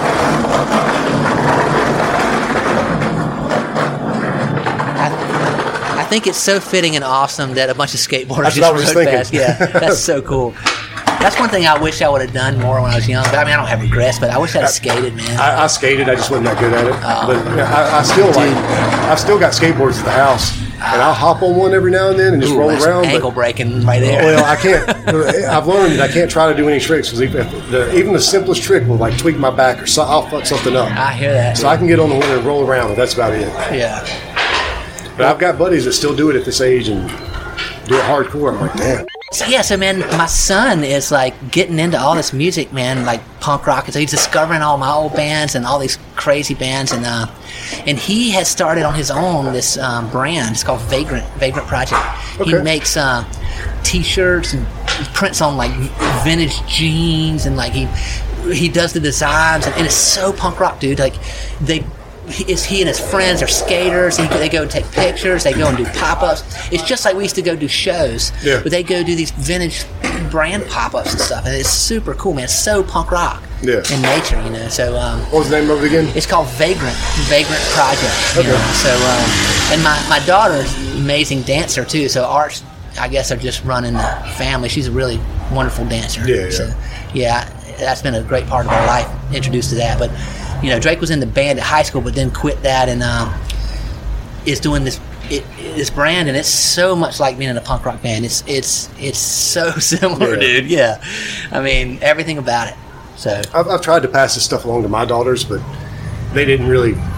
I, I think it's so fitting and awesome that a bunch of skateboarders That's what I was just just rode thinking. past. Yeah, that's so cool. That's one thing I wish I would have done more when I was young. But I mean, I don't have regrets, but I wish I'd have skated, man. I, I skated. I just wasn't that good at it. Oh. But yeah, I, I still like. I've still got skateboards at the house, and I'll hop on one every now and then and just Ooh, roll that's around. ankle But, breaking right there. well, I can't. I've learned that I can't try to do any tricks because even, if the, even the simplest trick will like tweak my back or so, I'll fuck something up. I hear that. So I can get on the one and roll around, but that's about it. yeah. But I've got buddies that still do it at this age and do it hardcore. I'm like, damn. So yeah, so man, my son is like getting into all this music, man, like punk rock. And so he's discovering all my old bands and all these crazy bands, and uh, and he has started on his own this um, brand. It's called Vagrant Vagrant Project. He Okay. makes uh, t-shirts and prints on like vintage jeans, and like he he does the designs, and, and it's so punk rock, dude. Like they. He, is he and his friends are skaters. He, they go and take pictures. They go and do pop-ups. It's just like we used to go do shows. Yeah. But they go do these vintage brand pop-ups and stuff, and it's super cool, man. It's so punk rock Yeah. in nature, you know. So um, What was the name of it again? it's called Vagrant Vagrant Project. You Okay. know? So um, and my my daughter's an amazing dancer too. So arts, I guess, are just running the family. She's a really wonderful dancer. Yeah, yeah. So yeah, that's been a great part of our life. Introduced to that, but. You know, Drake was in the band at high school, but then quit that and um, is doing this it, this brand, and it's so much like being in a punk rock band. It's it's it's so similar, Yeah. dude. Yeah, I mean everything about it. So I've, I've tried to pass this stuff along to my daughters, but they didn't really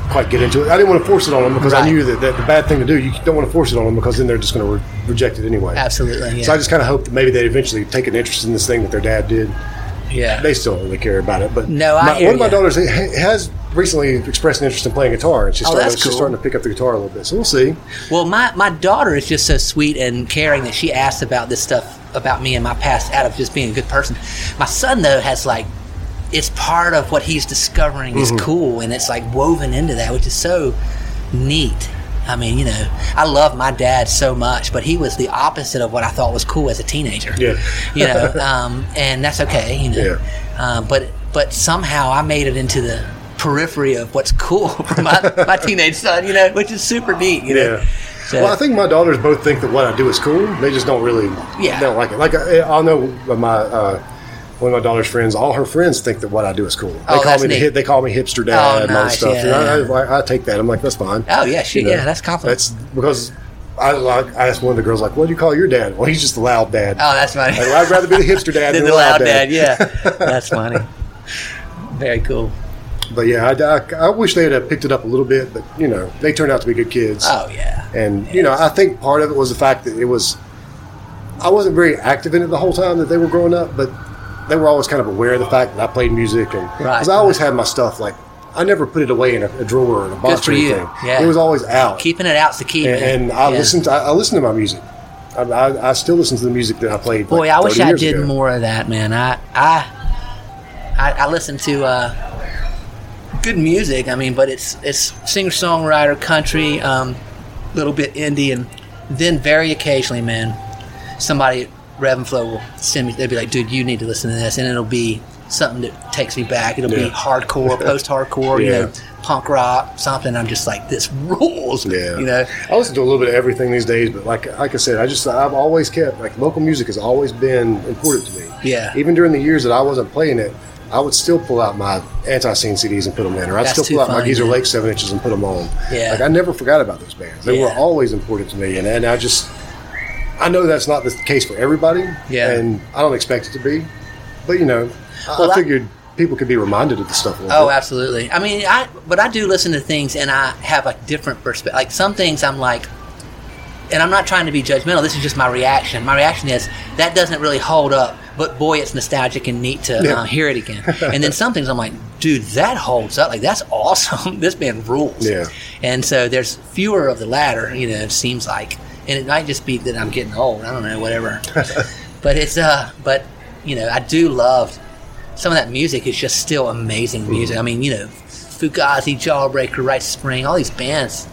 quite get into it. I didn't want to force it on them because Right. I knew that, that the bad thing to do, you don't want to force it on them because then they're just going to re- reject it anyway. Absolutely. Yeah. So I just kind of hoped that maybe they'd eventually take an interest in this thing that their dad did. yeah. They still don't really care about it. But No, I my, hear one of my ya. daughters ha- has recently expressed an interest in playing guitar, and she's, Oh, starting, that's she's cool. starting to pick up the guitar a little bit. So we'll see. Well, my, my daughter is just so sweet and caring that she asked about this stuff about me and my past out of just being a good person. My son, though, has like, it's part of what he's discovering is Mm-hmm. cool, and it's like woven into that, which is so neat. I mean, you know, I love my dad so much, but he was the opposite of what I thought was cool as a teenager. Yeah. You know, um, and that's okay, you know. Yeah. Uh, but but somehow I made it into the periphery of what's cool for my, my teenage son, you know, which is super neat, you know. Yeah. So- Well, I think my daughters both think that what I do is cool. They just don't really, Yeah. they don't like it. Like I, I know my uh, one of my daughter's friends, all her friends think that what I do is cool. They Oh, call that's me the neat. hip, they call me hipster dad Oh, and all nice, this stuff. yeah. And I, I, I take that. I'm like, that's fine. Oh, yeah, shoot, You know, yeah, that's compliment. That's because I, like, I asked one of the girls, like, what do you call your dad? Well, he's just the loud dad. Oh, that's funny. Like, I'd rather be the hipster dad Than than the loud dad, yeah. That's funny. Very cool. But yeah, I, I, I wish they had have picked it up a little bit, but you know, they turned out to be good kids. Oh, yeah. And you know, I think part of it was the fact that it was, I wasn't very active in it the whole time that they were growing up, but they were always kind of aware of the fact that I played music, and Right, because I always right. had my stuff like I never put it away in a, a drawer or in a box for or you. anything. Yeah. It was always out. Keeping it out's the key, and, man. and I Yeah. listened. To, I, I listened to my music. I, I, I still listen to the music that I played. Boy, like I wish thirty I years did ago. more of that, man. I I I, I listen to uh, good music. I mean, but it's it's singer songwriter, country, um, little bit indie, and then very occasionally, man, somebody at Rev and Flow will send me. They'll be like, "Dude, you need to listen to this," and it'll be something that takes me back. It'll Yeah. be hardcore, post-hardcore, you Yeah. know, punk rock, something. I'm just like, this rules. Yeah, You know. I listen to a little bit of everything these days, but like like I said, I just I've always kept like local music has always been important to me. Yeah. Even during the years that I wasn't playing it, I would still pull out my anti-scene C Ds and put them in, or I'd That's still too pull out my funny, Geezer man. Lake seven inches and put them on. Yeah. Like I never forgot about those bands. They were Yeah. always important to me, and, and I just I know that's not the case for everybody. Yeah. And I don't expect it to be, but you know, I, Well, I I- figured people could be reminded of the stuff a little Oh, bit. absolutely. I mean, I but I do listen to things, and I have like different perspective. Like some things, I'm like, and I'm not trying to be judgmental. This is just my reaction. My reaction is that doesn't really hold up, but boy, it's nostalgic and neat to Yeah. uh, hear it again. And then some things I'm like, dude, that holds up. Like that's awesome. This band rules. Yeah. And so there's fewer of the latter. You know, it seems like, and it might just be that I'm getting old. I don't know, whatever. But it's uh, but you know, I do love. Some of that music is just still amazing music. I mean, you know, Fugazi, Jawbreaker, Rites of Spring, all these bands,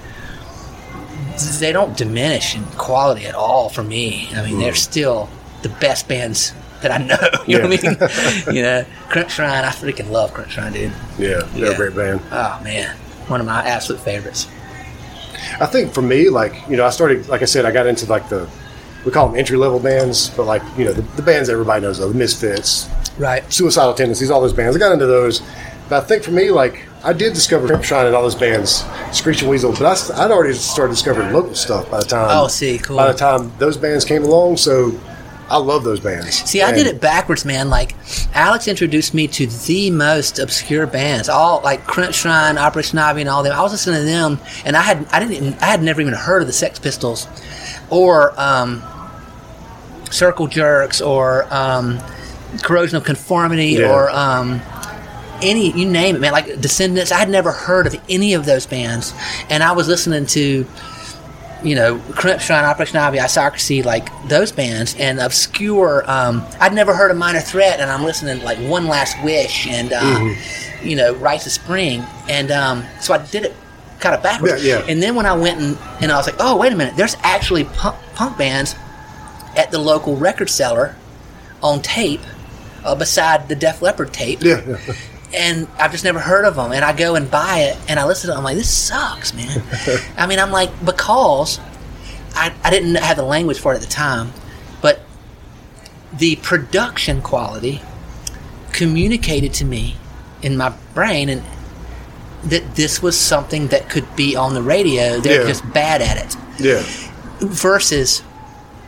they don't diminish in quality at all for me. I mean, they're still the best bands that I know. You know what I mean? You know, Crunch Shrine, I freaking love Crunch Shrine, dude. Yeah, they're Yeah. a great band. Oh, man. One of my absolute favorites. I think for me, like, you know, I started, like I said, I got into like the, we call them entry level bands, but like, you know, the, the bands everybody knows of, the Misfits, Right. Suicidal Tendencies, all those bands. I got into those. But I think for me, like, I did discover Crump Shrine and all those bands, Screeching Weasel, but I, st- I'd already started discovering local stuff by the time. Oh, see, cool. By the time those bands came along, so I love those bands. See, I And- did it backwards, man. Like, Alex introduced me to the most obscure bands, all like Crunch Shrine, Operation Ivy, and all them. I was listening to them, and I had I didn't even, I had never even heard of the Sex Pistols, or um, Circle Jerks, or um, Corrosion of Conformity, Yeah. or um, any you name it, man. Like Descendants. I had never heard of any of those bands, and I was listening to. You know, Crump Shrine, Operation Ivy, Isocracy, like those bands, and obscure. Um, I'd never heard of Minor Threat, and I'm listening to like One Last Wish, and uh, Mm-hmm. you know, Rites of Spring, and um, so I did it kind of backwards. Yeah, yeah. And then when I went and, and I was like, oh, wait a minute, there's actually punk, punk bands at the local record seller on tape, uh, beside the Def Leppard tape. Yeah, yeah. And I've just never heard of them. And I go and buy it, and I listen to it. I'm like, this sucks, man. I mean, I'm like, because I, I didn't have the language for it at the time, but the production quality communicated to me in my brain and that this was something that could be on the radio. They're Yeah. just bad at it. Yeah. Versus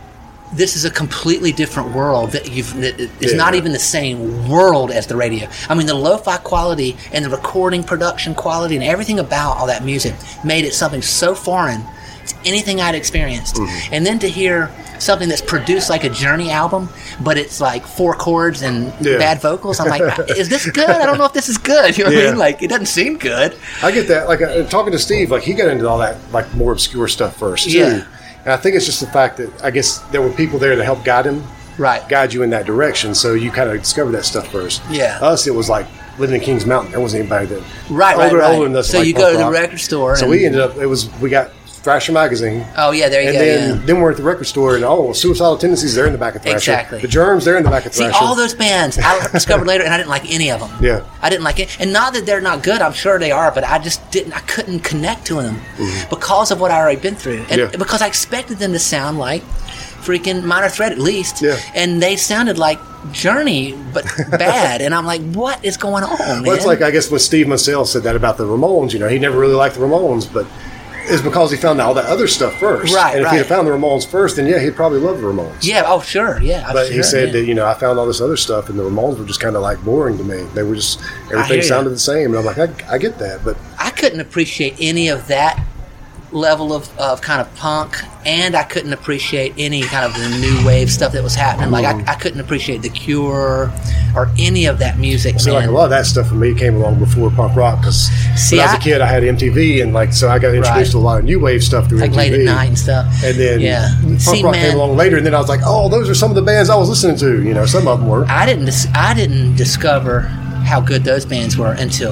this is a completely different world that you've. It's Yeah. not even the same world as the radio. I mean, the lo-fi quality and the recording production quality and everything about all that music made it something so foreign to anything I'd experienced. Mm-hmm. And then to hear something that's produced like a Journey album, but it's like four chords and Yeah. bad vocals. I'm like, is this good? I don't know if this is good. You know what I Yeah. mean? Like, it doesn't seem good. I get that. Like uh, talking to Steve, like he got into all that like more obscure stuff first too. Yeah. And I think it's just the fact that I guess there were people there to help guide him, Right. guide you in that direction. So you kind of discovered that stuff first. Yeah. Us, it was like living in Kings Mountain. There wasn't anybody that Right, right, older, right. older than us. So like you punk go to the rock. record store. So and, we ended up. It was we got Thrasher magazine. Oh yeah, there you And go. then, yeah. then we're at the record store, and oh, Suicidal Tendencies, they're in the back of Thrasher. Exactly. The Germs, they're in the back of See, Thrasher. all those bands I discovered later, and I didn't like any of them. Yeah. I didn't like it, and not that they're not good. I'm sure they are, but I just didn't. I couldn't connect to them because of what I already been through, and Mm-hmm. Yeah. because I expected them to sound like freaking Minor Threat at least. Yeah. And they sounded like Journey, but bad. And I'm like, what is going on, man? Well, it's like, I guess when Steve Mansell said that about the Ramones, you know, he never really liked the Ramones, but it's because he found all that other stuff first. Right, And if right. he had found the Ramones first, then yeah, he'd probably love the Ramones. yeah. Oh, sure. Yeah. I'm But sure, he said yeah. that, you know, I found all this other stuff, and the Ramones were just kind of like boring to me. They were just, hear everything you. sounded the same. And I'm like, I, I get that, but I couldn't appreciate any of that level of, of kind of punk, and I couldn't appreciate any kind of the new wave stuff that was happening. Like I, I couldn't appreciate The Cure or any of that music. see, like man. a lot of that stuff for me came along before punk rock, because See, when I was I- a kid, I had M T V, and like, so I got introduced Right. to a lot of new wave stuff through like M T V. late at night and stuff. And then yeah, punk see, rock man, came along later, and then I was like, oh, those are some of the bands I was listening to. You know, some of them were. I didn't dis- I didn't discover how good those bands were until,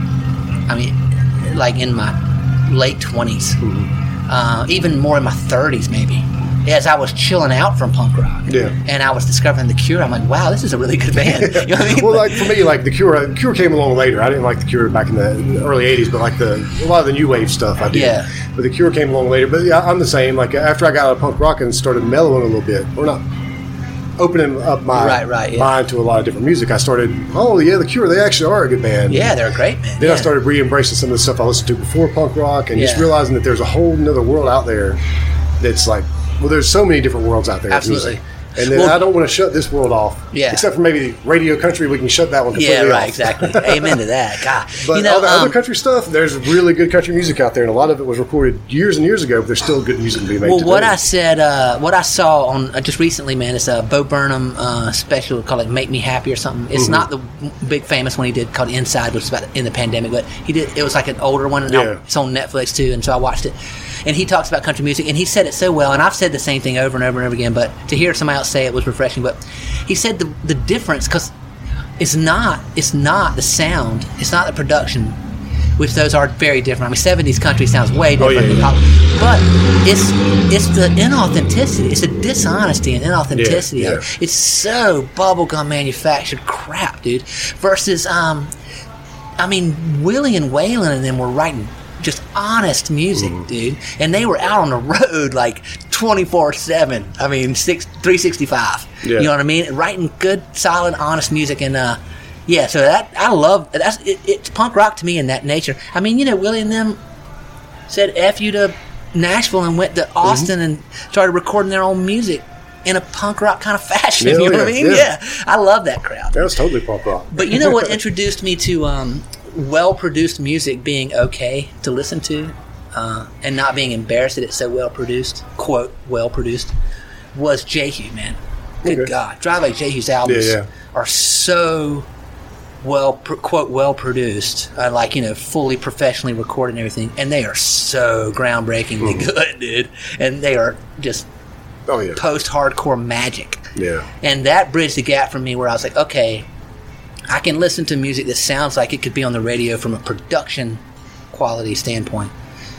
I mean, like in my late twenties, uh, even more in my thirties maybe. As I was chilling out from punk rock, Yeah. and I was discovering The Cure, I'm like, wow, this is a really good band. You know what I mean? Well, like for me, like the Cure, the Cure came along later. I didn't like the Cure back in the early eighties, but like the a lot of the new wave stuff I did. Yeah. But the Cure came along later. But yeah, I'm the same. Like after I got out of punk rock and started mellowing a little bit, or not opening up my Right, right, yeah. mind to a lot of different music, I started. Oh yeah, the Cure, they actually are a good band. yeah, they're a great band. Then yeah. I started re-embracing some of the stuff I listened to before punk rock, and just Yeah. realizing that there's a whole nother world out there. That's like, well, there's so many different worlds out there. with Absolutely. music. And then Well- I don't want to shut this world off. Yeah. Except for maybe radio country, we can shut that one completely Yeah, right, off. exactly. Amen to that. God, But you know, all the um, other country stuff, there's really good country music out there, and a lot of it was recorded years and years ago, but there's still good music to be made well, today. what I said, uh, what I saw on uh, just recently, man, is a Bo Burnham uh, special called like "Make Me Happy" or something. It's Mm-hmm. not the big famous one he did called "Inside," which was about in the pandemic, but he did. It was like an older one, and I- Yeah. it's on Netflix too. And so I watched it, and he talks about country music, and he said it so well. And I've said the same thing over and over and over again, but to hear somebody else say it was refreshing. But he said the the difference, because it's not it's not the sound, it's not the production, which those are very different. I mean, seventies country sounds way Oh, different yeah, than yeah. pop, but it's it's the inauthenticity. It's the dishonesty and inauthenticity Yeah, of it. It's so bubblegum manufactured crap, dude. Versus, um, I mean, Willie and Waylon and them were writing just honest music, Mm-hmm. dude, and they were out on the road like twenty-four seven. I mean, six three sixty-five. Yeah. You know what I mean? Writing good, solid, honest music, and uh, yeah. So that I love. That's it, it's punk rock to me in that nature. I mean, you know, Willie and them said "F you" to Nashville and went to Austin and started recording their own music in a punk rock kind of fashion. Yeah, you know what I yeah, mean? yeah. Yeah. I love that crowd. That was totally punk rock. But you know what introduced me to um, well-produced music being okay to listen to, uh, and not being embarrassed that it's so well-produced, quote, well-produced, was Jehu, man. Good Okay. God. Drive Like Jehu's albums Yeah, yeah. are so well, pr- quote, well-produced, uh, like, you know, fully professionally recorded and everything, and they are so groundbreakingly Mm-hmm. good, dude. And they are just Oh, yeah. post-hardcore magic. Yeah. And that bridged the gap for me where I was like, okay, I can listen to music that sounds like it could be on the radio from a production quality standpoint,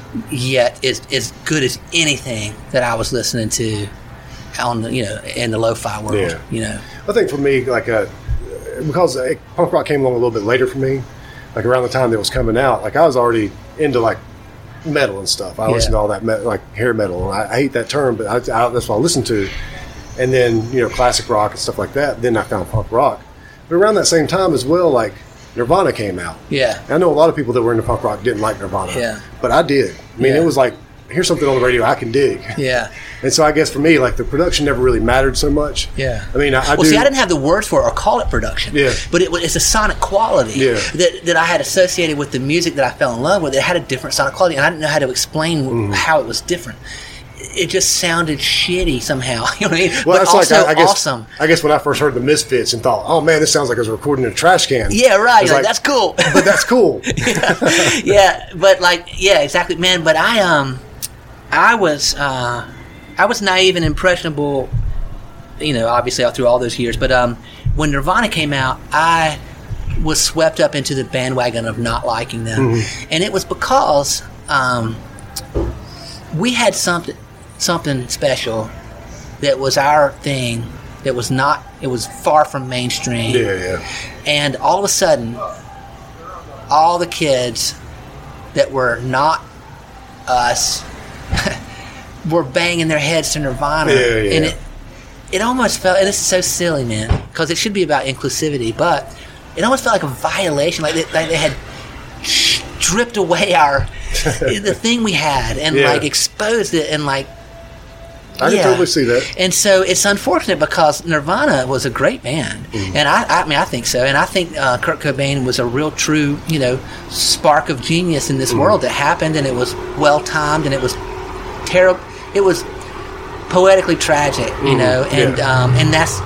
yet is as good as anything that I was listening to on the, you know, in the lo-fi world. Yeah. You know, I think for me, like, uh, because uh, punk rock came along a little bit later for me, like around the time that it was coming out, like I was already into like metal and stuff. I Yeah. listened to all that me- like hair metal. I, I hate that term, but I, I, that's what I listened to. And then, you know, classic rock and stuff like that. Then I found punk rock. But around that same time as well, like Nirvana came out. yeah, And I know a lot of people that were into punk rock didn't like Nirvana. Yeah. But I did. I mean, Yeah. it was like here's something on the radio I can dig. Yeah. And so I guess for me, like the production never really mattered so much. Yeah. I mean, I, I well, do. see, I didn't have the words for it or call it production. Yeah. But it, it's a sonic quality Yeah. that, that I had associated with the music that I fell in love with. It had a different sonic quality, and I didn't know how to explain Mm-hmm. how it was different. It just sounded shitty somehow. You know what I mean? Well, but that's also like I, I guess, awesome. I guess when I first heard the Misfits and thought, "Oh man, this sounds like I was recording in a trash can." Yeah, right. It's Like, that's cool. But that's cool. yeah. yeah, but like, yeah, exactly, man. But I, um, I was, uh, I was naive and impressionable. You know, obviously, all through all those years. But um, when Nirvana came out, I was swept up into the bandwagon of not liking them, mm-hmm. and it was because um, we had something. something special that was our thing, that was not, it was far from mainstream. Yeah, yeah. And all of a sudden, all the kids that were not us were banging their heads to Nirvana. Yeah, yeah. And it, it almost felt, and this is so silly, man, because it should be about inclusivity, but it almost felt like a violation, like they, like they had stripped away our, the thing we had, and yeah. like exposed it, and like, I yeah. can totally see that. And so it's unfortunate because Nirvana was a great band. Mm. And I, I mean, I think so. And I think uh, Kurt Cobain was a real true, you know, spark of genius in this mm. world that happened, and it was well-timed, and it was terrible. It was poetically tragic, you mm. know, and yeah. um, and that's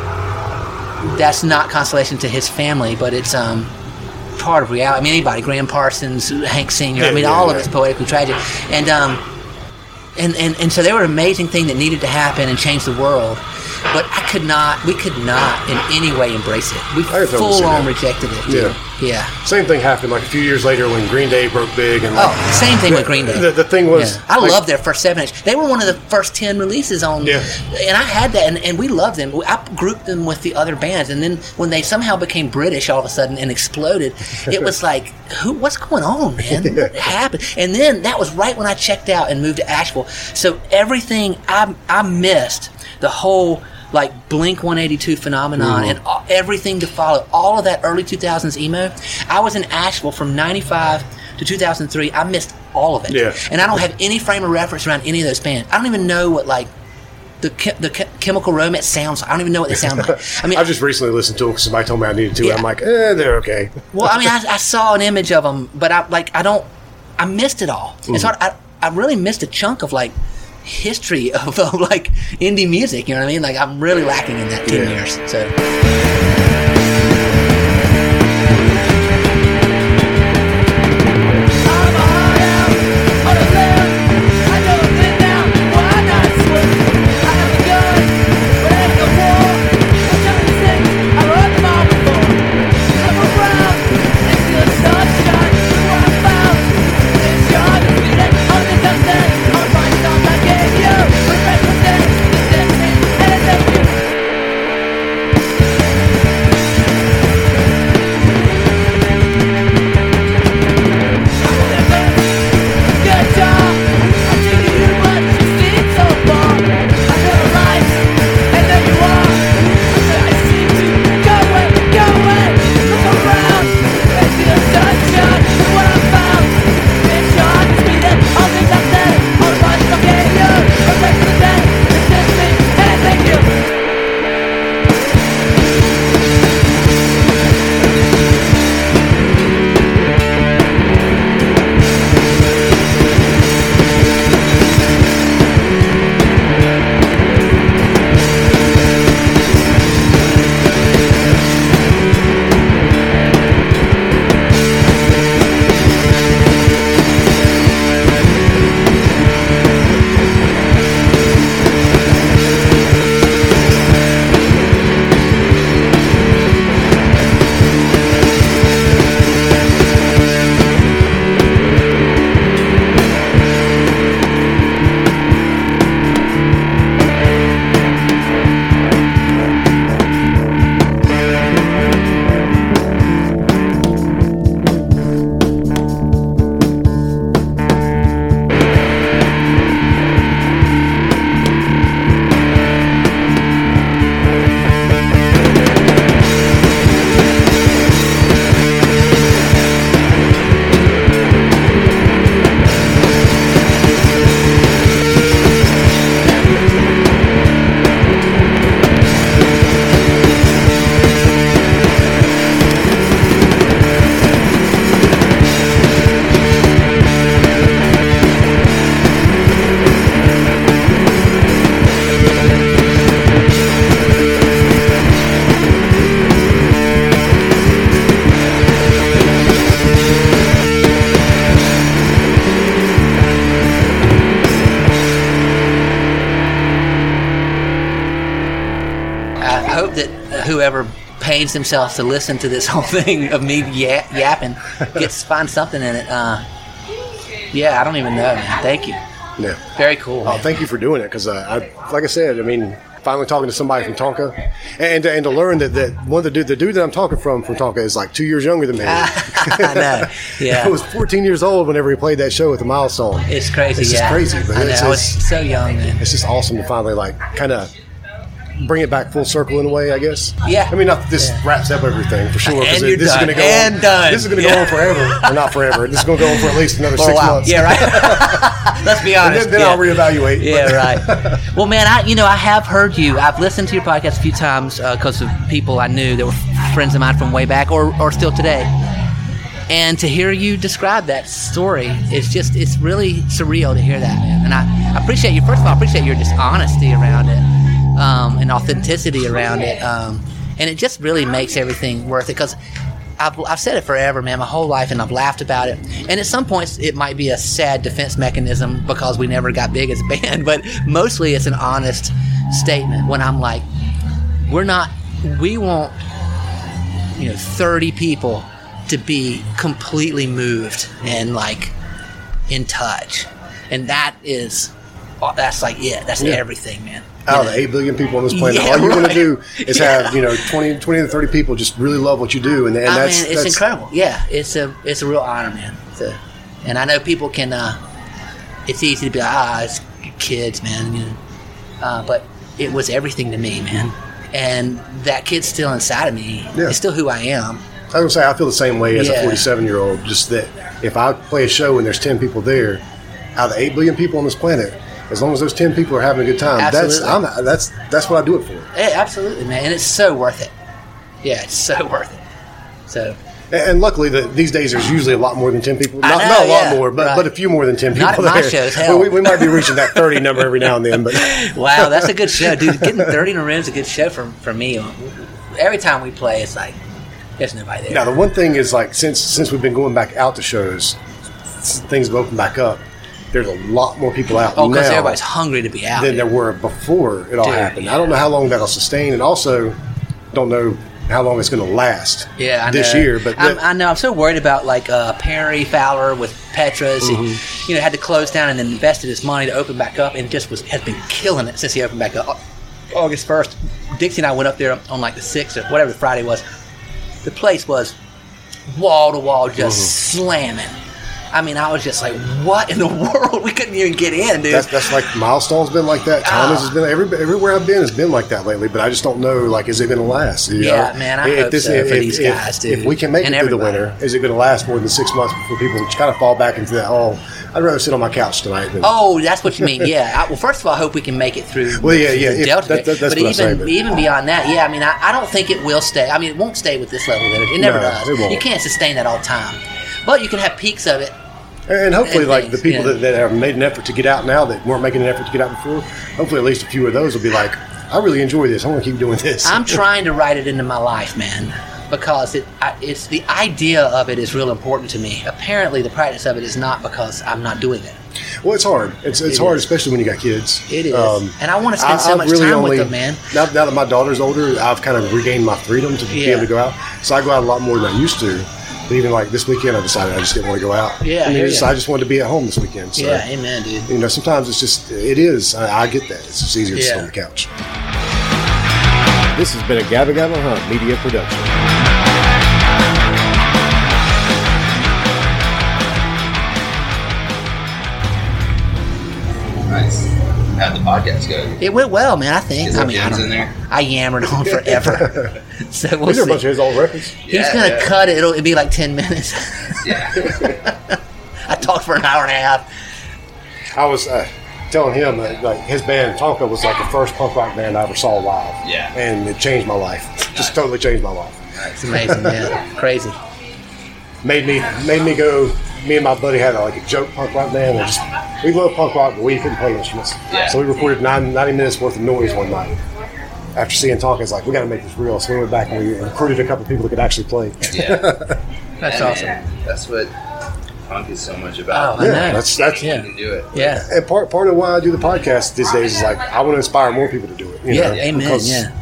that's not consolation to his family, but it's um, part of reality. I mean, anybody, Graham Parsons, Hank Senior, yeah, I mean, yeah, all yeah. of it's poetically tragic. And um And, and and so they were an amazing thing that needed to happen and change the world, but I could not, we could not in any way embrace it. We full on rejected it. Dude. Yeah, yeah. Same thing happened like a few years later when Green Day broke big, and like, oh, same thing the, with Green Day. The, the thing was, yeah. I like, loved their first seven inch. They were one of the first ten releases on, yeah. and I had that, and, and we loved them. I grouped them with the other bands, and then when they somehow became British all of a sudden and exploded, it was like, who? What's going on, man? Yeah. What happened? And then that was right when I checked out and moved to Asheville. So everything I I missed, the whole like Blink one eighty-two phenomenon, mm-hmm. and all, everything to follow, all of that early two thousands emo. I was in Asheville from ninety-five to two thousand three. I missed all of it. Yeah. And I don't have any frame of reference around any of those bands. I don't even know what like the the Chemical Romance sounds. I don't even know what they sound like. I mean, I've just recently listened to them because somebody told me I needed to. Yeah. And I'm like, eh, they're okay. Well, I mean, I, I saw an image of them, but I like I don't. I missed it all. Mm-hmm. It's hard. I I really missed a chunk of like history of, of like indie music. You know what I mean? Like I'm really lacking in that ten yeah. years. So. whoever pains themselves to listen to this whole thing of me ya- yapping gets find something in it. Uh, yeah, I don't even know, man. Thank you. Yeah. Very cool. Oh, thank you for doing it because, uh, I, like I said, I mean, finally talking to somebody from Tonka, and and to learn that, that one of the dude, the dude that I'm talking from from Tonka is like two years younger than me. I know. Yeah. I was fourteen years old whenever he played that show with the Milestone. It's crazy. It's yeah. just crazy, but I know. it's, I was it's, so young, man. it's just awesome to finally like kind of bring it back full circle in a way, I guess. Yeah. I mean, not that this Yeah. wraps up everything for sure. 'cause And you're this done. is going to go And on, done. This is going to Yeah. go on forever, or not forever. This is going to go on for at least another For a six while. months. Yeah, right. Let's be And honest. then, then yeah. I'll reevaluate. Yeah, right. Well, man, I you know I have heard you. I've listened to your podcast a few times because of people I knew that were friends of mine from way back, or or still today. And to hear you describe that story, it's just it's really surreal to hear that, man. And I, I appreciate you. First of all, I appreciate your just honesty around it, um, and authenticity around it, um, and it just really makes everything worth it because. I've, I've said it forever, man, my whole life, and I've laughed about it. And at some points, it might be a sad defense mechanism because we never got big as a band, but mostly it's an honest statement when I'm like, we're not, we want, you know, thirty people to be completely moved and, like, in touch. And that is, that's like it. That's Yeah. everything, man. Out of the eight billion people on this planet, Yeah, all you want right. to do is Yeah. have, you know, twenty, twenty to thirty people just really love what you do. And, and I that's, mean, it's that's incredible. Yeah, it's a it's a real honor, man. So, and I know people can. Uh, it's easy to be like, ah, it's kids, man. You know, uh, but it was everything to me, man. And that kid's still inside of me. Yeah. It's still who I am. I was going to say, I feel the same way as Yeah. a forty-seven-year-old, just that if I play a show and there's ten people there, out of the eight billion people on this planet, as long as those ten people are having a good time, Absolutely. that's I'm, that's that's what I do it for. Yeah, absolutely, man. And it's so worth it. Yeah, it's so worth it. So, And, and luckily, the, these days there's usually a lot more than ten people. I Not, know, not a lot yeah, more, but right. but a few more than ten people Not at my there. shows, hell. We, we might be reaching that thirty number every now and then, but wow, that's a good show, dude. Getting thirty in a room is a good show for for me. Every time we play, it's like there's nobody there. now the one thing is like since since we've been going back out to shows, things have opened back up. There's a lot more people out Oh, because now everybody's hungry to be out. than there were before it all Dude, happened. yeah. I don't know how long that'll sustain, and also don't know how long it's going to last. Yeah, I this know. year. But I'm, that- I know I'm so worried about like uh, Perry Fowler with Petras. Mm-hmm. He, you know, had to close down and then invested his money to open back up, and just was has been killing it since he opened back up. August first, Dixie and I went up there on like the sixth or whatever the Friday was. The place was wall to wall, just Mm-hmm. slamming. I mean, I was just like, "What in the world? We couldn't even get in, dude." That's that's like Milestone's been like that. Thomas Oh. has been every, everywhere I've been has been like that lately. But I just don't know like is it going to last? You Yeah, know? man, I hope so for these if, guys, dude. If we can make And it through the everybody. winter, is it going to last more than six months before people kind of fall back into that? Oh, I'd rather sit on my couch tonight. Than, Oh, that's what you mean. Yeah. I, well, first of all, I hope we can make it through. Well, yeah, yeah, the if- Delta. that- that- that's but what I'm even saying, but- even beyond that, yeah. I mean, I, I don't think it will stay. I mean, it won't stay with this level of energy. It never No, does. it won't. You can't sustain that all the time. But you can have peaks of it. and hopefully, and like the things, people yeah. that, that have made an effort to get out now that weren't making an effort to get out before, hopefully at least a few of those will be like, I really enjoy this. I want to keep doing this. I'm trying to write it into my life, man, because it I, it's the idea of it is real important to me. Apparently, the practice of it is not because I'm not doing it. Well, it's hard. It's it's It hard, is. especially when you got kids. It is. Um, And I wanna spend I- so I've much really time with only- them, man. Now, now that my daughter's older, I've kind of regained my freedom to be Yeah. able to go out. So I go out a lot more than I used to. But even like this weekend, I decided I just didn't want to go out. Yeah, I I mean, hear just, ya. I just wanted to be at home this weekend. So, Yeah, amen, dude. you know, sometimes it's just it is. I, I get that. It's just easier to sit Yeah. on the couch. This has been a Gabba Gabba Hunt media production. Nice. How'd the podcast go? It went well, man. I think. Is I there mean, I, games don't, in there? I yammered on forever. so we'll These are a see. bunch of his old records. He's Yeah, gonna yeah. cut it. It'll, it'll be like ten minutes. Yeah. I talked for an hour and a half. I was uh, telling him that like his band Tonka was like the first punk rock band I ever saw live. Yeah. and it changed my life. Just totally changed my life. It's amazing, man. Crazy. Made me made me go. Me and my buddy had a, like a joke punk rock band. And just we love punk rock, but we couldn't play instruments. Yeah. So we recorded nine, ninety minutes worth of noise one night. After seeing Tonka, it's like we got to make this real. So we went back and we recruited a couple people that could actually play. Yeah. That's And awesome. That's what punk is so much Oh, about. I Yeah, know. that's that's You Yeah. can do it. Yeah. and part part of why I do the podcast these days is like I want to inspire more people to do it. You Yeah. know, Amen. because Yeah.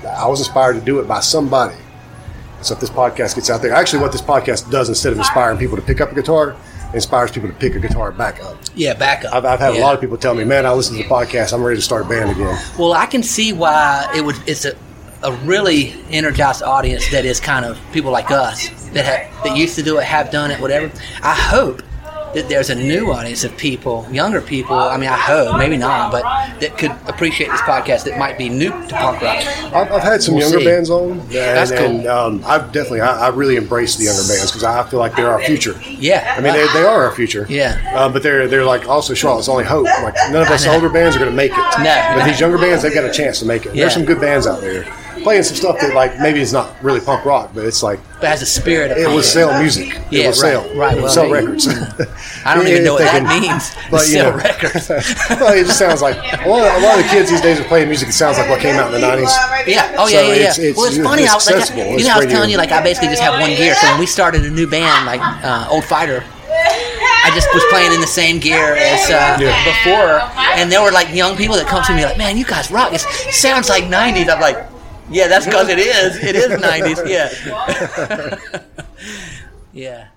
I was inspired to do it by somebody. So if this podcast gets out there, actually what this podcast does instead of inspiring people to pick up a guitar, it inspires people to pick a guitar back up. Yeah, back up. I've, I've had yeah. a lot of people tell me, man, I listen to the podcast, I'm ready to start a band again. Well, I can see why it would. It's a, a really energized audience that is kind of people like us that have, that used to do it, have done it, whatever. I hope that there's a new audience of people, younger people, I mean, I hope, maybe not, but that could appreciate this podcast that might be new to punk rock. I've, I've had some We'll younger see. bands on, and, That's cool. and um, I've definitely, I, I really embrace the younger bands because I feel like they're our future. Yeah. I mean, they, they are our future. Yeah. Uh, but they're they're like also Charlotte's only hope. Like none of us I know. older bands are going to make it. No. But these younger bands, they've got a chance to make it. Yeah. There's some good bands out there playing some stuff that like maybe it's not really punk rock, but it's like But has a spirit of it punk. will sell music. It Yeah, will right, sell. right. It will Well, sell they- records. I don't even know what If they that can- means. but, you Sell know. records. Well, it just sounds like a lot, of, a lot of the kids these days are playing music that sounds like what came out in the nineties. Yeah. Oh, So yeah, yeah, yeah. it's- it's- well, it's it's funny. I, like, accessible. I, you It's know, I was radio. telling you, like, I basically just have one gear. So when we started a new band, like uh, Old Fighter, I just was playing in the same gear as uh, Yeah. before. And there were, like, young people that come to me like, man, you guys rock. It's, it sounds like nineties. I'm like, yeah, that's because it is. It is nineties. Yeah. Yeah.